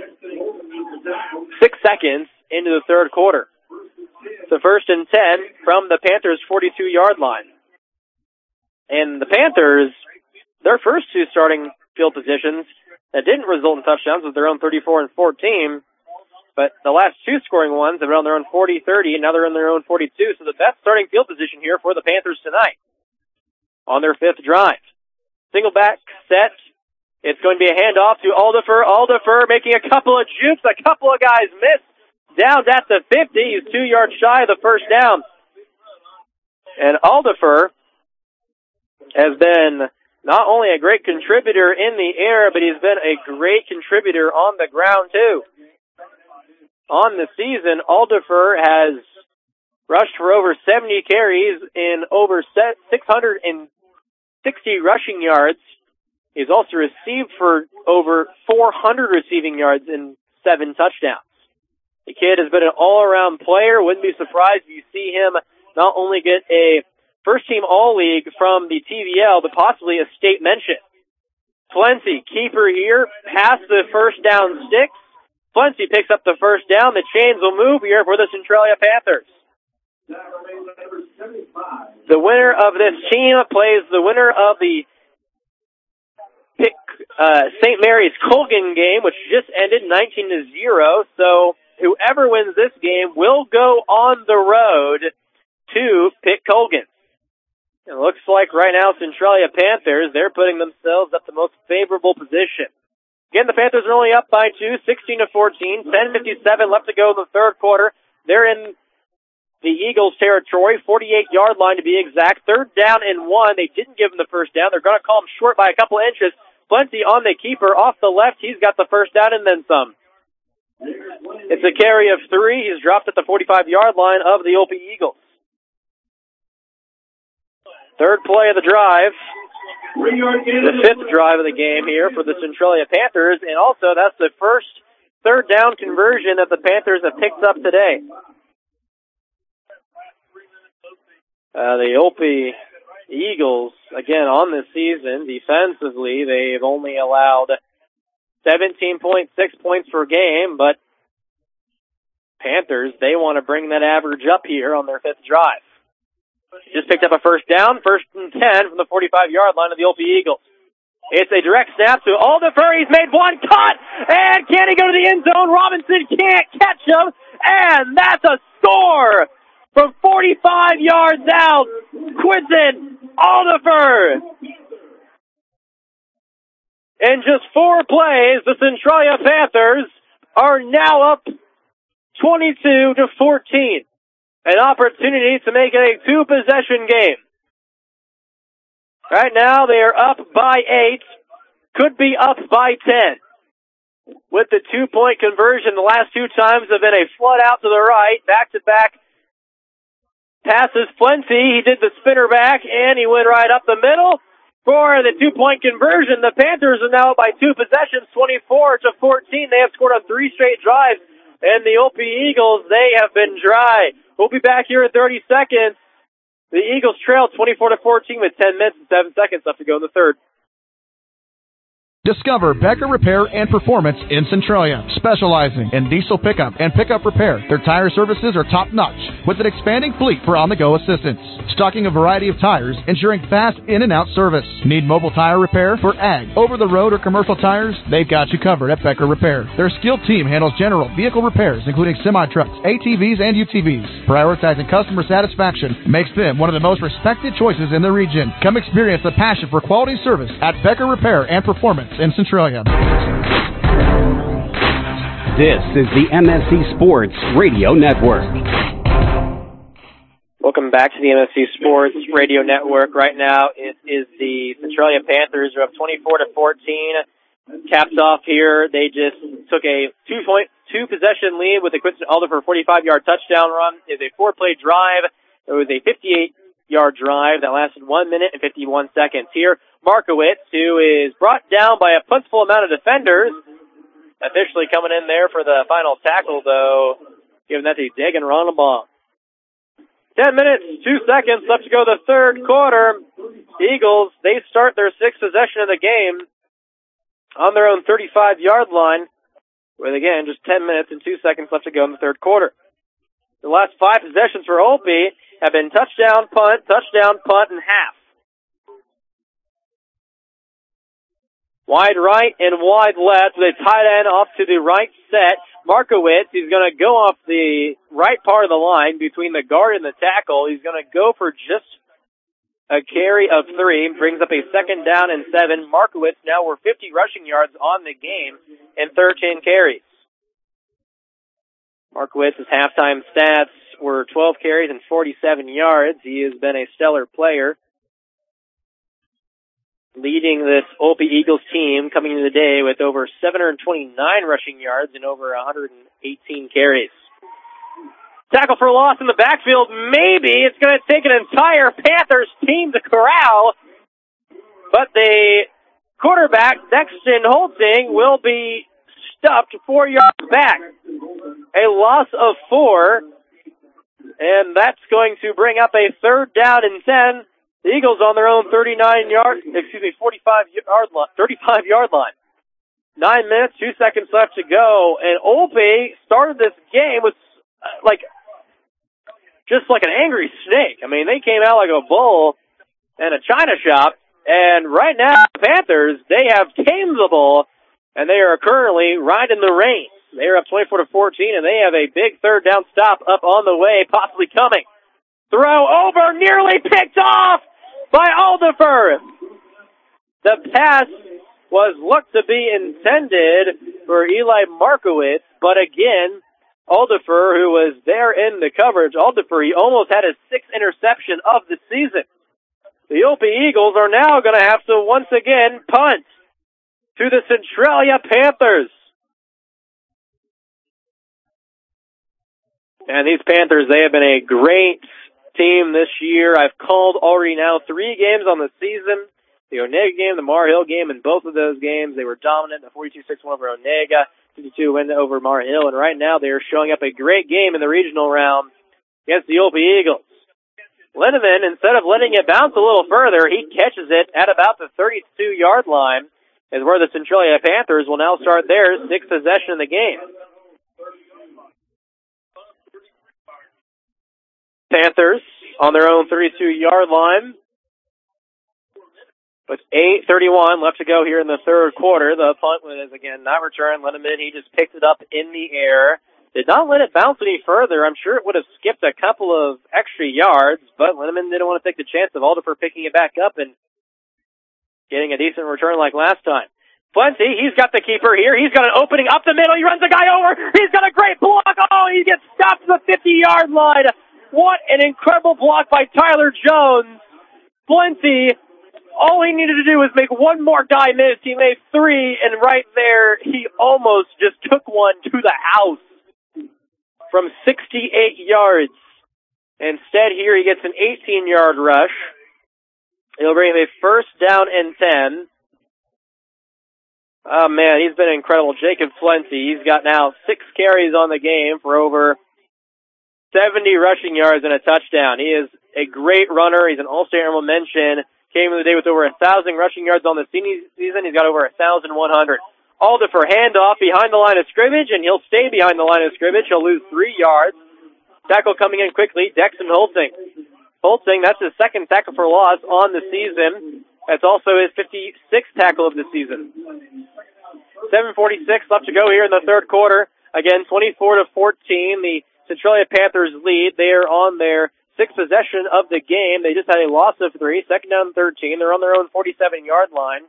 6 seconds into the third quarter. So 1st and 10 from the Panthers' 42-yard line. And the Panthers, their first 2 starting field positions that didn't result in touchdowns with their own 34 and 14, but the last 2 scoring ones have been on their own 40-30, and now they're on their own 42. So the best starting field position here for the Panthers tonight on their 5th drive. Single back set. It's going to be a handoff to Aldifer. Aldifer making a couple of jukes. A couple of guys miss. Down at the 50. He's 2 yards shy of the first down. And Aldifer has been not only a great contributor in the air, but he's been a great contributor on the ground too. On the season, Aldifer has rushed for over 70 carries in over 660 rushing yards. He's also received for over 400 receiving yards and 7 touchdowns. The kid has been an all-around player. Wouldn't be surprised if you see him not only get a first-team All-League from the TVL, but possibly a state mention. Plenty, keeper here, past the first down sticks. Plenty picks up the first down. The chains will move here for the Centralia Panthers. The winner of this team plays the winner of the St. Mary's Colgan game, which just ended 19-0. So whoever wins this game will go on the road to Pitt Colgan. It looks like right now Centralia Panthers, they're putting themselves at the most favorable position. Again, the Panthers are only up by 2, 16-14, 10:57 left to go in the third quarter. They're in the Eagles' territory, 48-yard line to be exact. 3rd down and 1. They didn't give him the first down. They're going to call him short by a couple inches. Plenty on the keeper off the left. He's got the first down and then some. It's a carry of 3. He's dropped at the 45-yard line of the OP Eagles. 3rd play of the drive. The 5th drive of the game here for the Centralia Panthers, and also that's the first 3rd down conversion that the Panthers have picked up today. The OP Eagles, again, on this season, defensively, they've only allowed 17.6 points per game, but Panthers, they want to bring that average up here on their 5th drive. Just picked up a first down, 1st and 10 from the 45-yard line of the OP Eagles. It's a direct snap to Aldifer. He's made one cut, and can he go to the end zone? Robinson can't catch him, and that's a score from 45 yards out. Quinton Aldifer. In just 4 plays, the Centralia Panthers are now up 22-14. An opportunity to make it a 2-possession game. Right now, they are up by 8. Could be up by 10. With the 2-point conversion, the last 2 times have been a flood out to the right. Back-to-back passes Plenty. He did the spinner back, and he went right up the middle. For the 2-point conversion, the Panthers are now by 2 possessions, 24-14. They have scored on 3 straight drives. And the OP Eagles, they have been dry. We'll be back here in 30 seconds. The Eagles trail 24-14 with 10 minutes and 7 seconds left to go in the third. Discover Becker Repair and Performance in Centralia, specializing in diesel pickup and pickup repair. Their tire services are top-notch, with an expanding fleet for on-the-go assistance. Stocking a variety of tires, ensuring fast in-and-out service. Need mobile tire repair for ag, over-the-road, or commercial tires? They've got you covered at Becker Repair. Their skilled team handles general vehicle repairs, including semi-trucks, ATVs, and UTVs. Prioritizing customer satisfaction makes them one of the most respected choices in the region. Come experience the passion for quality service at Becker Repair and Performance in Centralia. This is the MSC Sports Radio Network. Welcome back to the MSC Sports Radio Network. Right now, it is the Centralia Panthers who are up 24-14. Capped off here, they just took a 2-possession lead with a Quinton Aldifer 45-yard touchdown run. It is a 4-play drive. It was a 58-yard drive that lasted 1 minute and 51 seconds. Here, Markowitz, who is brought down by a plentiful amount of defenders, officially coming in there for the final tackle, though, given that he's digging around the ball. 10 minutes, 2 seconds left to go the third quarter. Eagles, they start their sixth possession of the game on their own 35-yard line with, again, just 10 minutes and 2 seconds left to go in the third quarter. The last 5 possessions for Olpe have been touchdown, punt, and half. Wide right and wide left with a tight end off to the right set. Markowitz, he's going to go off the right part of the line between the guard and the tackle. He's going to go for just a carry of 3, brings up a second down and 7. Markowitz now over 50 rushing yards on the game and 13 carries. Markowitz's halftime stats were 12 carries and 47 yards. He has been a stellar player, leading this Olpe Eagles team coming into the day with over 729 rushing yards and over 118 carries. Tackle for loss in the backfield. Maybe it's going to take an entire Panthers team to corral, but the quarterback, Dexton Holtzing, will be stuffed 4 yards back. A loss of 4, and that's going to bring up a third down and 10. The Eagles on their own 35-yard line. 9 minutes, 2 seconds left to go, and Olpe started this game with just like an angry snake. I mean, they came out like a bull in a china shop, and right now the Panthers, they have tamed the bull, and they are currently riding the reins. They are up 24-14, and they have a big third down stop up on the way, possibly coming. Throw over, nearly picked off by Aldifer. The pass was looked to be intended for Eli Markowitz, but again, Aldifer, who was there in the coverage, he almost had his 6th interception of the season. The Olpe Eagles are now going to have to once again punt to the Centralia Panthers. And these Panthers, they have been a great team this year. I've called already now 3 games on the season. The Onega game, the Mar Hill game, and both of those games, they were dominant. The 42-6 win over Onega, 52 win over Mar Hill, and right now they are showing up a great game in the regional round against the Olpe Eagles. Linneman, instead of letting it bounce a little further, he catches it at about the 32-yard line, is where the Centralia Panthers will now start their 6th possession of the game. Panthers on their own 32-yard line with 8:31 left to go here in the third quarter. The punt was, again, not returned. Linneman, he just picked it up in the air. Did not let it bounce any further. I'm sure it would have skipped a couple of extra yards, but Linneman didn't want to take the chance of Aldifer picking it back up and getting a decent return like last time. Plenty, he's got the keeper here. He's got an opening up the middle. He runs the guy over. He's got a great block. Oh, he gets stopped to the 50-yard line. What an incredible block by Tyler Jones. Plenty, all he needed to do was make one more guy miss. He made 3, and right there, he almost just took one to the house from 68 yards. Instead, here he gets an 18-yard rush. It'll bring him a first down and 10. Oh, man, he's been incredible. Jacob Plenty, he's got now 6 carries on the game for over 70 rushing yards and a touchdown. He is a great runner. He's an all-state honorable mention. Came in the day with over 1,000 rushing yards on the season. He's got over 1,100. Aldifer handoff behind the line of scrimmage, and he'll stay behind the line of scrimmage. He'll lose 3 yards. Tackle coming in quickly, Dexton Holtzing. Holtzing, that's his 2nd tackle for loss on the season. That's also his 56th tackle of the season. 7:46 left to go here in the third quarter. Again, 24-14. The Centralia Panthers lead. They are on their 6th possession of the game. They just had a loss of 3. Second down 13. They're on their own 47-yard line.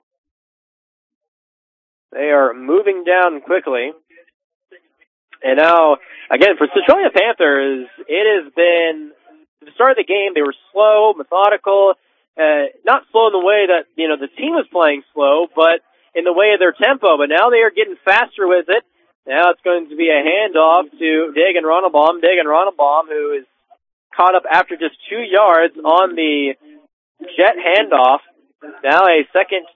They are moving down quickly. And now, again, for Centralia Panthers, it has been, at the start of the game, they were slow, methodical, not slow in the way that, the team was playing slow, but in the way of their tempo. But now they are getting faster with it. Now it's going to be a handoff to Dagan Ronnebaum. Dagan Ronnebaum, who is caught up after just 2 yards on the jet handoff. Now a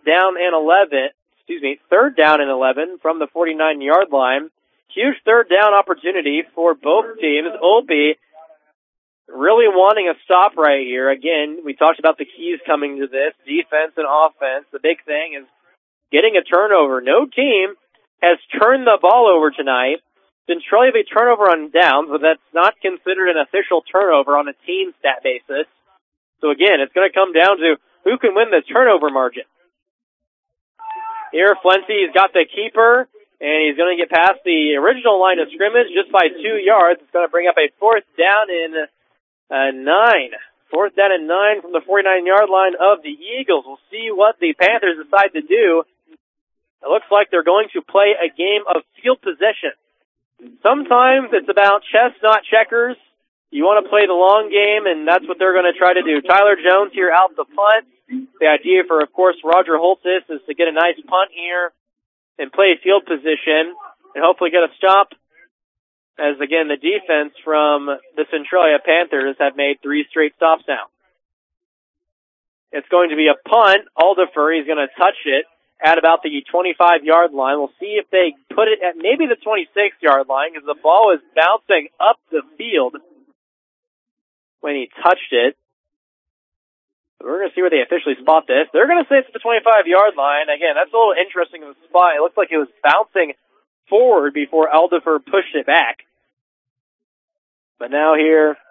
third down and 11 from the 49-yard line. Huge third down opportunity for both teams. Olpe really wanting a stop right here. Again, we talked about the keys coming to this, defense and offense. The big thing is getting a turnover. No team has turned the ball over tonight. Centralia have a turnover on downs, but that's not considered an official turnover on a team stat basis. So again, it's going to come down to who can win the turnover margin. Here, Flenty's got the keeper, and he's going to get past the original line of scrimmage just by 2 yards. It's going to bring up a 4th down and 9. 4th down and 9 from the 49-yard line of the Eagles. We'll see what the Panthers decide to do. It looks like they're going to play a game of field possession. Sometimes it's about chess, not checkers. You want to play the long game, and that's what they're going to try to do. Tyler Jones here out the punt. The idea for, of course, Roger Holtis is to get a nice punt here and play field position and hopefully get a stop as, again, the defense from the Centralia Panthers have made 3 straight stops now. It's going to be a punt. Aldifer, he's going to touch it at about the 25-yard line. We'll see if they put it at maybe the 26-yard line because the ball is bouncing up the field when he touched it. We're going to see where they officially spot this. They're going to say it's the 25-yard line. Again, that's a little interesting in the spot. It looks like it was bouncing forward before Aldifer pushed it back. But now here,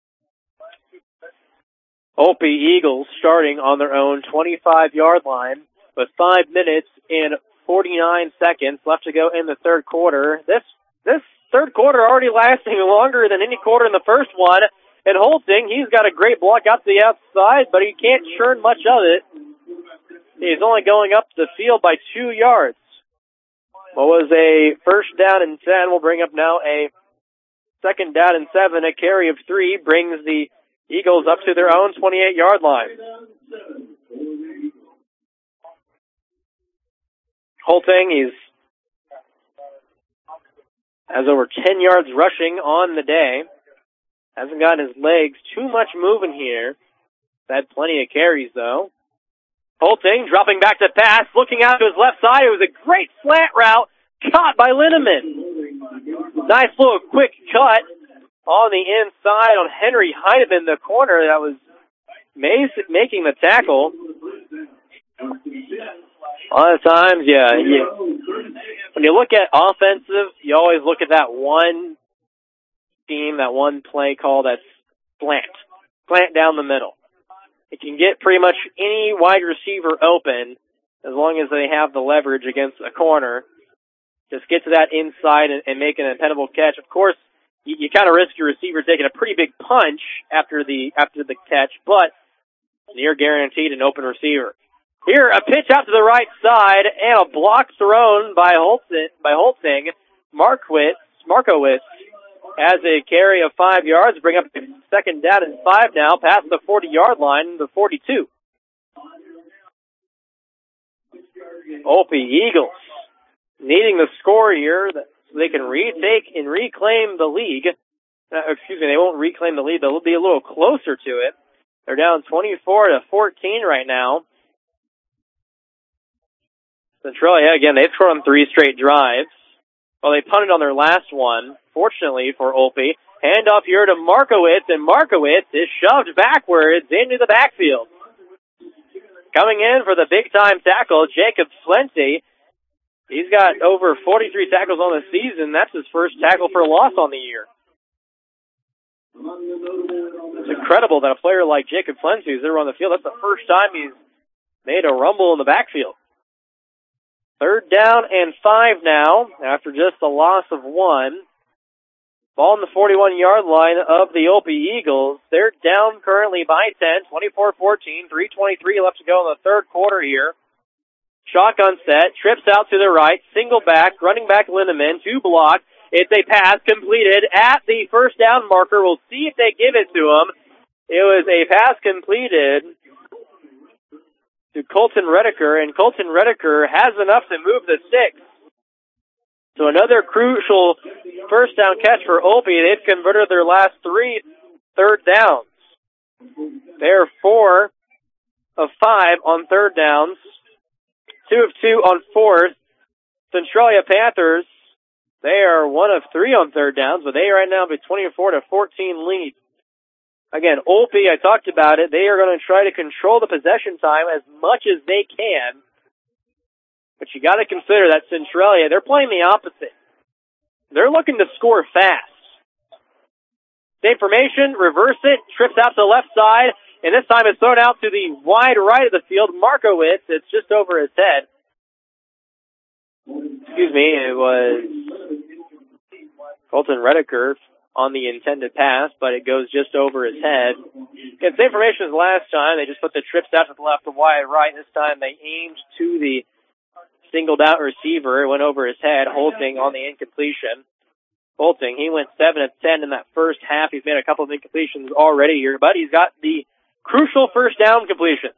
Opie Eagles starting on their own 25-yard line with 5 minutes and 49 seconds left to go in the third quarter. This third quarter already lasting longer than any quarter in the first one. And Holting, he's got a great block out to the outside, but he can't churn much of it. He's only going up the field by 2 yards. What was a 1st down and 10 will bring up now a 2nd down and 7. A carry of 3 brings the Eagles up to their own 28-yard line. Holting, has over 10 yards rushing on the day. Hasn't gotten his legs too much moving here. Had plenty of carries, though. Holting dropping back to pass, looking out to his left side. It was a great slant route caught by Linneman. Nice little quick cut on the inside on Henry Heineman, the corner that was making the tackle. A lot of times, when you look at offensive, you always look at that one team, that one play call that's slant down the middle. It can get pretty much any wide receiver open as long as they have the leverage against a corner. Just get to that inside and make an impenetrable catch. Of course, you kind of risk your receiver taking a pretty big punch after the catch, but near guaranteed an open receiver. Here, a pitch out to the right side and a block thrown by Holting. Markowitz has a carry of 5 yards, bring up 2nd down and 5 now, past the 40-yard line, the 42. Opie Eagles needing the score here so they can retake and reclaim the league. They won't reclaim the lead. They'll be a little closer to it. They're down 24-14 right now. Centralia, again, they've scored on 3 straight drives. Well, they punted on their last one, fortunately for Opie. Handoff here to Markowitz, and Markowitz is shoved backwards into the backfield. Coming in for the big-time tackle, Jacob Flenty. He's got over 43 tackles on the season. That's his first tackle for loss on the year. It's incredible that a player like Jacob Flenty is there on the field. That's the first time he's made a rumble in the backfield. 3rd down and 5 now, after just a loss of 1. Ball on the 41-yard line of the Opie Eagles. They're down currently by 10, 24-14, 3:23 left to go in the third quarter here. Shotgun set, trips out to the right, single back, running back Linneman, 2 blocks. It's a pass completed at the 1st down marker. We'll see if they give it to him. It was a pass completed to Colton Redeker, and Colton Redeker has enough to move the sticks. So another crucial 1st down catch for Opie. They've converted their last 3 third downs. They're 4 of 5 on 3rd downs, 2 of 2 on 4th. Centralia Panthers, they are 1 of 3 on 3rd downs, but they right now have a 24-14 lead. Again, Olpe, I talked about it. They are going to try to control the possession time as much as they can. But you got to consider that Centralia, they're playing the opposite. They're looking to score fast. Same formation, reverse it, trips out to the left side, and this time it's thrown out to the wide right of the field. Markowitz, it's just over his head. Excuse me, it was Colton Redeker on the intended pass, but it goes just over his head. Again, same formation as last time. They just put the trips out to the left, the wide right. This time they aimed to the singled out receiver. It went over his head. Holting on the incompletion. Holting, he went 7 of 10 in that first half. He's made a couple of incompletions already here, but he's got the crucial first down completions.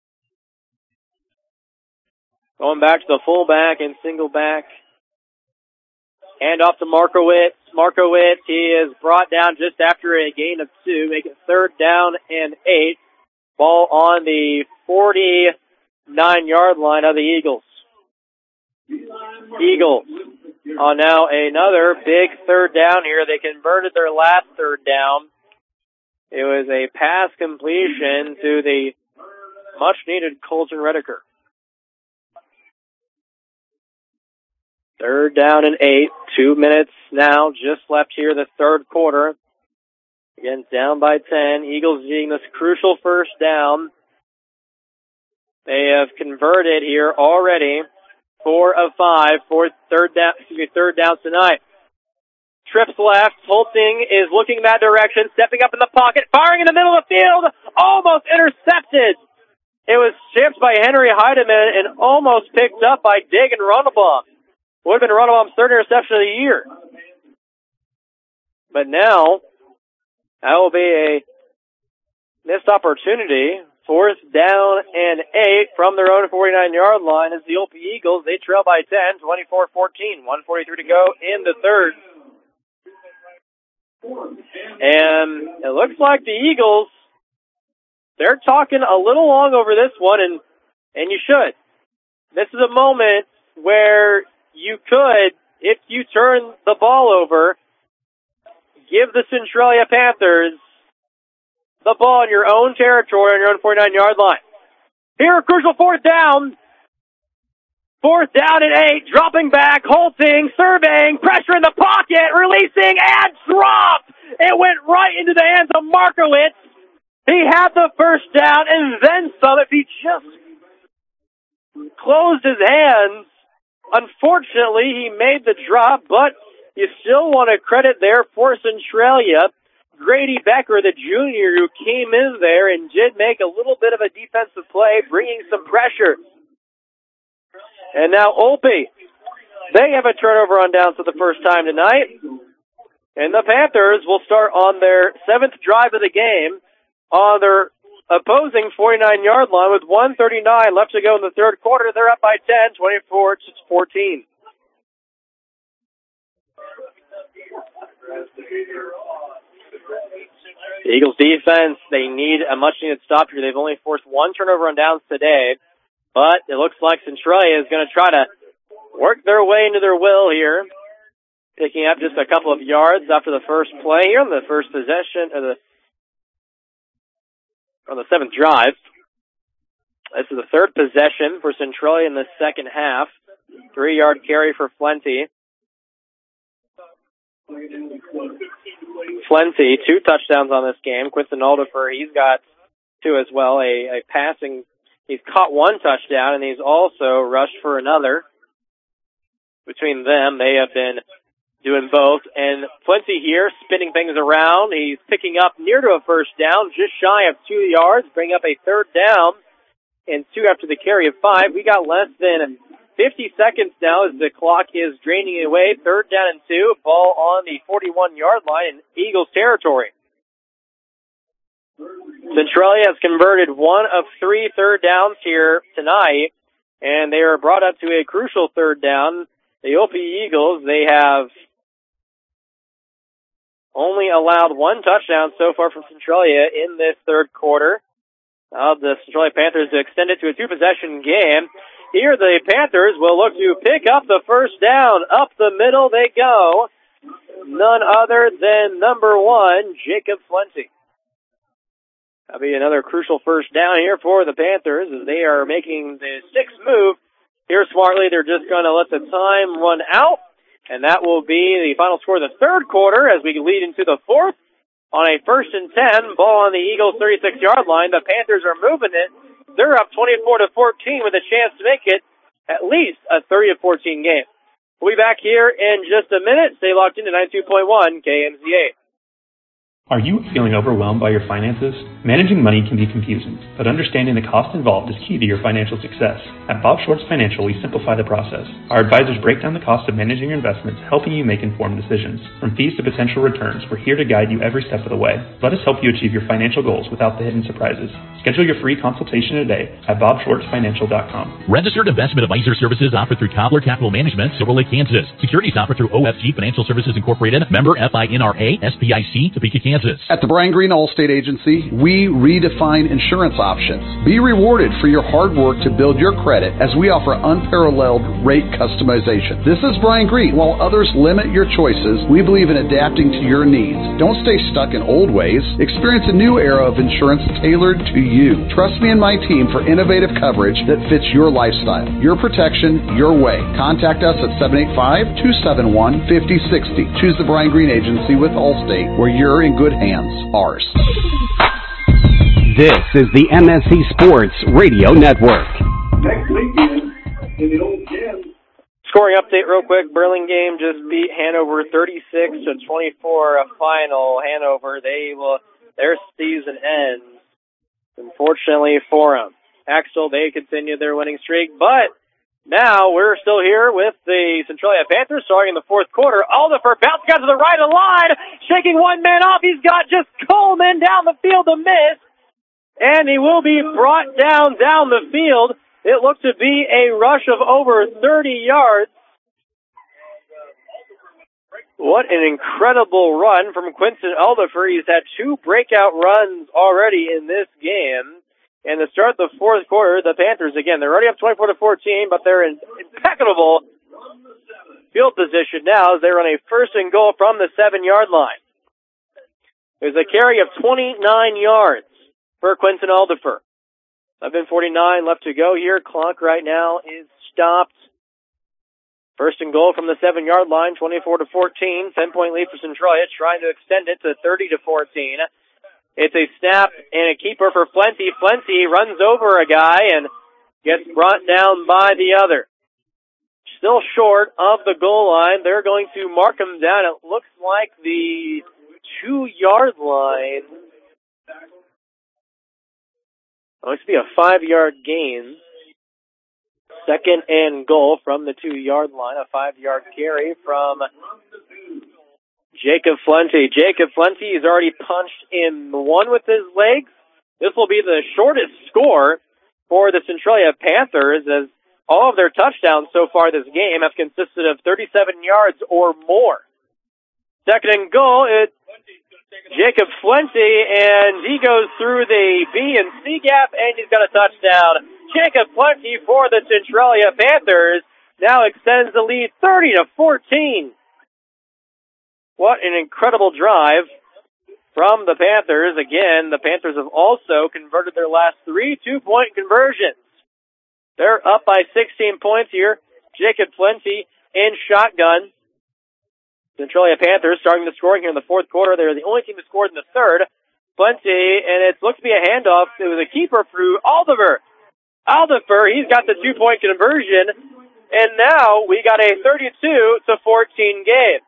Going back to the fullback and single back. Hand off to Markowitz. Markowitz, he is brought down just after a gain of 2, making 3rd down and 8. Ball on the 49-yard line of the Eagles. Eagles on now another big 3rd down here. They converted their last 3rd down. It was a pass completion to the much-needed Colton Redeker. 3rd down and 8. 2 minutes now just left here, the third quarter. Again, down by 10. Eagles needing this crucial first down. They have converted here already. 4 of 5 for third down tonight. Trips left. Holting is looking that direction, stepping up in the pocket, firing in the middle of the field, almost intercepted. It was chipped by Henry Heidemann and almost picked up by Dagan Ronnebaum. Would have been Ronnebaum's 3rd interception of the year. But now, that will be a missed opportunity. 4th down and 8 from their own 49-yard line as the Olpe Eagles, they trail by 10, 24-14, 1:43 to go in the third. And it looks like the Eagles, they're talking a little long over this one, and you should. This is a moment where you could, if you turn the ball over, give the Centralia Panthers the ball in your own territory on your own 49-yard line. Here, a crucial 4th down. 4th down and 8, dropping back, Holting, surveying, pressure in the pocket, releasing, and dropped. It went right into the hands of Markowitz. He had the first down and then some if he just closed his hands. Unfortunately, he made the drop, but you still want to credit there for Centralia. Grady Becker, the junior, who came in there and did make a little bit of a defensive play, bringing some pressure. And now Olpe, they have a turnover on downs for the first time tonight. And the Panthers will start on their 7th drive of the game on their opposing 49-yard line with 1:39 left to go in the third quarter. They're up by 10, 24-14. The Eagles defense, they need a much-needed stop here. They've only forced 1 turnover on downs today, but it looks like Centralia is going to try to work their way into their will here, picking up just a couple of yards after the first play here on the first possession, on the 7th drive. This is the 3rd possession for Centralia in the second half. 3-yard carry for Flenty. Flenty, 2 touchdowns on this game. Quinton Alderfer, he's got 2 as well. A passing, he's caught 1 touchdown, and he's also rushed for another. Between them, they have been doing both. And Flenty here, spinning things around. He's picking up near to a first down, just shy of 2 yards, bring up a 3rd down, and 2 after the carry of 5. We got less than 50 seconds now as the clock is draining away. 3rd down and 2. Ball on the 41-yard line in Eagles territory. Centralia has converted 1 of 3 third downs here tonight, and they are brought up to a crucial 3rd down. The Olpe Eagles, they have only allowed 1 touchdown so far from Centralia in this third quarter. The Centralia Panthers to extend it to a 2-possession game. Here the Panthers will look to pick up the first down. Up the middle they go. None other than number 1, Jacob Flenty. That'll be another crucial first down here for the Panthers as they are making the sixth move. Here smartly, they're just going to let the time run out, and that will be the final score of the third quarter as we lead into the fourth. On a 1st and 10, ball on the Eagles' 36-yard line. The Panthers are moving it. They're up 24-14 with a chance to make it at least a 30-14 game. We'll be back here in just a minute. Stay locked into 92.1 KMZA. Are you feeling overwhelmed by your finances? Managing money can be confusing, but understanding the cost involved is key to your financial success. At Bob Schwartz Financial, we simplify the process. Our advisors break down the cost of managing your investments, helping you make informed decisions. From fees to potential returns, we're here to guide you every step of the way. Let us help you achieve your financial goals without the hidden surprises. Schedule your free consultation today at bobschwartzfinancial.com. Registered investment advisor services offered through Cobbler Capital Management, Silver Lake, Kansas. Securities offered through OFG Financial Services Incorporated, member FINRA, SPIC, Topeka, Kansas. At the Brian Green Allstate Agency, we redefine insurance options. Be rewarded for your hard work to build your credit as we offer unparalleled rate customization. This is Brian Green. While others limit your choices, we believe in adapting to your needs. Don't stay stuck in old ways. Experience a new era of insurance tailored to you. Trust me and my team for innovative coverage that fits your lifestyle. Your protection, your way. Contact us at 785-271-5060. Choose the Brian Green Agency with Allstate, where you're in good hands. Ours. This is the MSC Sports Radio Network. Next weekend in the old gym. Scoring update real quick. Burlingame just beat Hanover 36-24, a final. Hanover, their season ends, unfortunately for them. Axel, they continue their winning streak, but now we're still here with the Centralia Panthers starting in the fourth quarter. Aldifer bounce got to the right of the line, shaking one man off. He's got just Coleman down the field to miss, and he will be brought down the field. It looked to be a rush of over 30 yards. What an incredible run from Quinton Aldifer. He's had two breakout runs already in this game. And to start the fourth quarter, the Panthers, again, they're already up 24-14, but they're in impeccable field position now as they run a 1st and goal from the 7-yard line. There's a carry of 29 yards for Quinton Aldifer. 11:49 left to go here. Clock right now is stopped. 1st and goal from the 7-yard line, 24-14. 10-point lead for Centralia, trying to extend it to 30-14. It's a snap and a keeper for Flenti. Flenti runs over a guy and gets brought down by the other. Still short of the goal line. They're going to mark him down. It looks like the 2-yard line. It looks to be a 5-yard gain. 2nd and goal from the 2-yard line. A 5-yard carry from Jacob Flenti. Jacob Flenti has already punched in one with his legs. This will be the shortest score for the Centralia Panthers as all of their touchdowns so far this game have consisted of 37 yards or more. 2nd and goal, it's Jacob Flenti, and he goes through the B and C gap, and he's got a touchdown. Jacob Flenti for the Centralia Panthers now extends the lead 30-14. What an incredible drive from the Panthers. Again, the Panthers have also converted their last 3 two-point conversions. They're up by 16 points here. Jacob Flenti in shotgun. Centralia Panthers starting the scoring here in the fourth quarter. They're the only team that scored in the third. Flenti, and it looks to be a handoff. It was a keeper through Aldifer. Aldifer, he's got the 2-point conversion, and now we got a 32-14 game.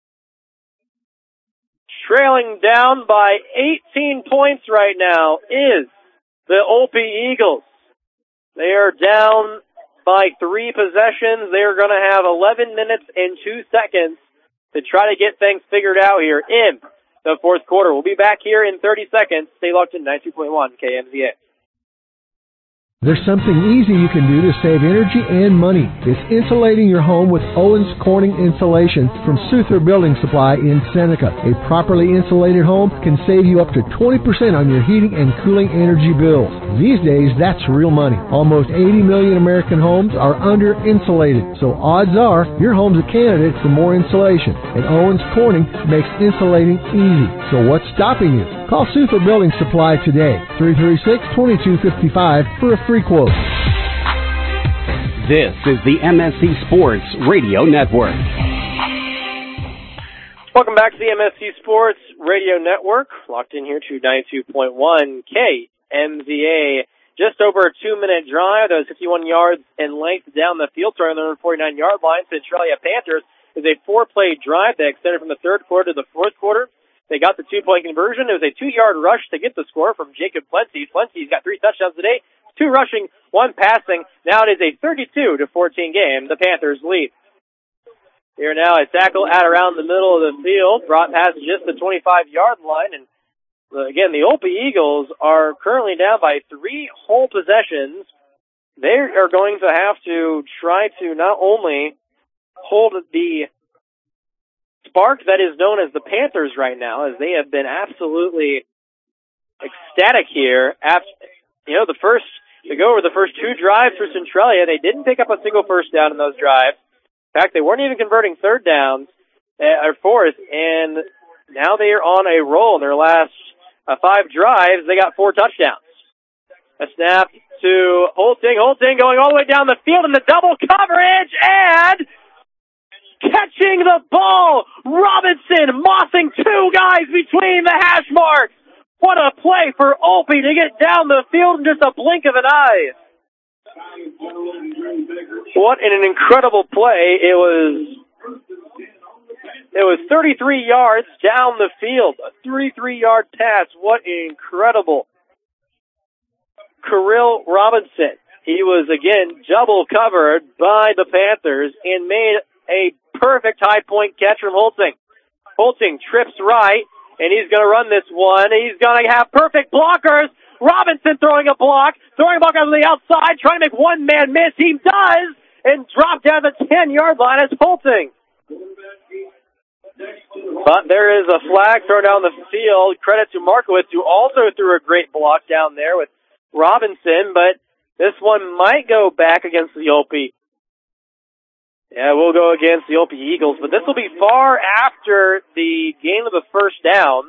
Trailing down by 18 points right now is the Olpe Eagles. They are down by 3 possessions. They are going to have 11 minutes and 2 seconds to try to get things figured out here in the fourth quarter. We'll be back here in 30 seconds. Stay locked in 92.1 KMZA. There's something easy you can do to save energy and money. It's insulating your home with Owens Corning Insulation from Souther Building Supply in Seneca. A properly insulated home can save you up to 20% on your heating and cooling energy bills. These days, that's real money. Almost 80 million American homes are under-insulated, so odds are your home's a candidate for more insulation. And Owens Corning makes insulating easy. So what's stopping you? Call Souther Building Supply today, 336-2255 for a free quote. This is the MSC Sports Radio Network. Welcome back to the MSC Sports Radio Network. Locked in here to 92.1 KMZA. Just over a 2-minute drive. That was 51 yards in length down the field, starting on the 49-yard line. Centralia Panthers is a 4-play drive that extended from the third quarter to the fourth quarter. They got the 2-point conversion. It was a 2-yard rush to get the score from Jacob Plenty. Plenty's got 3 touchdowns today, 2 rushing, 1 passing. Now it is a 32-14 game. The Panthers lead. Here now a tackle at around the middle of the field, brought past just the 25-yard line. And again, the Opie Eagles are currently down by 3 whole possessions. They are going to have to try to not only hold the spark that is known as the Panthers right now, as they have been absolutely ecstatic here. To go over the first 2 drives for Centralia, they didn't pick up a single first down in those drives. In fact, they weren't even converting third downs or fourth, and now they are on a roll. In their last 5 drives, they got 4 touchdowns. A snap to Holting. Holting going all the way down the field in the double coverage, and catching the ball, Robinson mossing 2 guys between the hash marks. What a play for Opie to get down the field in just a blink of an eye. What an incredible play. It was 33 yards down the field, a 33-yard pass. What incredible. Kirill Robinson, he was again double covered by the Panthers and made a perfect high point catch from Holting. Holting trips right, and he's going to run this one. He's going to have perfect blockers. Robinson throwing a block on the outside, trying to make one man miss. He does, and drop down the 10-yard line as Holting. But there is a flag thrown down the field. Credit to Markowitz, who also threw a great block down there with Robinson, but this one might go back against the Opie. Yeah, we'll go against the Opie Eagles, but this will be far after the game of the first down.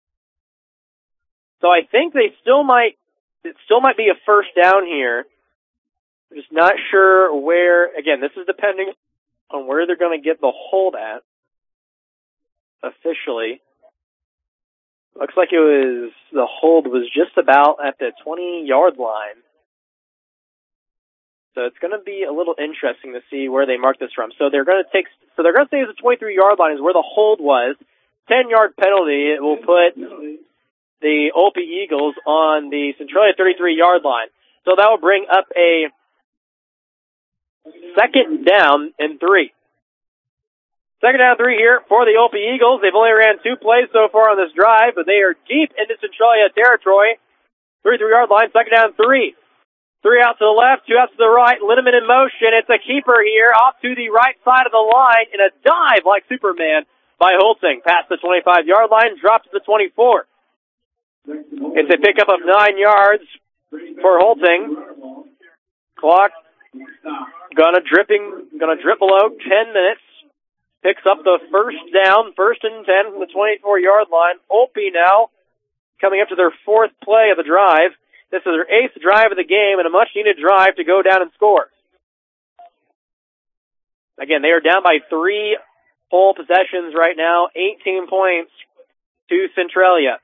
So I think it still might be a first down here. I'm just not sure where. Again, this is depending on where they're going to get the hold at officially. Looks like the hold was just about at the 20-yard line. So it's going to be a little interesting to see where they mark this from. So they're going to say the 23-yard line is where the hold was. 10-yard penalty. It will put the Opie Eagles on the Centralia 33-yard line. So that will bring up a 2nd down and 3. 2nd down and 3 here for the Opie Eagles. They've only ran 2 plays so far on this drive, but they are deep into Centralia territory. 33-yard line, 2nd down and 3. 3 out to the left, 2 out to the right, Linneman in motion. It's a keeper here off to the right side of the line in a dive like Superman by Holting. Past the 25-yard line, drops to the 24. It's a pickup of 9 yards for Holting. Clock gonna drip below 10 minutes. Picks up the first down, 1st and 10 from the 24-yard line. Opie now coming up to their 4th play of the drive. This is their 8th drive of the game and a much-needed drive to go down and score. Again, they are down by 3 whole possessions right now, 18 points to Centralia.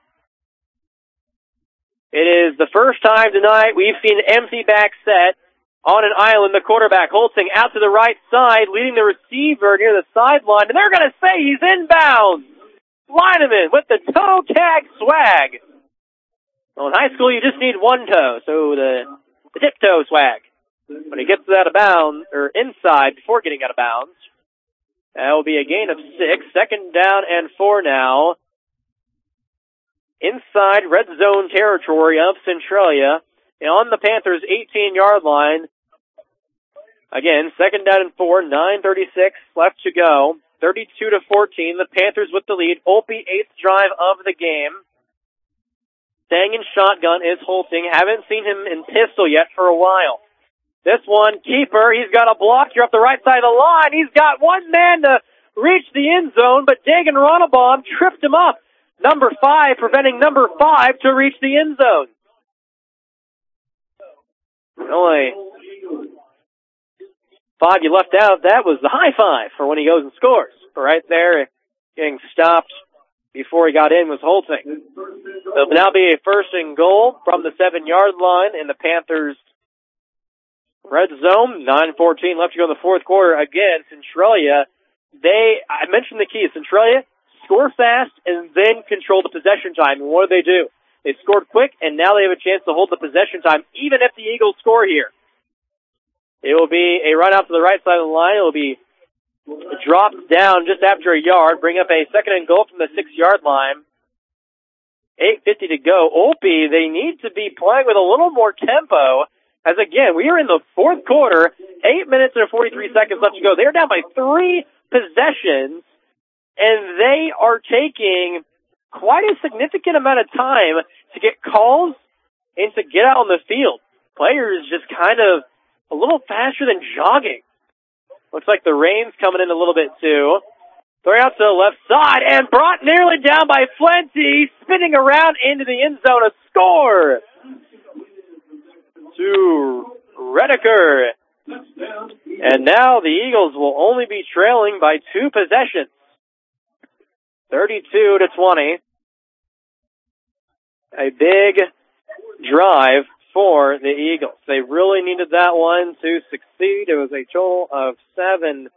It is the first time tonight we've seen an empty back set on an island. The quarterback, Holting, out to the right side, leading the receiver near the sideline, and they're going to say he's inbounds. Lineman with the toe tag swag. Well, in high school, you just need one toe, so the tiptoe swag. When he gets out of bounds, or inside before getting out of bounds, that will be a gain of 6. 2nd down and 4 now. Inside red zone territory of Centralia. on the Panthers' 18-yard line. Again, 2nd down and 4, 9:36 left to go. 32-14, the Panthers with the lead. Olpe, 8th drive of the game. Staying in shotgun is Holting. Haven't seen him in pistol yet for a while. This one, keeper, he's got a block here up the right side of the line. He's got one man to reach the end zone, but Dagan Ronnebaum tripped him up. Number 5, preventing number 5 to reach the end zone. Only 5 you left out. That was the high five for when he goes and scores. But right there, getting stopped before he got in was Holting. It'll now be a 1st and goal from the 7-yard line in the Panthers' red zone. 9:14 left to go in the 4th quarter. Again, Centralia, I mentioned the key. Centralia, score fast and then control the possession time. And what do? They scored quick, and now they have a chance to hold the possession time, even if the Eagles score here. It will be a run out to the right side of the line. It will be dropped down just after a yard, bring up a 2nd and goal from the 6-yard line. 8:50 to go. Olpe, they need to be playing with a little more tempo. As again, we are in the 4th quarter, 8 minutes and 43 seconds left to go. They're down by 3 possessions, and they are taking quite a significant amount of time to get calls and to get out on the field. Players just kind of a little faster than jogging. Looks like the rain's coming in a little bit too. Throwing out to the left side and brought nearly down by Flenty, spinning around into the end zone. A score to Redeker. And now the Eagles will only be trailing by 2 possessions. 32-20. A big drive for the Eagles. They really needed that one to succeed. It was a total of 7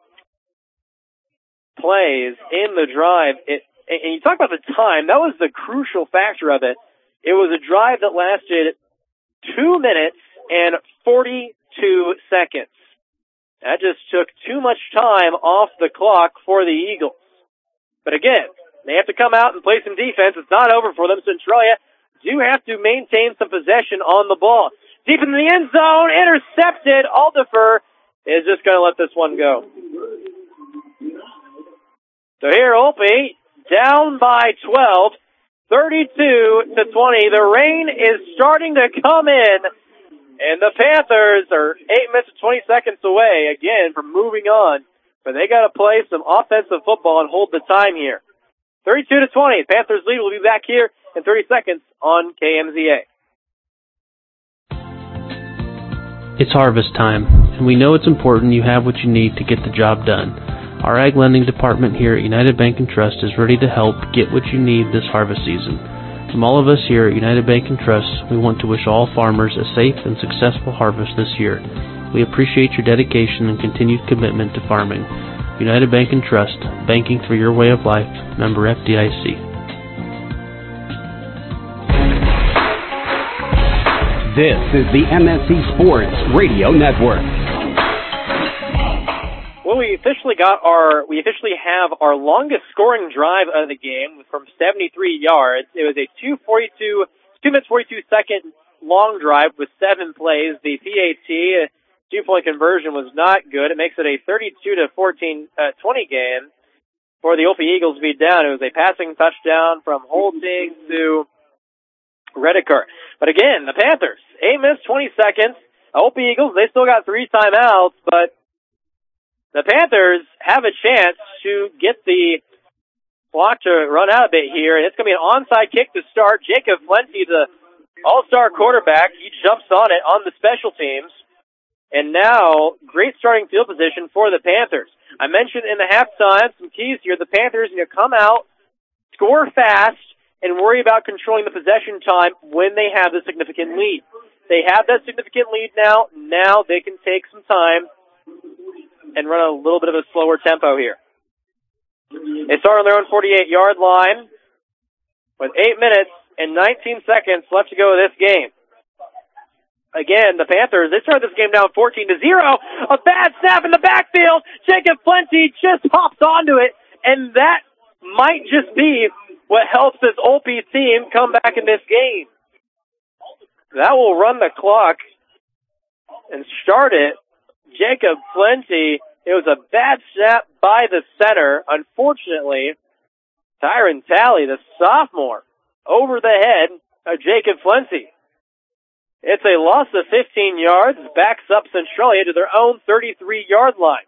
plays in the drive. And you talk about the time, that was the crucial factor of it. It was a drive that lasted 2 minutes and 42 seconds. That just took too much time off the clock for the Eagles. But again, they have to come out and play some defense. It's not over for them. Centralia do have to maintain some possession on the ball. Deep in the end zone, intercepted. Aldifer is just going to let this one go. So here, Olpe down by 12, 32-20. The rain is starting to come in, and the Panthers are 8 minutes and 20 seconds away, again, from moving on. But they got to play some offensive football and hold the time here. 32-20. Panthers lead. We'll be back here in 30 seconds on KMZA. It's harvest time, and we know it's important you have what you need to get the job done. Our Ag Lending Department here at United Bank & Trust is ready to help get what you need this harvest season. From all of us here at United Bank & Trust, we want to wish all farmers a safe and successful harvest this year. We appreciate your dedication and continued commitment to farming. United Bank & Trust, banking for your way of life, member FDIC. This is the MSC Sports Radio Network. Well, we officially have our longest scoring drive of the game from 73 yards. It was a 2 minutes 42 second long drive with 7 plays. The PAT 2-point conversion was not good. It makes it a 32-20 game for the Olpe Eagles to be down. It was a passing touchdown from Holting to Redeker. But again, the Panthers, 8 minutes, 20 seconds. Olpe Eagles, they still got 3 timeouts, but the Panthers have a chance to get the clock to run out a bit here, and it's going to be an onside kick to start. Jacob Flenty, the all-star quarterback, he jumps on it on the special teams. And now, great starting field position for the Panthers. I mentioned in the halftime some keys here. The Panthers need to come out, score fast, and worry about controlling the possession time when they have the significant lead. They have that significant lead now. Now they can take some time and run a little bit of a slower tempo here. They start on their own 48-yard line with 8 minutes and 19 seconds left to go in this game. Again, the Panthers, they start this game down 14-0. A bad snap in the backfield. Jacob Flenty just hops onto it, and that might just be what helps this Olpe team come back in this game. that will run the clock and start it. Jacob Plenty, it was a bad snap by the center. Unfortunately, Tyron Talley, the sophomore, over the head of Jacob Plenty. It's a loss of 15 yards, backs up Centralia to their own 33-yard line.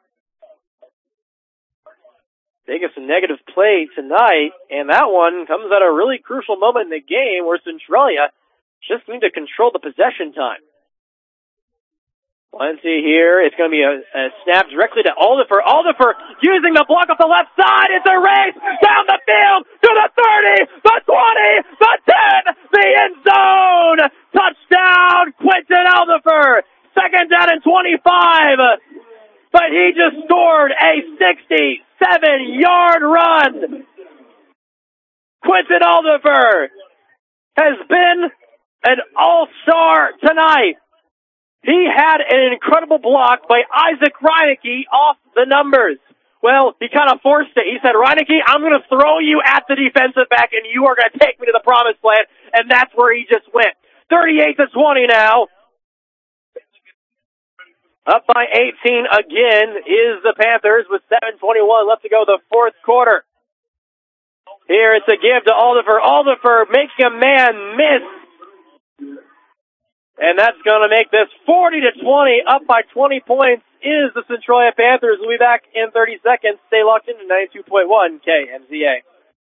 Biggest negative play tonight, and that one comes at a really crucial moment in the game where Centralia just need to control the possession time. Plenty here. It's going to be a snap directly to Aldifer. Aldifer using the block off the left side. It's a race down the field to the 30, the 20, the 10, the end zone. Touchdown, Quentin Aldifer. Second down and 25. But he just scored a 67-yard run. Quentin Aldifer has been an all-star tonight. He had an incredible block by Isaac Reinecke off the numbers. Well, he kind of forced it. He said, Reinecke, I'm going to throw you at the defensive back, and you are going to take me to the promised land, and that's where he just went. 38-20 now. Up by 18 again is the Panthers with 7:21 left to go the fourth quarter. Here it's a give to Aldifer. Aldifer making a man miss. And that's going to make this 40-20, up by 20 points, is the Centralia Panthers. We'll be back in 30 seconds. Stay locked into 92.1 KMZA.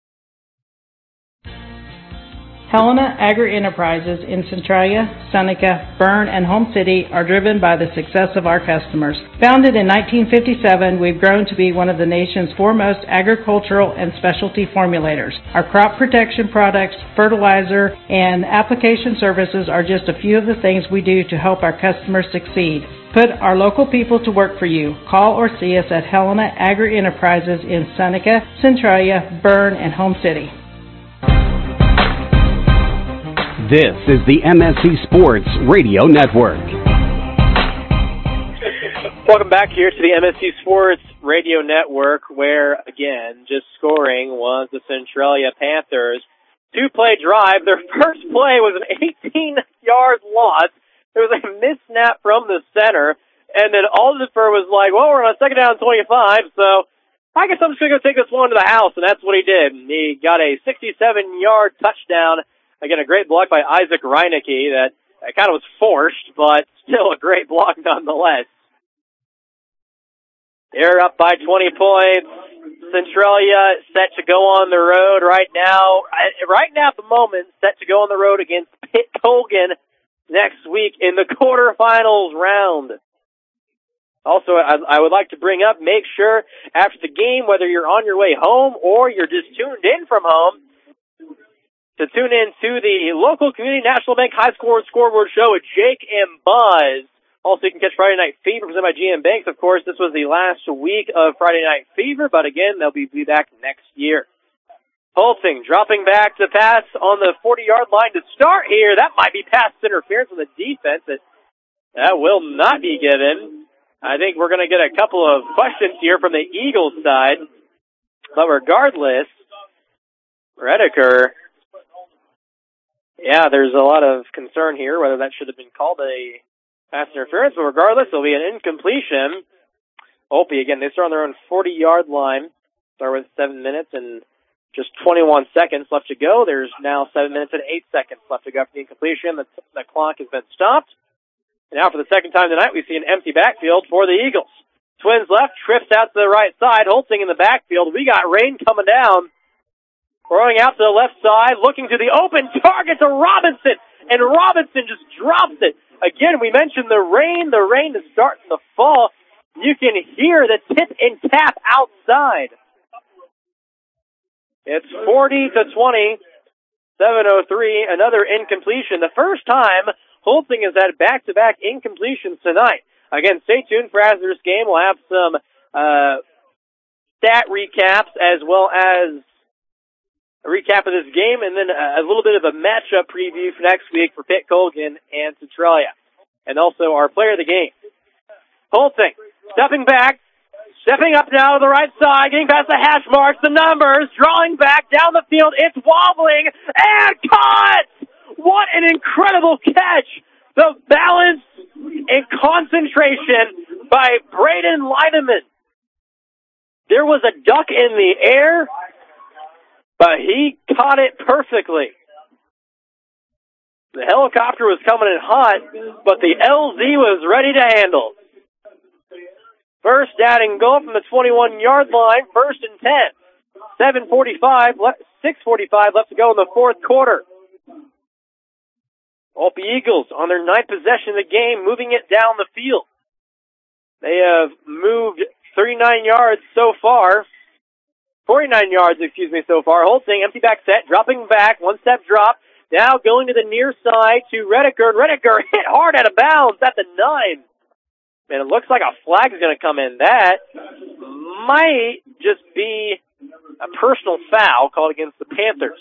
Helena Agri-Enterprises in Centralia, Seneca, Berne, and Home City are driven by the success of our customers. Founded in 1957, we've grown to be one of the nation's foremost agricultural and specialty formulators. Our crop protection products, fertilizer, and application services are just a few of the things we do to help our customers succeed. Put our local people to work for you. Call or see us at Helena Agri-Enterprises in Seneca, Centralia, Berne, and Home City. This is the MSC Sports Radio Network. Welcome back here to the MSC Sports Radio Network, where, again, just scoring was the Centralia Panthers. Two-play drive. Their first play was an 18-yard loss. There was a missed snap from the center, and then Aldifer was like, well, we're on a second down and 25, so I guess I'm just going to go take this one to the house, and that's what he did. He got a 67-yard touchdown. Again, a great block by Isaac Reinecke that kind of was forced, but still a great block nonetheless. They're up by 20 points. Centralia set to go on the road right now. Right now at the moment, set to go on the road against Pitt Colgan next week in the quarterfinals round. Also, I would like to bring up, make sure after the game, whether you're on your way home or you're just tuned in from home, to tune in to the local Community National Bank High Score Scoreboard Show with Jake and Buzz. Also, you can catch Friday Night Fever presented by GM Banks. Of course, this was the last week of Friday Night Fever, but again, they'll be back next year. Holting dropping back to pass on the 40-yard line to start here. That might be pass interference on the defense. That will not be given. I think we're going to get a couple of questions here from the Eagles side. But regardless, Redeker, yeah, there's a lot of concern here whether that should have been called a pass interference, but regardless, it'll be an incompletion. Opie, again, they start on their own 40-yard line. Start with 7 minutes and just 21 seconds left to go. There's now 7 minutes and 8 seconds left to go after the incompletion. The clock has been stopped. And now for the second time tonight, we see an empty backfield for the Eagles. Twins left, trips out to the right side, Holting in the backfield. We got rain coming down. Throwing out to the left side, looking to the open target to Robinson, and Robinson just drops it. Again, we mentioned the rain is starting to fall. You can hear the tip and tap outside. It's 40-20, 7:03, another incompletion. The first time Holting has had back-to-back incompletions tonight. Again, stay tuned for after this game. We'll have some stat recaps as well as a recap of this game, and then a little bit of a matchup preview for next week for Pitt Colgan and Centralia. And also our player of the game. Holting, stepping back, stepping up now to the right side, getting past the hash marks, the numbers, drawing back down the field, it's wobbling, and caught! What an incredible catch! The balance and concentration by Braden Leineman. There was a duck in the air, but he caught it perfectly. The helicopter was coming in hot, but the LZ was ready to handle. First down and goal from the 21-yard line, 1st and 10. 6:45 left to go in the fourth quarter. Olpe Eagles on their 9th possession of the game, moving it down the field. They have moved 39 yards so far. 49 yards, so far. Holting, empty back set, dropping back, one-step drop. Now going to the near side to Redeker. Redeker hit hard out of bounds at the 9. And it looks like a flag is going to come in. That might just be a personal foul called against the Panthers.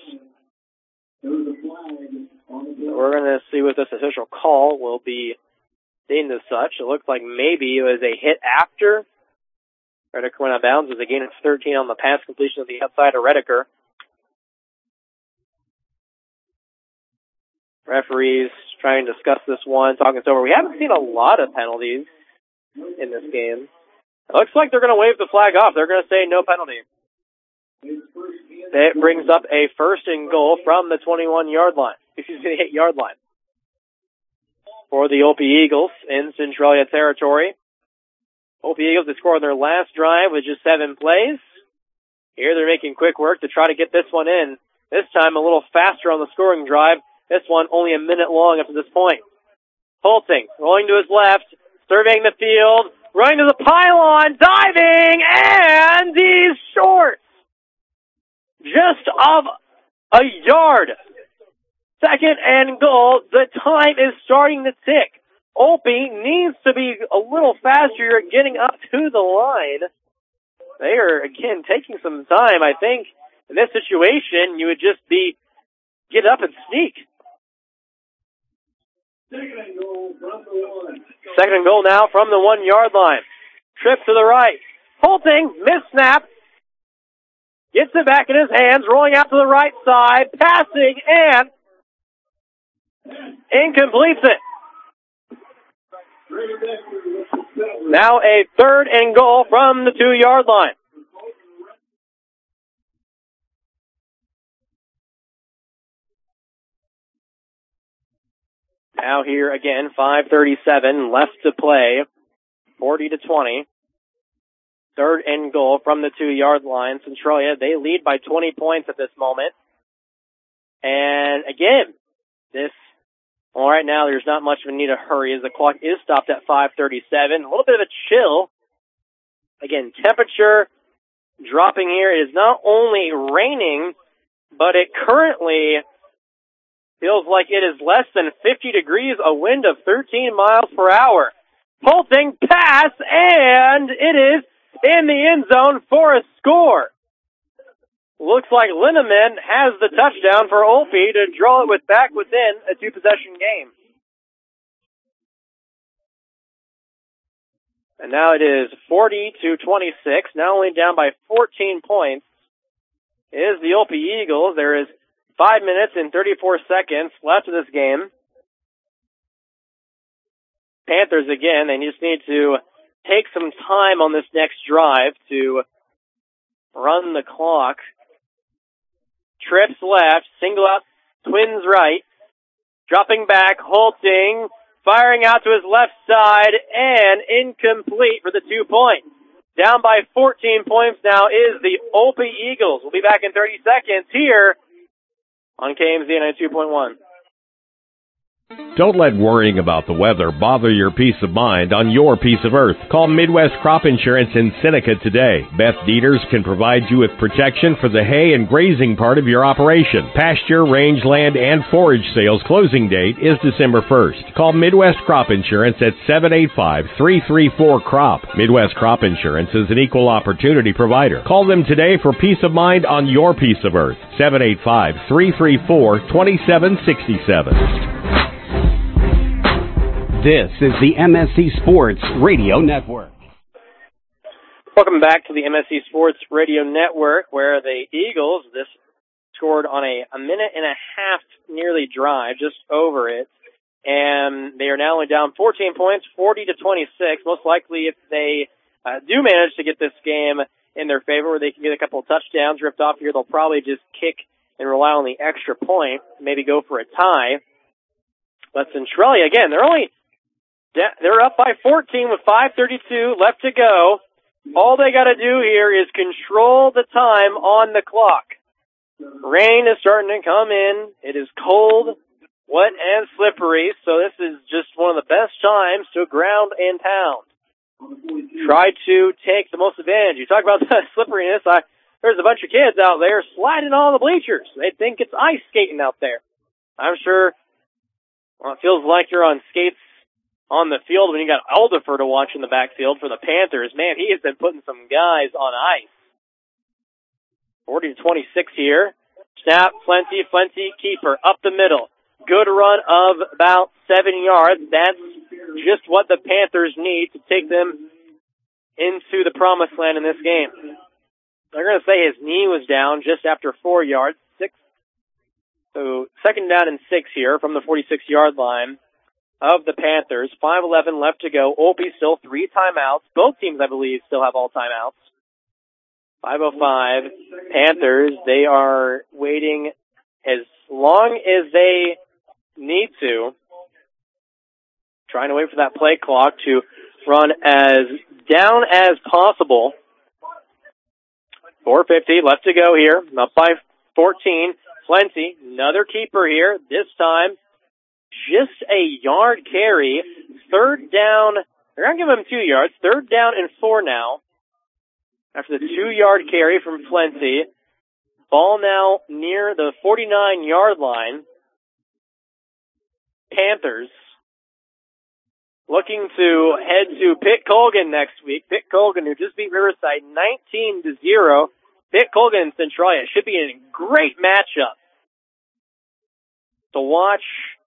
We're going to see what this official call will be deemed as such. It looks like maybe it was a hit after Redeker went out of bounds. It was a gain of 13 on the pass completion of the outside of Redeker. Referees trying to discuss this one, talking this over. We haven't seen a lot of penalties in this game. It looks like they're going to wave the flag off. They're going to say no penalty. That brings up a 1st and goal from the 21-yard line. The 8-yard line. For the Olpe Eagles in Centralia territory. Olpe Eagles have scored their last drive with just 7 plays. Here they're making quick work to try to get this one in. This time a little faster on the scoring drive. This one only a minute long up to this point. Holting, rolling to his left, surveying the field, running to the pylon, diving, and he's short. Just of a yard. 2nd and goal. The time is starting to tick. Olpe needs to be a little faster getting up to the line. They are, again, taking some time. I think in this situation, you would just be get up and sneak. 2nd and goal now from the 1-yard line. Trip to the right. Holting, missed snap. Gets it back in his hands, rolling out to the right side, passing, and incompletes it. Now a 3rd and goal from the 2-yard line. Now here again, 5:37 left to play, 40-20. 3rd and goal from the 2-yard line. Centralia, they lead by 20 points at this moment. And again, right now there's not much of a need to hurry as the clock is stopped at 5:37. A little bit of a chill. Again, temperature dropping here. It is not only raining, but it currently feels like it is less than 50 degrees, a wind of 13 miles per hour. Holting pass, and it is in the end zone for a score. Looks like Linneman has the touchdown for Olpe to draw it back within a 2-possession game. And now it is 40-26, now only down by 14 points. Is the Olpe Eagles. There is 5 minutes and 34 seconds left of this game. Panthers again, they just need to take some time on this next drive to run the clock. Trips left, single out, Twins right. Dropping back, Holting, firing out to his left side, and incomplete for the 2 points. Down by 14 points now is the Olpe Eagles. We'll be back in 30 seconds here on KMZ 92.1. Don't let worrying about the weather bother your peace of mind on your piece of earth. Call Midwest Crop Insurance in Seneca today. Beth Dieters can provide you with protection for the hay and grazing part of your operation. Pasture, rangeland, and forage sales closing date is December 1st. Call Midwest Crop Insurance at 785-334-CROP. Midwest Crop Insurance is an equal opportunity provider. Call them today for peace of mind on your piece of earth. 785-334-2767. This is the MSC Sports Radio Network. Welcome back to the MSC Sports Radio Network, where the Eagles, this scored on a minute and a half nearly drive, just over it. And they are now only down 14 points, 40-26. Most likely if they do manage to get this game in their favor where they can get a couple of touchdowns ripped off here, they'll probably just kick and rely on the extra point, maybe go for a tie. But Centralia, again, they're up by 14 with 5:32 left to go. All they got to do here is control the time on the clock. Rain is starting to come in. It is cold, wet, and slippery, so this is just one of the best times to ground and pound. Try to take the most advantage. You talk about the slipperiness. There's a bunch of kids out there sliding on the bleachers. They think it's ice skating out there. I'm sure it feels like you're on skates on the field when you got Alderfer to watch in the backfield for the Panthers. Man, he has been putting some guys on ice. 40-26 here. Snap, Flenty, keeper, up the middle. Good run of about 7 yards. That's just what the Panthers need to take them into the promised land in this game. They're going to say his knee was down just after 4 yards. So second down and 6 here from the 46-yard line of the Panthers. 5:11 left to go. Opie still 3 timeouts. Both teams, I believe, still have all timeouts. 5:05. Panthers, they are waiting as long as they need to. Trying to wait for that play clock to run as down as possible. 4:50 left to go here. Up by 14. Plenty. Another keeper here. This time, just a yard carry. Third down. They're going to give him 2 yards. Third down and 4 now. After the 2-yard carry from Plenty. Ball now near the 49-yard line. Panthers looking to head to Pitt Colgan next week. Pitt Colgan, who just beat Riverside 19-0. Pitt Colgan and Centralia should be a great matchup to watch,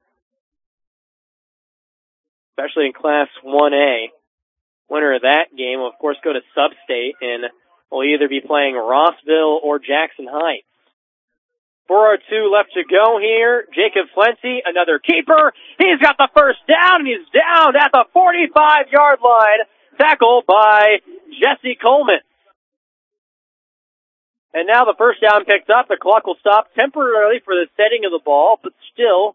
especially in Class 1A. Winner of that game will, of course, go to Sub-State and will either be playing Rossville or Jackson Heights. 4:02 left to go here. Jacob Flenty, another keeper. He's got the first down, and he's down at the 45-yard line. Tackled by Jesse Coleman. And now the first down picked up. The clock will stop temporarily for the setting of the ball, but still,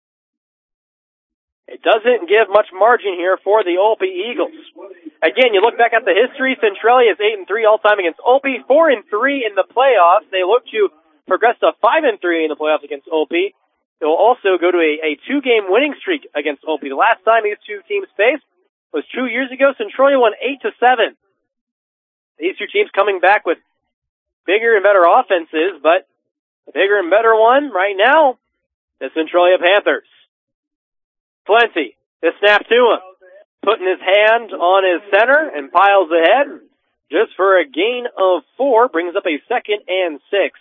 it doesn't give much margin here for the Olpe Eagles. Again, you look back at the history, Centralia is 8-3 all-time against Olpe, 4-3 in the playoffs. They look to progress to 5-3 in the playoffs against Olpe. They will also go to a 2-game winning streak against Olpe. The last time these two teams faced was 2 years ago. Centralia won 8-7. These two teams coming back with bigger and better offenses, but the bigger and better one right now, the Centralia Panthers. Plenty. The snap to him. Putting his hand on his center and piles ahead just for a gain of 4. Brings up a 2nd and 6.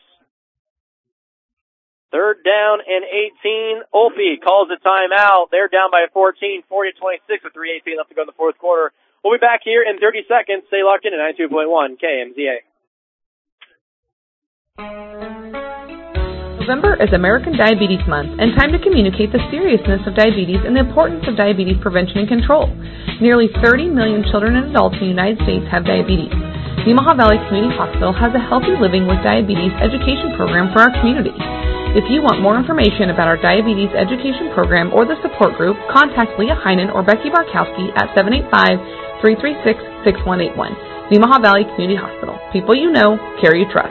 Third down and 18. Olpe calls a timeout. They're down by 14, 40-26 with 3:18 left to go in the fourth quarter. We'll be back here in 30 seconds. Stay locked in at 92.1 KMZA. November is American Diabetes Month and time to communicate the seriousness of diabetes and the importance of diabetes prevention and control. Nearly 30 million children and adults in the United States have diabetes. The Omaha Valley Community Hospital has a Healthy Living with Diabetes education program for our community. If you want more information about our diabetes education program or the support group, contact Leah Heinen or Becky Barkowski at 785-336-6181. The Omaha Valley Community Hospital. People you know, care you trust.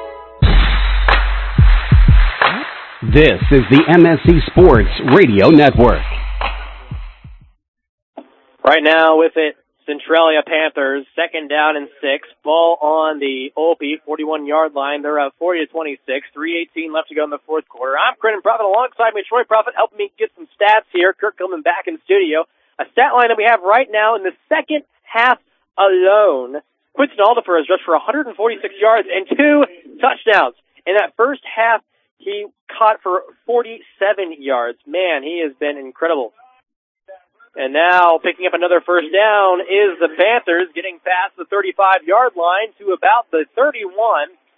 This is the MSC Sports Radio Network. Right now with it, Centralia Panthers, 2nd down and 6. Ball on the Olpe 41-yard line. They're up 40-26. 3:18 left to go in the fourth quarter. I'm Brennan Prophet alongside me, Troy Prophet, helping me get some stats here. Kirk coming back in studio. A stat line that we have right now in the second half alone. Quinton Alderfer has rushed for 146 yards and 2 touchdowns. In that first half, he caught for 47 yards. Man, he has been incredible. And now, picking up another first down is the Panthers, getting past the 35-yard line to about the 31.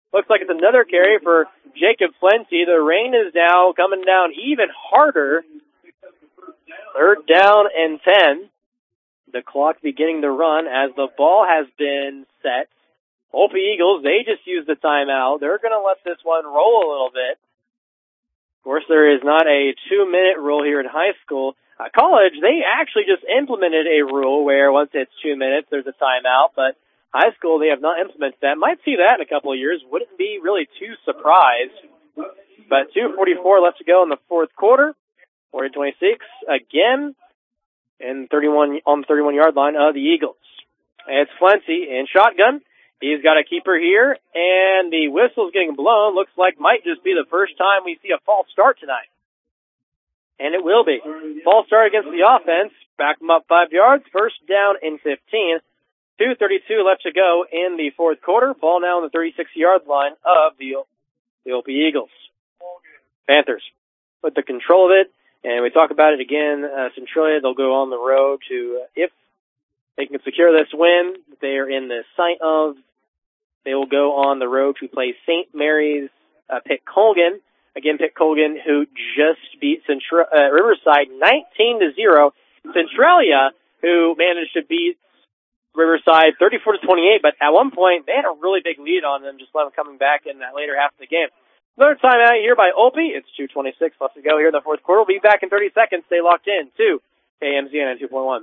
Looks like it's another carry for Jacob Flenty. The rain is now coming down even harder. 3rd down and 10. The clock beginning to run as the ball has been set. Opie Eagles, they just used the timeout. They're going to let this one roll a little bit. Of course, there is not a 2-minute rule here in high school. College, they actually just implemented a rule where once it's 2 minutes, there's a timeout, but high school, they have not implemented that. Might see that in a couple of years. Wouldn't be really too surprised. But 2:44 left to go in the fourth quarter. 40-26 again, and on the 31-yard line of the Eagles. It's Flenty in shotgun. He's got a keeper here, and the whistle's getting blown. Looks like might just be the first time we see a false start tonight. And it will be. False start against the offense. Back them up 5 yards. 1st down and 15. 2:32 left to go in the fourth quarter. Ball now on the 36-yard line of the Opie Eagles. Panthers with the control of it. And we talk about it again. Centralia, they'll go on the road to, if they can secure this win, they are in the sight of, they will go on the road to play St. Mary's Pitt Colgan. Again, Pitt Colgan, who just beat Riverside 19-0. Centralia, who managed to beat Riverside 34-28, but at one point they had a really big lead on them, just let them coming back in that later half of the game. Another timeout here by Opie. It's 2:26 left to go here in the fourth quarter. We'll be back in 30 seconds. Stay locked in to KMZN 2.1.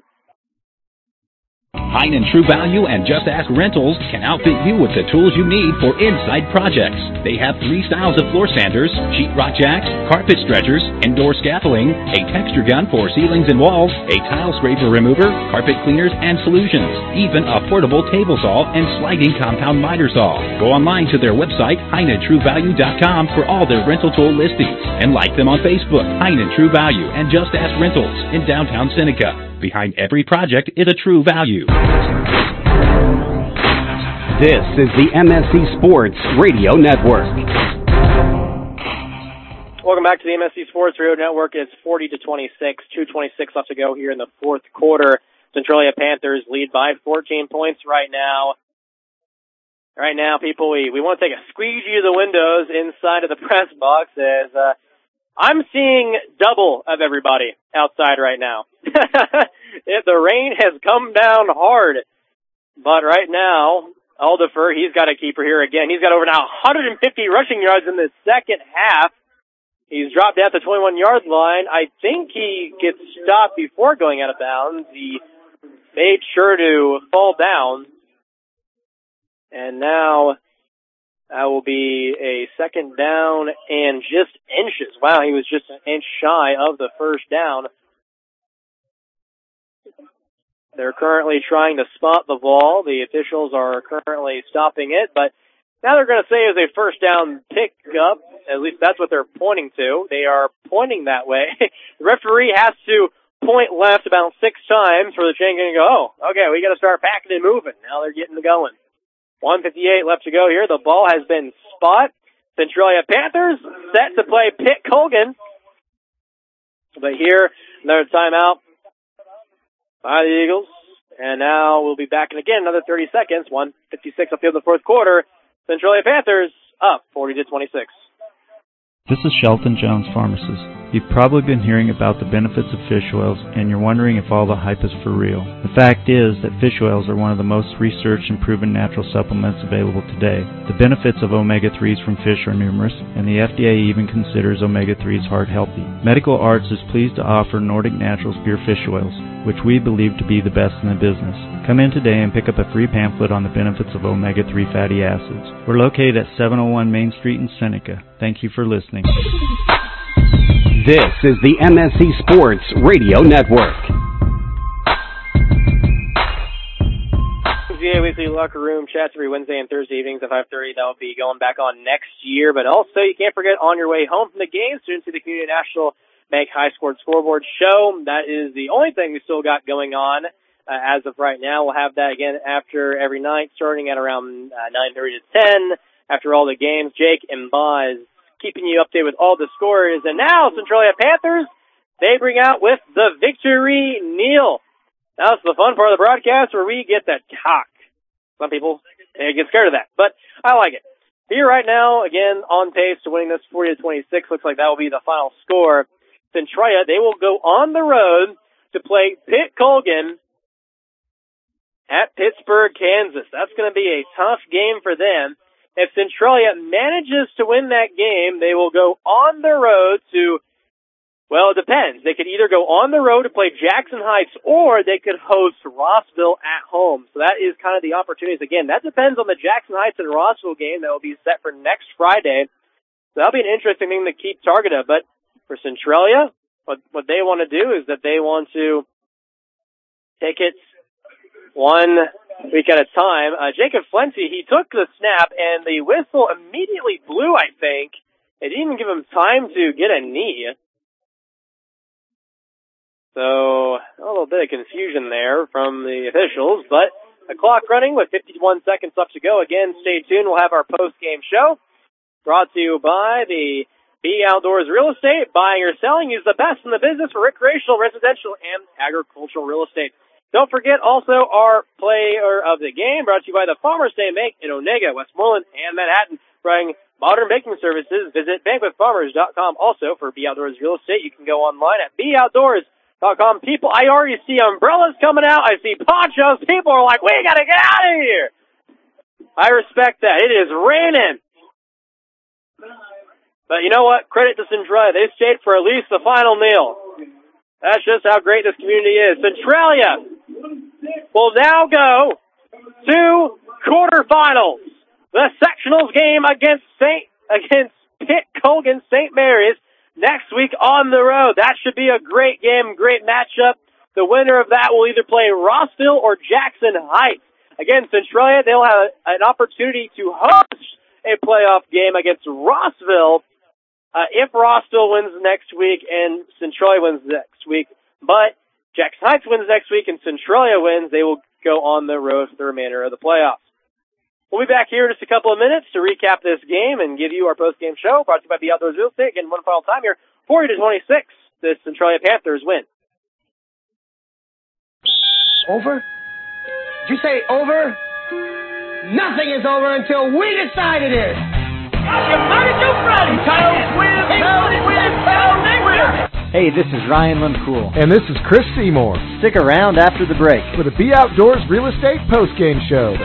Hein and True Value and Just Ask Rentals can outfit you with the tools you need for inside projects. They have 3 styles of floor sanders, sheetrock jacks, carpet stretchers, indoor scaffolding, a texture gun for ceilings and walls, a tile scraper remover, carpet cleaners and solutions, even a portable table saw and sliding compound miter saw. Go online to their website, HeinandTrueValue.com, for all their rental tool listings, and like them on Facebook, Hein and True Value and Just Ask Rentals in downtown Seneca. Behind every project is a True Value. This is the MSC Sports Radio Network. Welcome back to the MSC Sports Radio Network. It's 40-26, 2:26 left to go here in the fourth quarter. Centralia Panthers lead by 14 points right now. Right now, people, we want to take a squeegee of the windows inside of the press box as I'm seeing double of everybody outside right now. The rain has come down hard. But right now, Aldifer, he's got a keeper here again. He's got over now 150 rushing yards in the second half. He's dropped at the 21-yard line. I think he gets stopped before going out of bounds. He made sure to fall down. And now that will be a 2nd down and just inches. Wow, he was just an inch shy of the 1st down. They're currently trying to spot the ball. The officials are currently stopping it, but now they're going to say it was a 1st down pickup. At least that's what they're pointing to. They are pointing that way. The referee has to point left about 6 times for the chain to go, oh, okay, we got to start packing and moving. Now they're getting going. 1:58 left to go here. The ball has been spot. Centralia Panthers set to play Pitt Colgan. But here, another timeout by the Eagles. And now we'll be back in again another 30 seconds. 1:56 up here in the fourth quarter. Centralia Panthers up 40-26. This is Shelton Jones, pharmacist. You've probably been hearing about the benefits of fish oils, and you're wondering if all the hype is for real. The fact is that fish oils are one of the most researched and proven natural supplements available today. The benefits of omega-3s from fish are numerous, and the FDA even considers omega-3s heart healthy. Medical Arts is pleased to offer Nordic Naturals pure fish oils, which we believe to be the best in the business. Come in today and pick up a free pamphlet on the benefits of omega-3 fatty acids. We're located at 701 Main Street in Seneca. Thank you for listening. This is the MSC Sports Radio Network. MSC Weekly Locker Room chats every Wednesday and Thursday evenings at 5:30. That will be going back on next year. But also, you can't forget on your way home from the game, students to the Community National Bank High Scored Scoreboard Show. That is the only thing we still got going on as of right now. We'll have that again after every night, starting at around 9:30 to 10. After all the games, Jake and Boz keeping you updated with all the scores. And now, Centralia Panthers, they bring out with the victory kneel. Now it's the fun part of the broadcast where we get to talk. Some people get scared of that, but I like it. Here right now, again, on pace to winning this 40-26. Looks like that will be the final score. Centralia, they will go on the road to play Pitt Colgan at Pittsburgh, Kansas. That's going to be a tough game for them. If Centralia manages to win that game, they will go on the road to, well, it depends. They could either go on the road to play Jackson Heights, or they could host Rossville at home. So that is kind of the opportunities. Again, that depends on the Jackson Heights and Rossville game that will be set for next Friday. So that'll be an interesting thing to keep target of. But for Centralia, what they want to do is that they want to take it one week at a time. Jacob Flenty, he took the snap, and the whistle immediately blew, I think. It didn't even give him time to get a knee. So, a little bit of confusion there from the officials, but the clock running with 51 seconds left to go. Again, stay tuned. We'll have our post-game show brought to you by the B Outdoors Real Estate. Buying or selling is the best in the business for recreational, residential, and agricultural real estate. Don't forget also our player of the game brought to you by the Farmers Day Make in Onega, Westmoreland, and Manhattan. Providing modern baking services. Visit banquetfarmers.com. Also, for B Outdoors Real Estate, you can go online at BOutdoors.com. People, I already see umbrellas coming out. I see ponchos. People are like, we got to get out of here. I respect that. It is raining. But you know what? Credit to Centralia. They stayed for at least the final meal. That's just how great this community is. Centralia will now go to quarterfinals. The sectionals game against Pitt Colgan St. Mary's next week on the road. That should be a great game, great matchup. The winner of that will either play Rossville or Jackson Heights. Again, Centralia, they'll have an opportunity to host a playoff game against Rossville if Rossville wins next week and Centralia wins next week. But Jackson Heights wins next week and Centralia wins, they will go on the road for the remainder of the playoffs. We'll be back here in just a couple of minutes to recap this game and give you our post-game show brought to you by the Outdoors Real Estate. Again, one final time here, 40-26, the Centralia Panthers win. Over? Did you say over? Nothing is over until we decide it is. Hey, this is Ryan Lundkuhl. And this is Chris Seymour. Stick around after the break for the B Outdoors Real Estate Post-Game Show.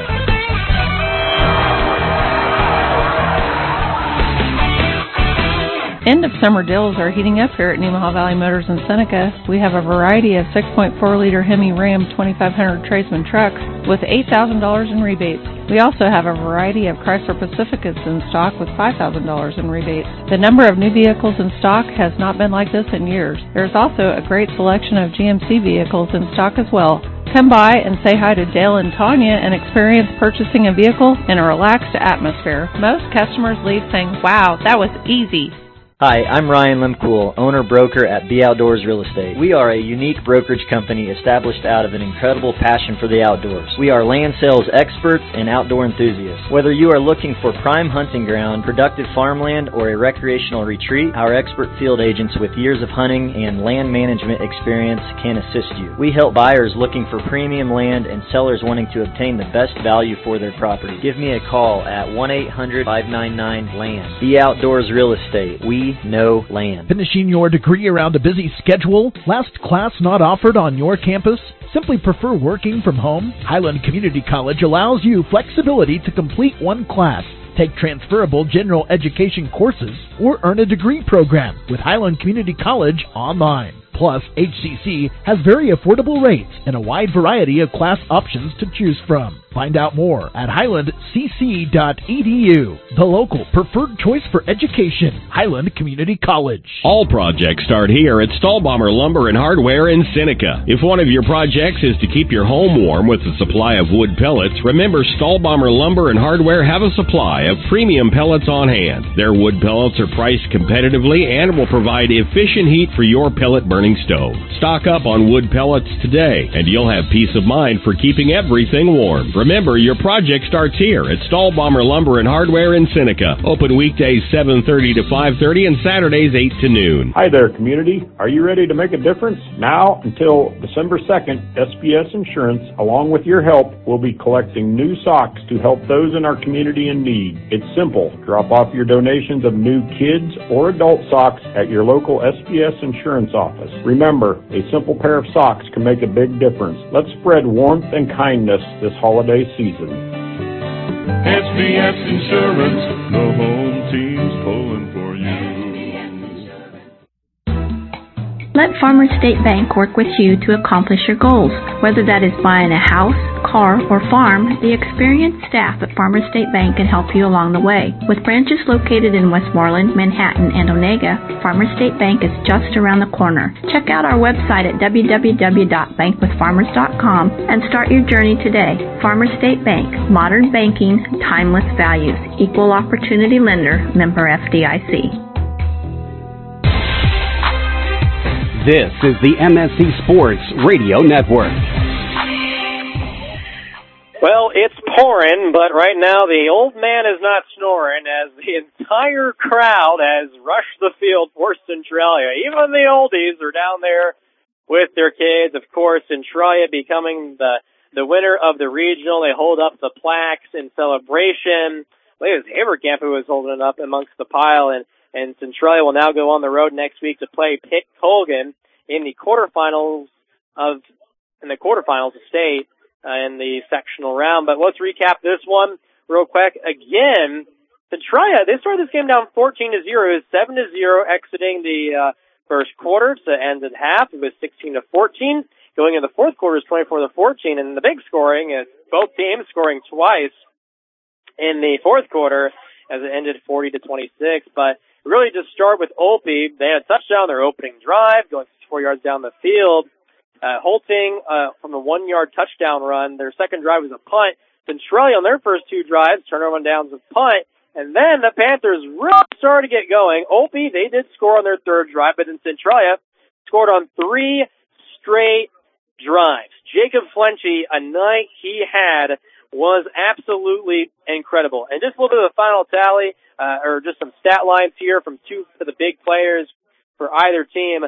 End of summer deals are heating up here at Nemaha Valley Motors in Seneca. We have a variety of 6.4-liter Hemi Ram 2500 Tradesman trucks with $8,000 in rebates. We also have a variety of Chrysler Pacificas in stock with $5,000 in rebates. The number of new vehicles in stock has not been like this in years. There's also a great selection of GMC vehicles in stock as well. Come by and say hi to Dale and Tanya and experience purchasing a vehicle in a relaxed atmosphere. Most customers leave saying, wow, that was easy. Hi, I'm Ryan Lundkuhl, owner-broker at B Outdoors Real Estate. We are a unique brokerage company established out of an incredible passion for the outdoors. We are land sales experts and outdoor enthusiasts. Whether you are looking for prime hunting ground, productive farmland, or a recreational retreat, our expert field agents with years of hunting and land management experience can assist you. We help buyers looking for premium land and sellers wanting to obtain the best value for their property. Give me a call at 1-800-599-LAND. B Outdoors Real Estate. We know land. Finishing your degree around a busy schedule? Last class not offered on your campus? Simply prefer working from home? Highland Community College allows you flexibility to complete one class, take transferable general education courses, or earn a degree program with Highland Community College online. Plus, HCC has very affordable rates and a wide variety of class options to choose from. Find out more at highlandcc.edu, the local preferred choice for education, Highland Community College. All projects start here at Stahlbommer Lumber and Hardware in Seneca. If one of your projects is to keep your home warm with a supply of wood pellets, remember Stahlbommer Lumber and Hardware have a supply of premium pellets on hand. Their wood pellets are priced competitively and will provide efficient heat for your pellet burning stove. Stock up on wood pellets today, and you'll have peace of mind for keeping everything warm. Remember, your project starts here at Stahlbomber Lumber and Hardware in Seneca. Open weekdays 7:30 to 5:30 and Saturdays 8 to noon. Hi there, community. Are you ready to make a difference? Now until December 2nd, SPS Insurance, along with your help, will be collecting new socks to help those in our community in need. It's simple. Drop off your donations of new kids or adult socks at your local SPS Insurance office. Remember, a simple pair of socks can make a big difference. Let's spread warmth and kindness this holiday season. SPS Insurance, the home team's pulling for you. Let Farmers State Bank work with you to accomplish your goals. Whether that is buying a house, car, or farm, the experienced staff at Farmers State Bank can help you along the way. With branches located in Westmoreland, Manhattan, and Onega, Farmers State Bank is just around the corner. Check out our website at www.bankwithfarmers.com and start your journey today. Farmers State Bank, modern banking, timeless values, equal opportunity lender, member FDIC. This is the MSC Sports Radio Network. Well, it's pouring, but right now the old man is not snoring as the entire crowd has rushed the field for Centralia. Even the oldies are down there with their kids. Of course, Centralia becoming the winner of the regional. They hold up the plaques in celebration. I think it was Haverkamp who was holding it up amongst the pile, and Centralia will now go on the road next week to play Pitt Colgan in the quarterfinals of state in the sectional round. But let's recap this one real quick. Again, Centralia, they started this game down 14-0, 7-0 exiting the first quarter to end at half. It was 16-14. Going into the fourth quarter is 24-14, and the big scoring is both teams scoring twice in the fourth quarter as it ended 40-26. But really just start with Olpe. They had a touchdown their opening drive, going 64 yards down the field. Holting from a 1-yard touchdown run. Their second drive was a punt. Centralia on their first two drives, turnover on downs with punt. And then the Panthers really started to get going. Olpe, they did score on their third drive, but then Centralia scored on 3 straight drives. Jacob Flenchy, a night he had was absolutely incredible. And just a little bit of the final tally, or just some stat lines here from two of the big players for either team.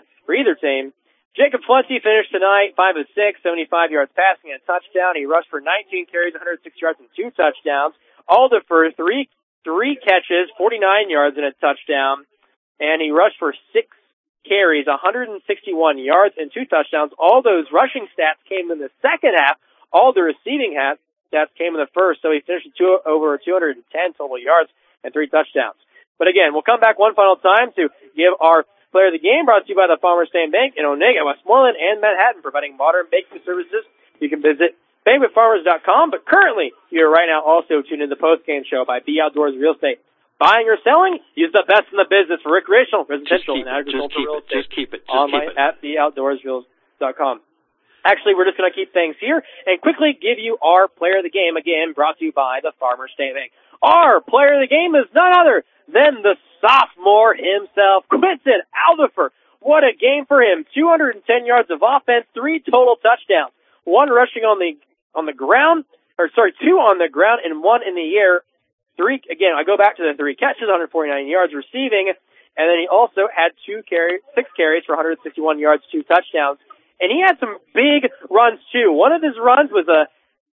Jacob Flenchy finished tonight 5 of 6, 75 yards passing and a touchdown. He rushed for 19 carries, 106 yards and 2 touchdowns. Aldifer, three catches, 49 yards and a touchdown. And he rushed for 6 carries, 161 yards and 2 touchdowns. All those rushing stats came in the second half. All the receiving stats came in the first. So he finished over 210 total yards and 3 touchdowns. But again, we'll come back one final time to give our player of the game, brought to you by the Farmers State Bank in Onega, Westmoreland, and Manhattan, providing modern banking services. You can visit bankwithfarmers.com, but currently you're right now also tuned in the post-game show by B Outdoors Real Estate. Buying or selling? Use the best in the business for recreational, residential, and agricultural real estate. Just keep it. Online at BOutdoorsReal.com. Actually, we're just going to keep things here and quickly give you our player of the game, again, brought to you by the Farmers State Bank. Our player of the game is none other than the sophomore himself, Quinton Aldifer. What a game for him. 210 yards of offense, 3 total touchdowns. 1 rushing on the ground, 2 on the ground and 1 in the air. 3, again, I go back to the 3 catches, 149 yards receiving, and then he also had 6 carries for 161 yards, 2 touchdowns. And he had some big runs too. One of his runs was a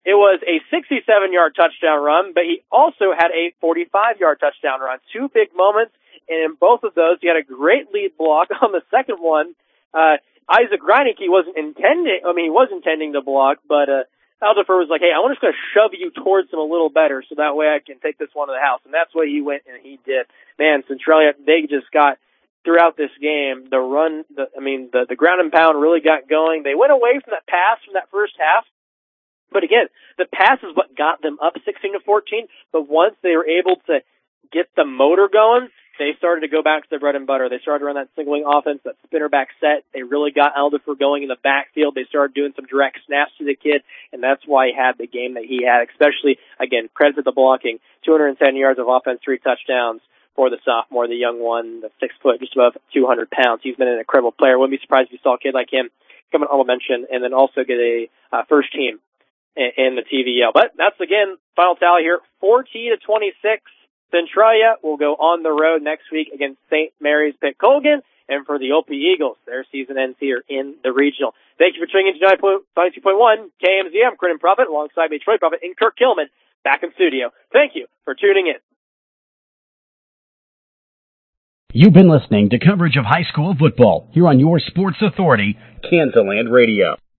67-yard touchdown run, but he also had a 45-yard touchdown run. 2 big moments, and in both of those, he had a great lead block. On the second one, Isaac Reinecke was intending to block, but Aldifer was like, hey, I'm just going to shove you towards him a little better so that way I can take this one to the house. And that's what he went, and he did. Man, Centralia, they just got, throughout this game, the ground and pound really got going. They went away from that pass from that first half. But again, the pass is what got them up 16-14. But once they were able to get the motor going, they started to go back to their bread and butter. They started to run that single wing offense, that spinner back set. They really got Aldifer going in the backfield. They started doing some direct snaps to the kid, and that's why he had the game that he had, especially, again, credit to the blocking. 210 yards of offense, 3 touchdowns for the sophomore, the young one, the 6 foot, just above 200 pounds. He's been an incredible player. Wouldn't be surprised if you saw a kid like him come an honorable mention and then also get a first team in the TVL. But that's, again, final tally here, 40-26. Centralia will go on the road next week against St. Mary's Pitt Colgan. And for the OP Eagles, their season ends here in the regional. Thank you for tuning in to 92.1 KMZ. I'm Brennan Prophet alongside me, Troy Prophet and Kirk Kilman back in studio. Thank you for tuning in. You've been listening to coverage of high school football here on your sports authority, Kansas Land Radio.